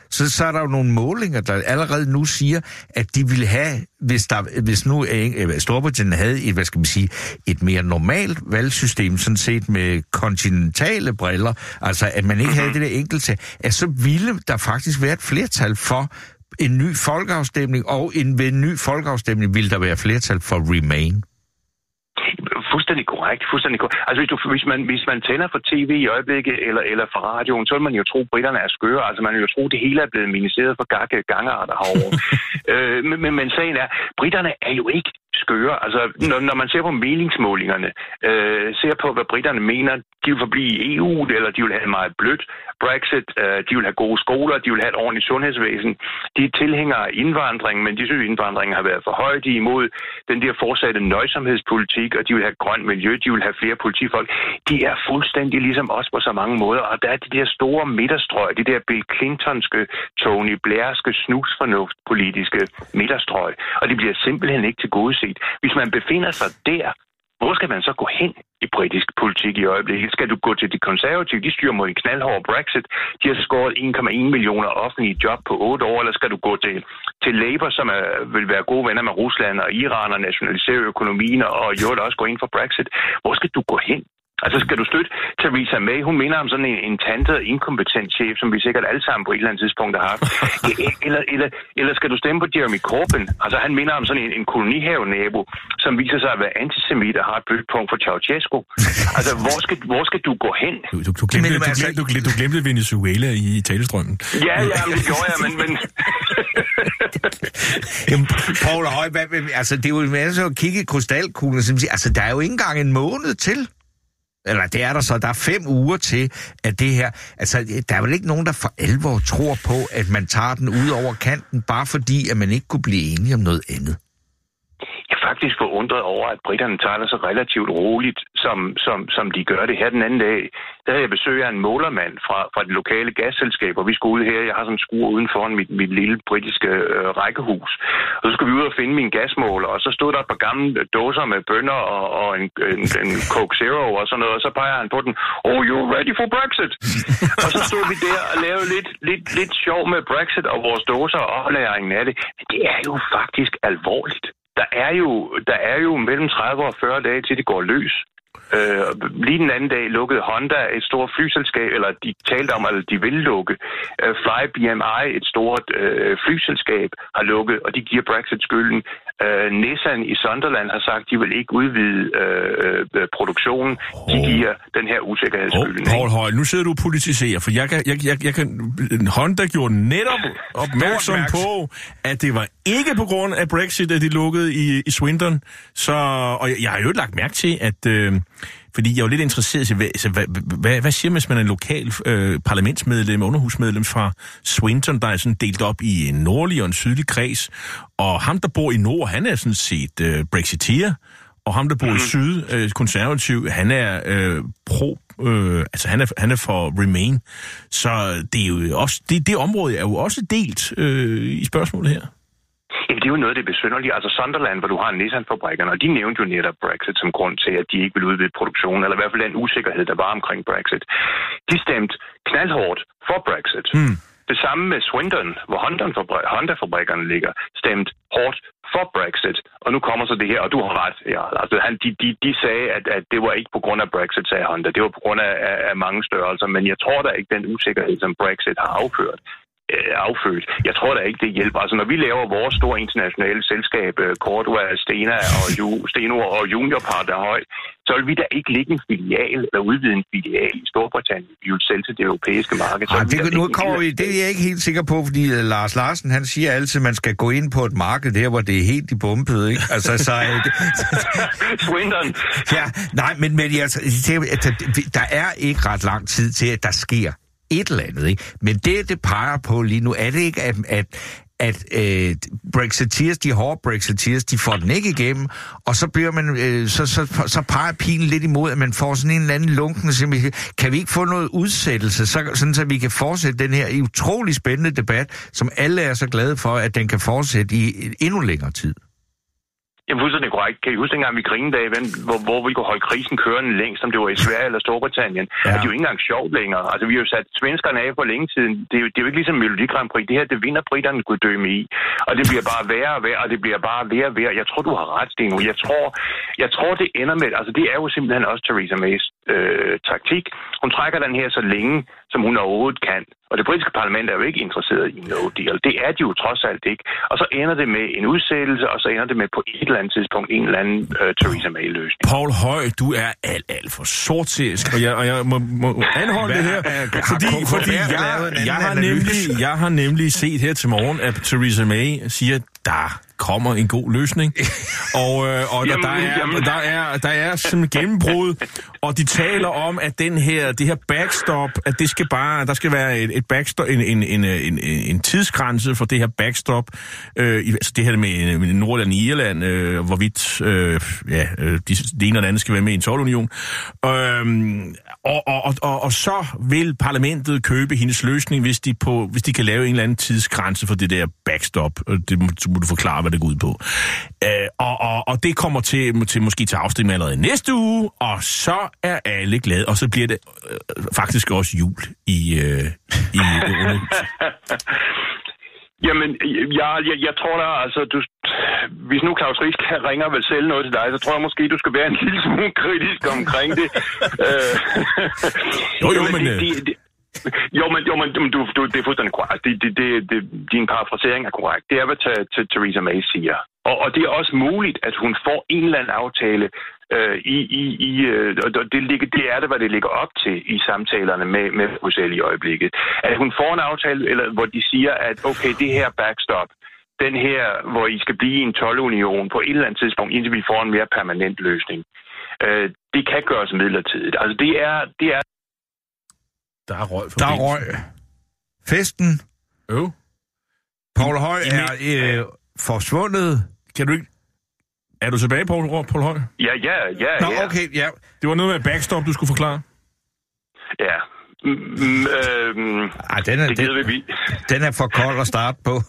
så, så er der jo nogle målinger, der allerede nu siger, at de vil have, hvis, der, hvis nu øh, Storbritannien havde et, hvad skal man sige, et mere normalt valgsystem, sådan set med kontinentale briller, altså at man ikke havde det der enkelte, at så ville der faktisk være et flertal for en ny folkeafstemning, og en, ved en ny folkeafstemning ville der være flertal for Remain. Fuldstændig korrekt, fuldstændig korrekt. Altså hvis, du, hvis, man, hvis man tænder for tv i øjeblikket, eller, eller for radioen, så vil man jo tro, at britterne er skøre. Altså man vil jo tro, at det hele er blevet ministeriet for gakke gangarter herovre. øh, men, men sagen er, britterne er jo ikke skøre. Altså når, når man ser på meningsmålingerne, øh, ser på, hvad britterne mener, de vil forblive i E U, eller de vil have meget blødt Brexit, øh, de vil have gode skoler, de vil have et ordentligt sundhedsvæsen. De er tilhængere af indvandring, men de synes, at indvandringen har været for høj. De er imod den der fortsatte nøjsomhedspolitik, og de vil have grønt miljø, de vil have flere politifolk. De er fuldstændig ligesom os på så mange måder, og der er de der store midterstrøg, de der Bill Clintonske, Tony Blairske, snusfornuft-politiske midterstrøg, og de bliver simpelthen ikke tilgodeset. Hvis man befinder sig der, hvor skal man så gå hen i britisk politik i øjeblikket? Skal du gå til de konservative? De styrer mod en knaldhård Brexit. De har skåret en komma en millioner offentlige job på otte år. Eller skal du gå til, til Labour, som er, vil være gode venner med Rusland og Iran og nationalisere økonomien og jo også gå ind for Brexit? Hvor skal du gå hen? Altså skal du støtte Theresa May? Hun minder om sådan en, en tantet, inkompetent chef, som vi sikkert alle sammen på et eller andet tidspunkt har haft. Eller, eller, eller skal du stemme på Jeremy Corbyn? Altså han minder om sådan en, en kolonihave-nabo, som viser sig at være antisemit og har et bødpunkt for Ceausescu. Altså hvor skal, hvor skal du gå hen? Du, du, du, glemte, du, glemte, du, glemte, du glemte Venezuela i talestrømmen. Ja, ja, det gjorde jeg, men... men... Jamen, Poul Høj, altså det er jo en masse at kigge i krystalkuglen, som siger, altså der er jo ikke engang en måned til. Eller det er der så, der er fem uger til, at det her... Altså, der er vel ikke nogen, der for alvor tror på, at man tager den ud over kanten, bare fordi, at man ikke kunne blive enige om noget andet. Jeg er faktisk forundret over, at britterne tager det så relativt roligt, som, som, som de gør det her den anden dag. Der havde jeg besøg af en målermand fra, fra det lokale gasselskab, og vi skulle ud her. Jeg har sådan en skruer uden foran mit, mit lille britiske øh, rækkehus. Og så skulle vi ud og finde min gasmåler, og så stod der et par gamle dåser med bønner og, og en, en, en Coke Zero og sådan noget, og så peger han på den. Oh, you're ready for Brexit! Og så stod vi der og lavede lidt, lidt, lidt sjov med Brexit og vores dåser og oplæringen af det. Men det er jo faktisk alvorligt. Der er jo, der er jo mellem tredive og fyrre dage til det går løs. Øh, lige den anden dag lukkede Honda et stort flyselskab, eller de talte om, at de vil lukke. Øh, Fly B M I, et stort øh, flyselskab, har lukket, og de giver Brexit skylden. Øh, Nissan i Sunderland har sagt, at de vil ikke udvide øh, øh, produktionen. De giver den her usikkerhed skylden. Oh, Poul Høj, nu sidder du og politiserer, for jeg kan, jeg, jeg, jeg kan, Honda gjorde netop opmærksom på, at det var ikke på grund af Brexit, at de lukkede i, i Swindon. Så, og jeg, jeg har jo lagt mærke til, at... Øh, fordi jeg er jo lidt interesseret i, hvad, hvad, hvad, hvad siger man, hvis man er en lokal øh, parlamentsmedlem, underhusmedlem fra Swindon, der er sådan delt op i en nordlig og en sydlig kreds, og ham, der bor i nord, han er sådan set øh, Brexiteer, og ham, der bor mm-hmm. i syd, øh, konservativ, han er øh, pro, øh, altså han er, han er for Remain. Så det er jo også, det, det område er jo også delt øh, i spørgsmålet her. Jamen, det er jo noget, det er besynderligt. Altså Sunderland, hvor du har Nissan-fabrikkerne, og de nævnte jo netop Brexit som grund til, at de ikke vil udvide produktionen, eller i hvert fald den usikkerhed, der var omkring Brexit. De stemte knaldhårdt for Brexit. Mm. Det samme med Swindon, hvor Honda-fabrikkerne ligger, stemte hårdt for Brexit. Og nu kommer så det her, og du har ret. Ja, altså, han, de, de, de sagde, at, at det var ikke på grund af Brexit, sagde Honda. Det var på grund af, af, af mange størrelser, men jeg tror da ikke, den usikkerhed, som Brexit har afført, affødt. Jeg tror da ikke, det hjælper. Altså, når vi laver vores store internationale selskab, Cordua, Stena og Ju, Steno og Junior Partner Høj, så vil vi da ikke lægge en filial eller udvide en filial i Storbritannien. Vi vil sælge til det europæiske marked. Ej, det, nu kommer vi, det er jeg ikke helt sikker på, fordi uh, Lars Larsen, han siger altid, at man skal gå ind på et marked der, hvor det er helt i bumpet, ikke? Altså, så... Swindon. Ja, nej, men, men altså, der er ikke ret lang tid til, at der sker et eller andet, ikke? Men det, det peger på lige nu, er det ikke, at, at, at øh, Brexiteers, de hårde Brexiteers, de får den ikke igennem, og så bliver man, øh, så, så, så peger pilen lidt imod, at man får sådan en eller anden lunken, kan vi ikke få noget udsættelse, så, sådan så vi kan fortsætte den her utrolig spændende debat, som alle er så glade for, at den kan fortsætte i endnu længere tid? Jamen, fuldstændig korrekt. Kan I huske dengang, vi grinede af, hvor, hvor vi kunne holde krisen kørende længst, om det var i Sverige eller Storbritannien? Ja. Altså, det er jo ikke engang sjovt længere. Altså, vi har jo sat svenskerne af for længe siden. Det er jo, det er jo ikke ligesom Melodi Grand Prix. Det her, det vinder britterne kunne dømme i. Og det bliver bare værre og værre, og det bliver bare værre og værre. Jeg tror, du har ret, Steno. Jeg tror, jeg tror, det ender med... Altså, det er jo simpelthen også Theresa Mays øh, taktik. Hun trækker den her så længe, som hun overhovedet kan. Og det britiske parlament er jo ikke interesseret i no deal. Det er de jo trods alt ikke. Og så ender det med en udsættelse, og så ender det med på et eller andet tidspunkt en eller anden uh, Theresa May-løsning. Poul Høj, du er alt, alt for sortsisk, og jeg, og jeg må, må anholde det her, fordi, fordi jeg, jeg, har nemlig, jeg har nemlig set her til morgen, at Theresa May siger, der kommer en god løsning, og, øh, og jamen, der, er, jamen. der er der er sådan gennembrud, og de taler om, at den her det her backstop, at det skal bare der skal være et, et backstop, en, en, en, en, en tidsgrænse for det her backstop, øh, altså det her med, med Nordland og Irland, øh, hvorvidt øh, ja, de, det ene og det andet skal være med i en toldunion, øh, og, og, og, og så vil parlamentet købe hendes løsning, hvis de på hvis de kan lave en eller anden tidsgrænse for det der backstop. Det må, må du forklare, hvad det går ud på. Øh, og, og, og det kommer til, til måske til afstemning allerede næste uge, og så er alle glade, og så bliver det øh, faktisk også jul i øh, i Jamen, jeg, jeg, jeg tror da, altså, du, hvis nu Klaus Risk ringer vel selv noget til dig, så tror jeg måske, du skal være en lille smule kritisk omkring det. jo, jo, men... Det, det, det, Jo, men, jo, men du, du, det er fuldstændig korrekt. Det, det, det, det, din parafrasering er korrekt. Det er, hvad til Theresa May siger. Og, og det er også muligt, at hun får en eller anden aftale øh, i... i, i øh, og det, det er det, hvad det ligger op til i samtalerne med, med Bruxelles i øjeblikket. At hun får en aftale, eller, hvor de siger, at okay, det her backstop, den her, hvor I skal blive en toldunion på et eller andet tidspunkt, indtil vi får en mere permanent løsning. Øh, det kan gøres midlertidigt. Altså, det er... Det er Der er røg for Der er røg. Festen. Øv. Poul Høj er øh, forsvundet. Kan du ikke... Er du tilbage, Poul, Poul Høj? Ja, ja, ja. Nå, ja. okay, ja. Det var noget med backstop, du skulle forklare. Ja. Mm, øhm, Ej, den er, det den, vi. den er for kold at starte på.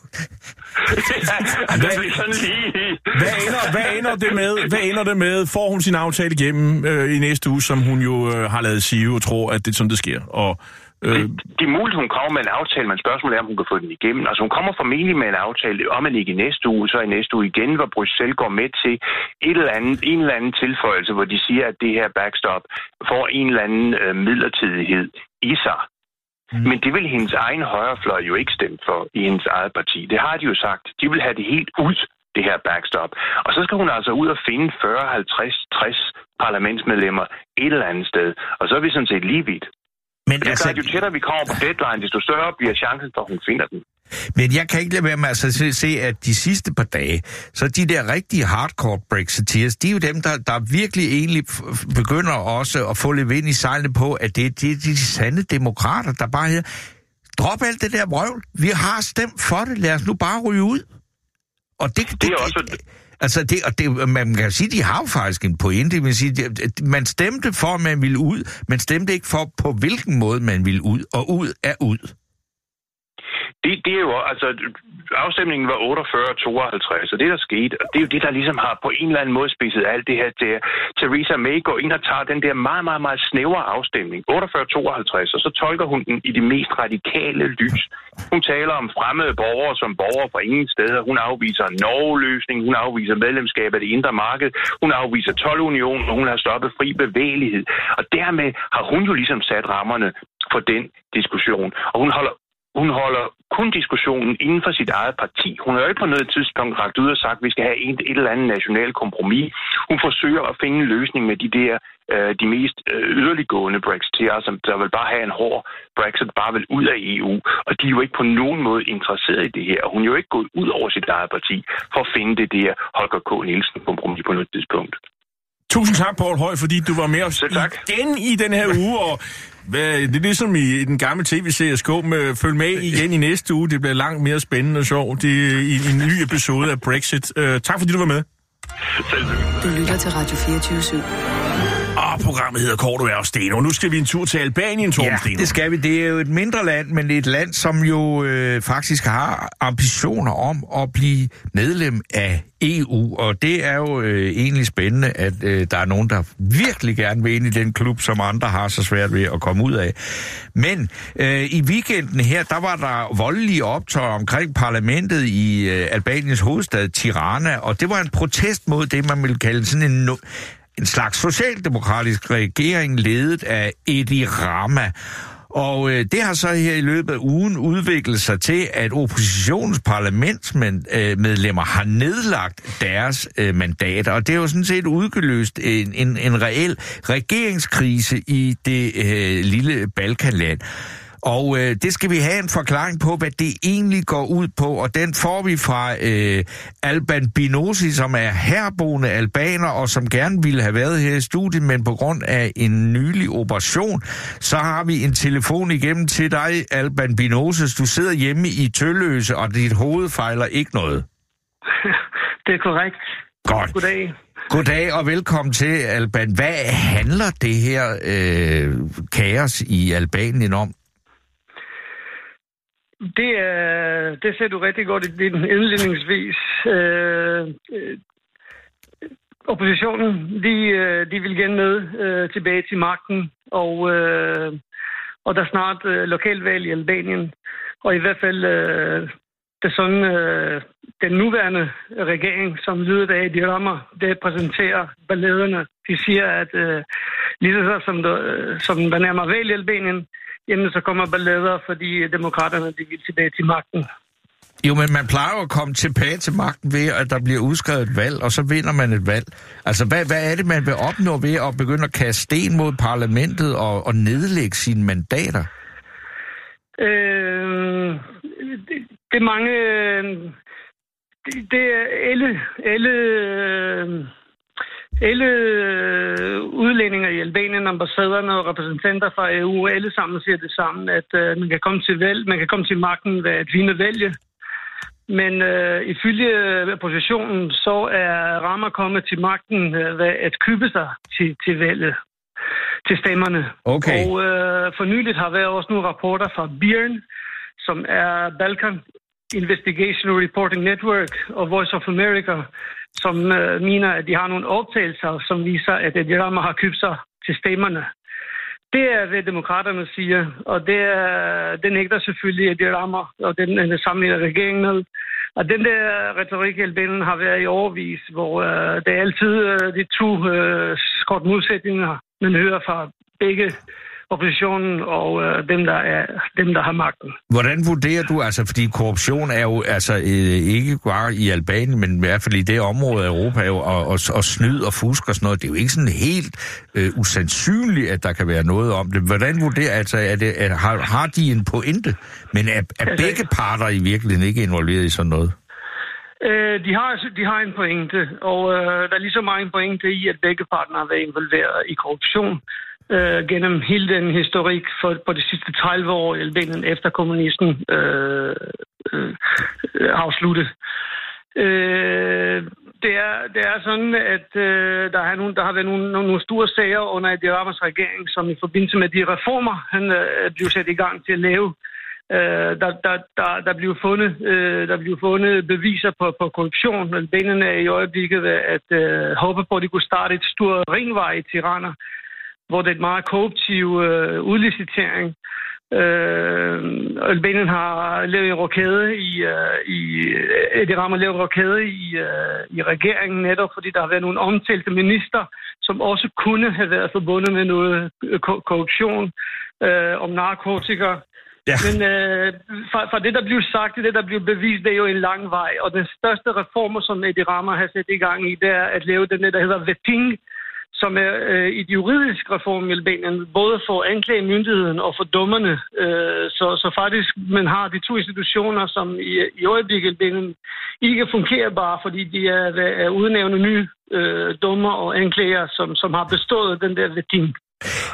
hvad, hvad, ender, hvad, ender det med, hvad ender det med? Får hun sin aftale igennem øh, i næste uge, som hun jo øh, har lavet sige og tror, at det er sådan, det sker? Og, øh... det, det er muligt, hun kommer med en aftale, men spørgsmålet er, om hun kan få den igennem. Altså, hun kommer formentlig med en aftale, om man ikke i næste uge, så i næste uge igen, hvor Bruxelles går med til et eller andet, en eller anden tilføjelse, hvor de siger, at det her backstop får en eller anden øh, midlertidighed i sig. Mm. Men det vil hendes egen højrefløj jo ikke stemme for i hendes eget parti. Det har de jo sagt. De vil have det helt ud, det her backstop. Og så skal hun altså ud og finde fyrre, halvtreds, tres parlamentsmedlemmer et eller andet sted. Og så er vi sådan set lige vidt. Men det altså... er jo tættere vi kommer på deadline, desto større bliver chancen for, at hun finder den. Men jeg kan ikke lade være med at altså, se, at de sidste par dage, så de der rigtige hardcore Brexiteers, de er jo dem, der, der virkelig egentlig begynder også at få lidt vind i sejlene på, at det er de, de sande demokrater, der bare hedder, drop alt det der vrøvl, vi har stemt for det, lad os nu bare ryge ud. Og det, det, det er også... Det, altså, det, og det, man kan sige, de har jo faktisk en pointe. Man, sige, man stemte for, at man ville ud, men stemte ikke for, på hvilken måde man ville ud, og ud er ud. Det, det er jo, altså, afstemningen var otteogfyrre tooghalvtreds, og det der skete, og det er jo det, der ligesom har på en eller anden måde spidset alt det her til. Theresa May går ind og tager den der meget, meget, meget snævre afstemning, otteogfyrre tooghalvtreds, og så tolker hun den i det mest radikale lys. Hun taler om fremmede borgere som borgere fra ingen steder. Hun afviser en Norge-løsning, hun afviser medlemskab af det indre marked, hun afviser toldunionen, og hun har stoppet fri bevægelighed. Og dermed har hun jo ligesom sat rammerne for den diskussion, og hun holder Hun holder kun diskussionen inden for sit eget parti. Hun har jo ikke på noget tidspunkt rakt ud og sagt, at vi skal have et, et eller andet nationalt kompromis. Hun forsøger at finde en løsning med de der øh, de mest øh, yderliggående brexiteer, som der vil bare have en hård Brexit, bare vil ud af E U. Og de er jo ikke på nogen måde interesseret i det her. Og hun er jo ikke gået ud over sit eget parti for at finde det der Holger K. Nielsen kompromis på noget tidspunkt. Tusind tak, Poul Høj, fordi du var med os igen i den her uge, og det er ligesom i den gamle tv-serie Skum. Følg med igen i næste uge. Det bliver langt mere spændende og sjovt i, i en ny episode af Brexit. Uh, tak fordi du var med. Du lytter til Radio fireogtyve syv. Og Og programmet hedder Cordua og Steno. Nu skal vi en tur til Albanien, Torben Ja, Steno. det skal vi. Det er jo et mindre land, men et land, som jo øh, faktisk har ambitioner om at blive medlem af E U. Og det er jo øh, egentlig spændende, at øh, der er nogen, der virkelig gerne vil ind i den klub, som andre har så svært ved at komme ud af. Men øh, i weekenden her, der var der voldelige optøjer omkring parlamentet i øh, Albaniens hovedstad Tirana, og det var en protest mod det, man vil kalde sådan en... No- En slags socialdemokratisk regering ledet af Edi Rama. Og øh, det har så her i løbet af ugen udviklet sig til, at oppositionens parlamentsmedlemmer har nedlagt deres øh, mandater. Og det er jo sådan set udgeløst en, en, en reel regeringskrise i det øh, lille Balkanland. Og øh, det skal vi have en forklaring på, hvad det egentlig går ud på, og den får vi fra øh, Alban Binosi, som er herboende albaner, og som gerne ville have været her i studiet, men på grund af en nylig operation, så har vi en telefon igennem til dig, Alban Binosi. Du sidder hjemme i Tølløse, og dit hoved fejler ikke noget. Det er korrekt. Godt. Goddag. Goddag og velkommen til, Alban. Hvad handler det her øh, kaos i Albanien om? Det, er, det ser du rigtig godt i din indledningsvis. Øh, øh, oppositionen, de, de vil gerne med øh, tilbage til magten, og, øh, og der er snart øh, lokalvalg i Albanien. Og i hvert fald øh, det er sådan, øh, den nuværende regering, som lyder af de rammer, det præsenterer balladerne. De siger, at øh, lige så som, øh, som der nærmer valg i Albanien, jamen så kommer ballader, fordi demokraterne de vil tilbage til magten. Jo, men man plejer jo at komme tilbage til magten ved, at der bliver udskrevet et valg, og så vinder man et valg. Altså, hvad, hvad er det, man vil opnå ved at begynde at kaste sten mod parlamentet og, og nedlægge sine mandater? Øh, det, det er mange... Det, det er alle... alle Alle udlændinger i Albanien, ambassaderne og repræsentanter fra E U, alle sammen siger det samme, at uh, man kan komme til valg, man kan komme til magten ved at vinde vælge. Men uh, ifølge oppositionen, så er Rama kommet til magten uh, ved at købe sig til, til valget, til stemmerne. Okay. Og uh, for nyligt har været også nogle rapporter fra B I R N, som er Balkan Investigation Reporting Network og Voice of America, som øh, mener, at de har nogle optagelser, som viser, at de rammer har købt sig til stemmerne. Det er, hvad demokraterne siger, og det, er, det nægter selvfølgelig, at de rammer, og den, den sammenligner regeringen med. Og den der retorik i Albanien har været i overvis, hvor øh, det er altid øh, de to øh, skort modsætninger, man hører fra begge oppositionen og øh, dem, der er dem, der har magten. Hvordan vurderer du, altså, fordi korruption er jo altså øh, ikke bare i Albanien, men i hvert fald i det område af Europa, jo, og, og, og snyd og fusk og sådan noget, det er jo ikke sådan helt øh, usandsynligt, at der kan være noget om det. Hvordan vurderer, altså, er det, er, har, har de en pointe, men er, er begge parter i virkeligheden ikke involveret i sådan noget? Øh, de, har, de har en pointe, og øh, der er lige så meget en pointe i, at begge parter har været involveret i korruption. Øh, gennem hele den historik for, på de sidste tredive år i Albanien efter kommunismen øh, øh, afsluttet. Øh, det, er, det er sådan, at øh, der, er nogle, der har været nogle, nogle store sager under Edi Ramas regering, som i forbindelse med de reformer, han øh, blev sat i gang til at lave, øh, der, der, der, der, blev fundet, øh, der blev fundet beviser på, på korruption. Albanien er i øjeblikket at øh, håbe på, at de kunne starte et stort ringvej i Tirana, hvor det er et meget korruptiv øh, udlicitering. Øh, Albanien har lavet en rokade i, øh, i Edi Rama lavet en rokade i, øh, i regeringen netop, fordi der har været nogle omtalte minister, som også kunne have været forbundet med noget korruption øh, om narkotika. Ja. Men øh, fra, fra det, der blev sagt til det, der blev bevist, det er jo en lang vej. Og den største reformer, som Edi Rama har sat i gang i, det er at lave den, der hedder vetting, som er øh, et juridisk reform i Albanien, både for anklagemyndigheden og for dommerne. Øh, så, så faktisk, man har de to institutioner, som i, i øjeblikket i Albanien ikke fungerer bare, fordi de er, er udnævne nye øh, dommer og anklager, som, som har bestået den der vetting.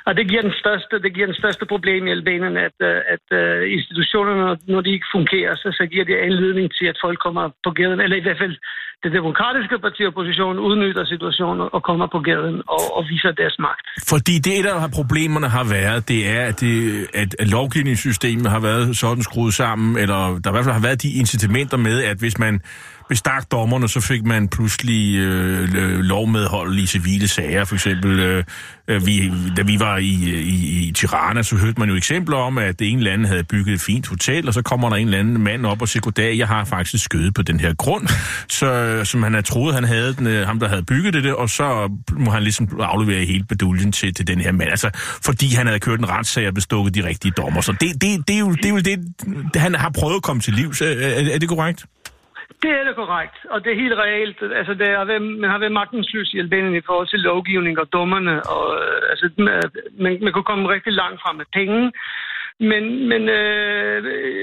Og det giver den største, det giver den største problem i Albanien, at, at, at institutionerne, når de ikke fungerer, så, så giver det anledning til, at folk kommer på gaden, eller i hvert fald det demokratiske parti og oppositionen udnytter situationen og kommer på gaden og, og viser deres magt. Fordi det, der har problemerne har været, det er, at, det, at, at lovgivningssystemet har været sådan skruet sammen, eller der i hvert fald har været de incitamenter med, at hvis man bestak dommerne, så fik man pludselig øh, lovmedhold i civile sager. For eksempel, øh, vi, da vi var i, i, i Tirana, så hørte man jo eksempler om, at det ene land havde bygget et fint hotel, og så kommer der en eller anden mand op og siger, goddag, jeg har faktisk skødet på den her grund, så, som han havde troet, han havde den, ham der havde bygget det, og så må han ligesom aflevere hele beduljen til, til den her mand. Altså, fordi han havde kørt en retssag og bestukket de rigtige dommer. Så det, det, det, er jo, det er jo det, det, han har prøvet at komme til livs. Er, er, er det korrekt? Det er det korrekt, og det er helt reelt. Altså, det er, man har været magtensløs i Albanien i forhold til lovgivning og dommerne, og altså, man, man kunne komme rigtig langt frem med penge. Men, men øh,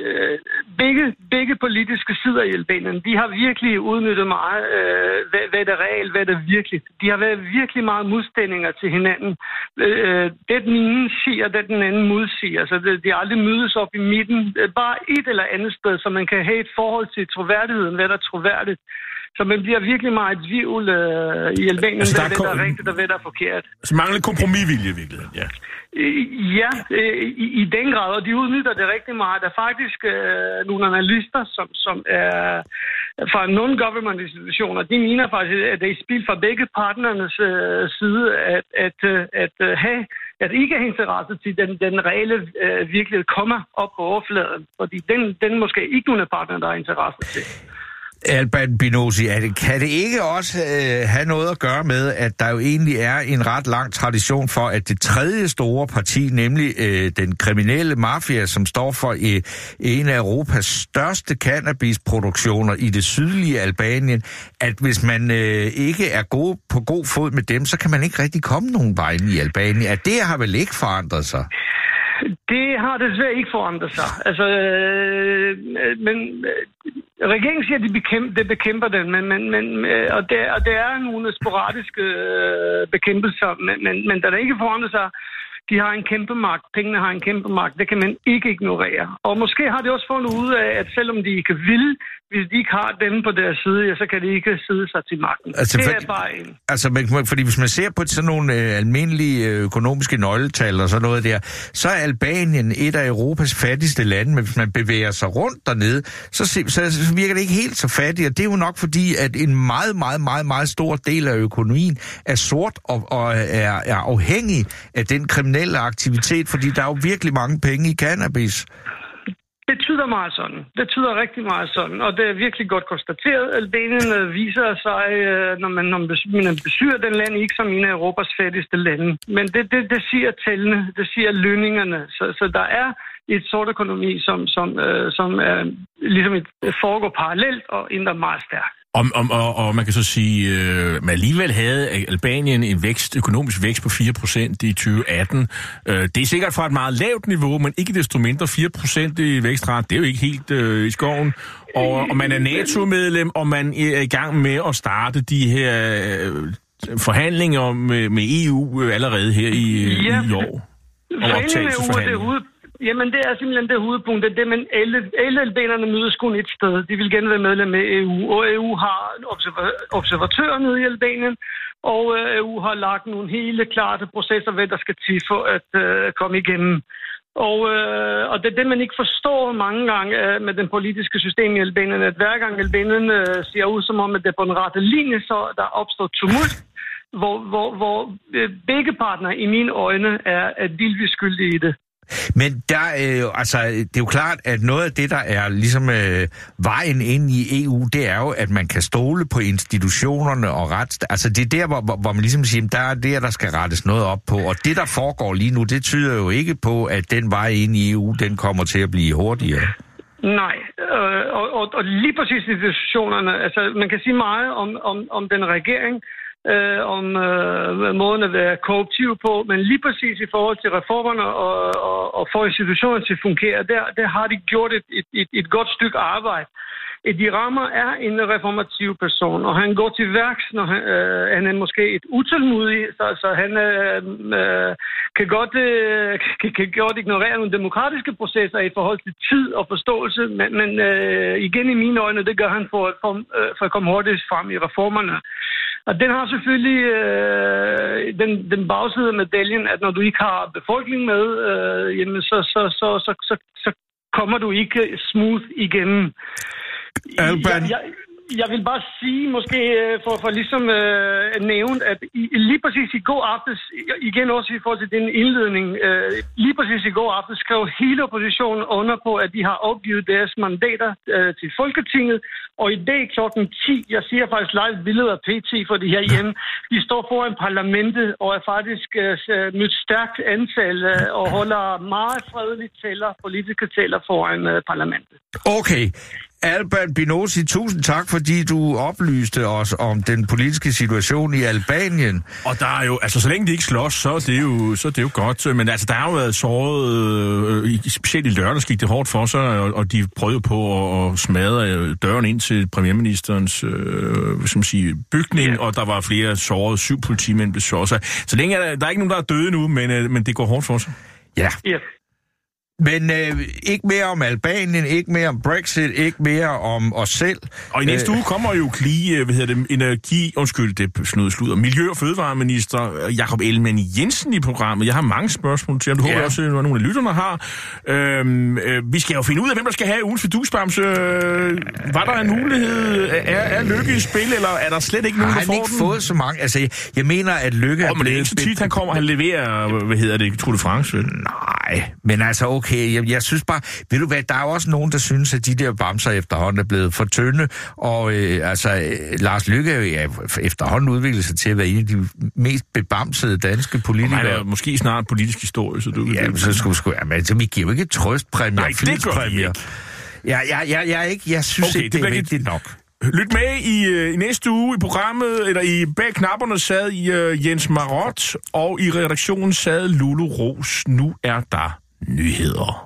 begge, begge politiske sider i Albanien, de har virkelig udnyttet meget, øh, hvad, hvad der er reelt, hvad der er virkelig. De har været virkelig meget modstændinger til hinanden. Øh, det den ene siger, det den anden modsiger. Altså, de har aldrig mødes op i midten. Bare et eller andet sted, så man kan have et forhold til troværdigheden, hvad der er troværdigt. Så man bliver virkelig meget i tvivl øh, i Albanien, altså, hvad der, der er rigtigt og hvad der er forkert. Så mangler kompromisvilje i virkeligheden, ja. Ja, i, i den grad, og de udnytter det rigtig meget. Der er faktisk øh, nogle analyster, som, som er fra non-government institutioner, de mener faktisk, at det er spil fra begge partnernes øh, side, at, at, at, at have at ikke have interesse til den, den reelle øh, virkelighed kommer op på overfladen, fordi den, den måske ikke nogen af partnerne, der har interesse til. Alban Binosi, kan det ikke også øh, have noget at gøre med, at der jo egentlig er en ret lang tradition for, at det tredje store parti, nemlig øh, den kriminelle mafia, som står for øh, en af Europas største cannabisproduktioner i det sydlige Albanien, at hvis man øh, ikke er god, på god fod med dem, så kan man ikke rigtig komme nogen vej i Albanien. At det har vel ikke forandret sig? Det har desværre ikke forandret sig. Altså, øh, men øh, regeringen siger, at de bekæmper, det bekæmper den, men, men, men, øh, og, det, og det er nogle sporadiske øh, bekæmpelser, men, men, men der ikke forandret sig. De har en kæmpe magt. Pengene har en kæmpe magt. Det kan man ikke ignorere. Og måske har de også fundet ud af, at selvom de ikke vil, hvis de ikke har dem på deres side, ja, så kan de ikke sidde sig til magten. Altså, det er for, bare en. Altså, fordi hvis man ser på sådan nogle øh, almindelige økonomiske nøgletal og sådan noget der, så er Albanien et af Europas fattigste lande, men hvis man bevæger sig rundt dernede, så, så, så virker det ikke helt så fattigt. Og det er jo nok fordi, at en meget, meget, meget, meget stor del af økonomien er sort og, og er, er afhængig af den kriminelle aktivitet, fordi der er jo virkelig mange penge i cannabis. Det tyder meget sådan. Det tyder rigtig meget sådan, og det er virkelig godt konstateret. Albanien viser sig, når man, når man besøger den land, ikke som en af Europas fattigste lande. Men det, det, det siger tallene, det siger lønningerne. Så, så der er et sort økonomi, som, som, øh, som er, ligesom et, foregår parallelt og ændrer meget stærkt. Om, om, og, og man kan så sige, at øh, man alligevel havde Albanien en vækst, økonomisk vækst på fire procent i tyve atten. Øh, det er sikkert fra et meget lavt niveau, men ikke desto mindre fire procent i vækstret. Det er jo ikke helt øh, i skoven. Og, og man er NATO-medlem, og man er i gang med at starte de her øh, forhandlinger med, med E U øh, allerede her i, ja, i år. Og optagelsesforhandlinger. Jamen, det er simpelthen det hovedpunkt, det er det, men alle, alle albanerne mødes kun et sted. De vil gerne være medlem med E U, og E U har observa- observatører nede i Albanien, og E U har lagt nogle hele klare processer, hvad der skal til for at uh, komme igennem. Og, uh, og det er det, man ikke forstår mange gange uh, med den politiske system i Albanien, at hver gang Albanien uh, ser ud som om, at det er på en rette linje, så der opstår tumult, hvor, hvor, hvor uh, begge partnere i mine øjne er, er delvis skyldige i det. Men der, øh, altså, det er jo klart, at noget af det, der er ligesom øh, vejen ind i E U, det er jo, at man kan stole på institutionerne og ret. Altså, det er der, hvor, hvor man ligesom siger, der er der, der skal rettes noget op på. Og det, der foregår lige nu, det tyder jo ikke på, at den vej ind i E U, den kommer til at blive hurtigere. Nej, øh, og, og, og lige præcis institutionerne, altså, man kan sige meget om, om, om den regering, Øh, om øh, måden at være korruptiv på, men lige præcis i forhold til reformerne og, og, og få institutionerne til at fungere, der, der har de gjort et, et, et, et godt stykke arbejde. Edi Rama er en reformativ person, og han går til værks, når han, øh, han er måske et utålmodig, så, så han øh, øh, kan, godt, øh, kan, kan godt ignorere nogle demokratiske processer i forhold til tid og forståelse, men, men øh, igen i mine øjne, det gør han for, for, øh, for at komme hurtigt frem i reformerne. Og den har selvfølgelig øh, den, den bagside af medaljen, at når du ikke har befolkning med, øh, jamen så, så, så, så, så, så kommer du ikke smooth igennem. Alban. Jeg, jeg, jeg vil bare sige, måske for, for ligesom øh, nævnt, at i, lige præcis i går aftes, igen også i forhold til den indledning, øh, lige præcis i går aftes skrev hele oppositionen under på, at de har opgivet deres mandater øh, til Folketinget, og i dag klokken ti, jeg siger faktisk live billeder af P T for de her hjemme, de står foran parlamentet og er faktisk øh, med et stærkt antal øh, og holder meget fredeligt taler, politiske taler foran øh, parlamentet. Okay. Alban Binosi, tusind tak, fordi du oplyste os om den politiske situation i Albanien. Og der er jo, altså så længe de ikke slås, så er det jo, så er det jo godt. Men altså, der har jo været såret, øh, specielt i lørdags gik det hårdt for sig, og, og de prøvede på at, at smadre døren ind til premierministerens øh, som sige, bygning, ja. Og der var flere sårede, syv politimænd blev såret. Så, så længe er der, der er ikke nogen, der er døde nu, men, øh, men det går hårdt for sig. Ja. Ja. Men øh, ikke mere om Albanien, ikke mere om Brexit, ikke mere om os selv. Og i næste øh, uge kommer jo kli, hvad hedder det, energi, undskyld, det er noget sludder, Miljø- og Fødevareminister Jakob Ellemann-Jensen i programmet. Jeg har mange spørgsmål til ham. Det håber jeg også, at nogle af lytterne har. Øhm, øh, vi skal jo finde ud af, hvem der skal have ugens fidusbamse. Var der en mulighed? Er, er Lykke i spil, eller er der slet ikke nogen, der får den? Har han ikke fået så mange? Altså, jeg, jeg mener, at Lykke... Oh, men det er ikke så tit, han kommer, han leverer, hvad hedder det, Tour de France, vel? Nej, men altså, okay. Okay, jeg, jeg synes bare, ved du hvad, der er jo også nogen, der synes, at de der bamser efterhånden er blevet for tynde, og øh, altså, øh, Lars Løkke er ja, efterhånden udviklet sig til at være en af de mest bebamsede danske politikere. Han er måske snart politisk historie, så du... Ja, så skulle sgu... Ja, men vi giver jo ikke trøstpræmier. Nej, det gør vi ikke. Ja, ja, ja, jeg, ikke, jeg synes okay, ikke, det er vigtigt nok. Lyt med i, i næste uge i programmet, eller i bag knapperne sad i uh, Jens Marot, og i redaktionen sad Lulu Ros. Nu er der nyheder.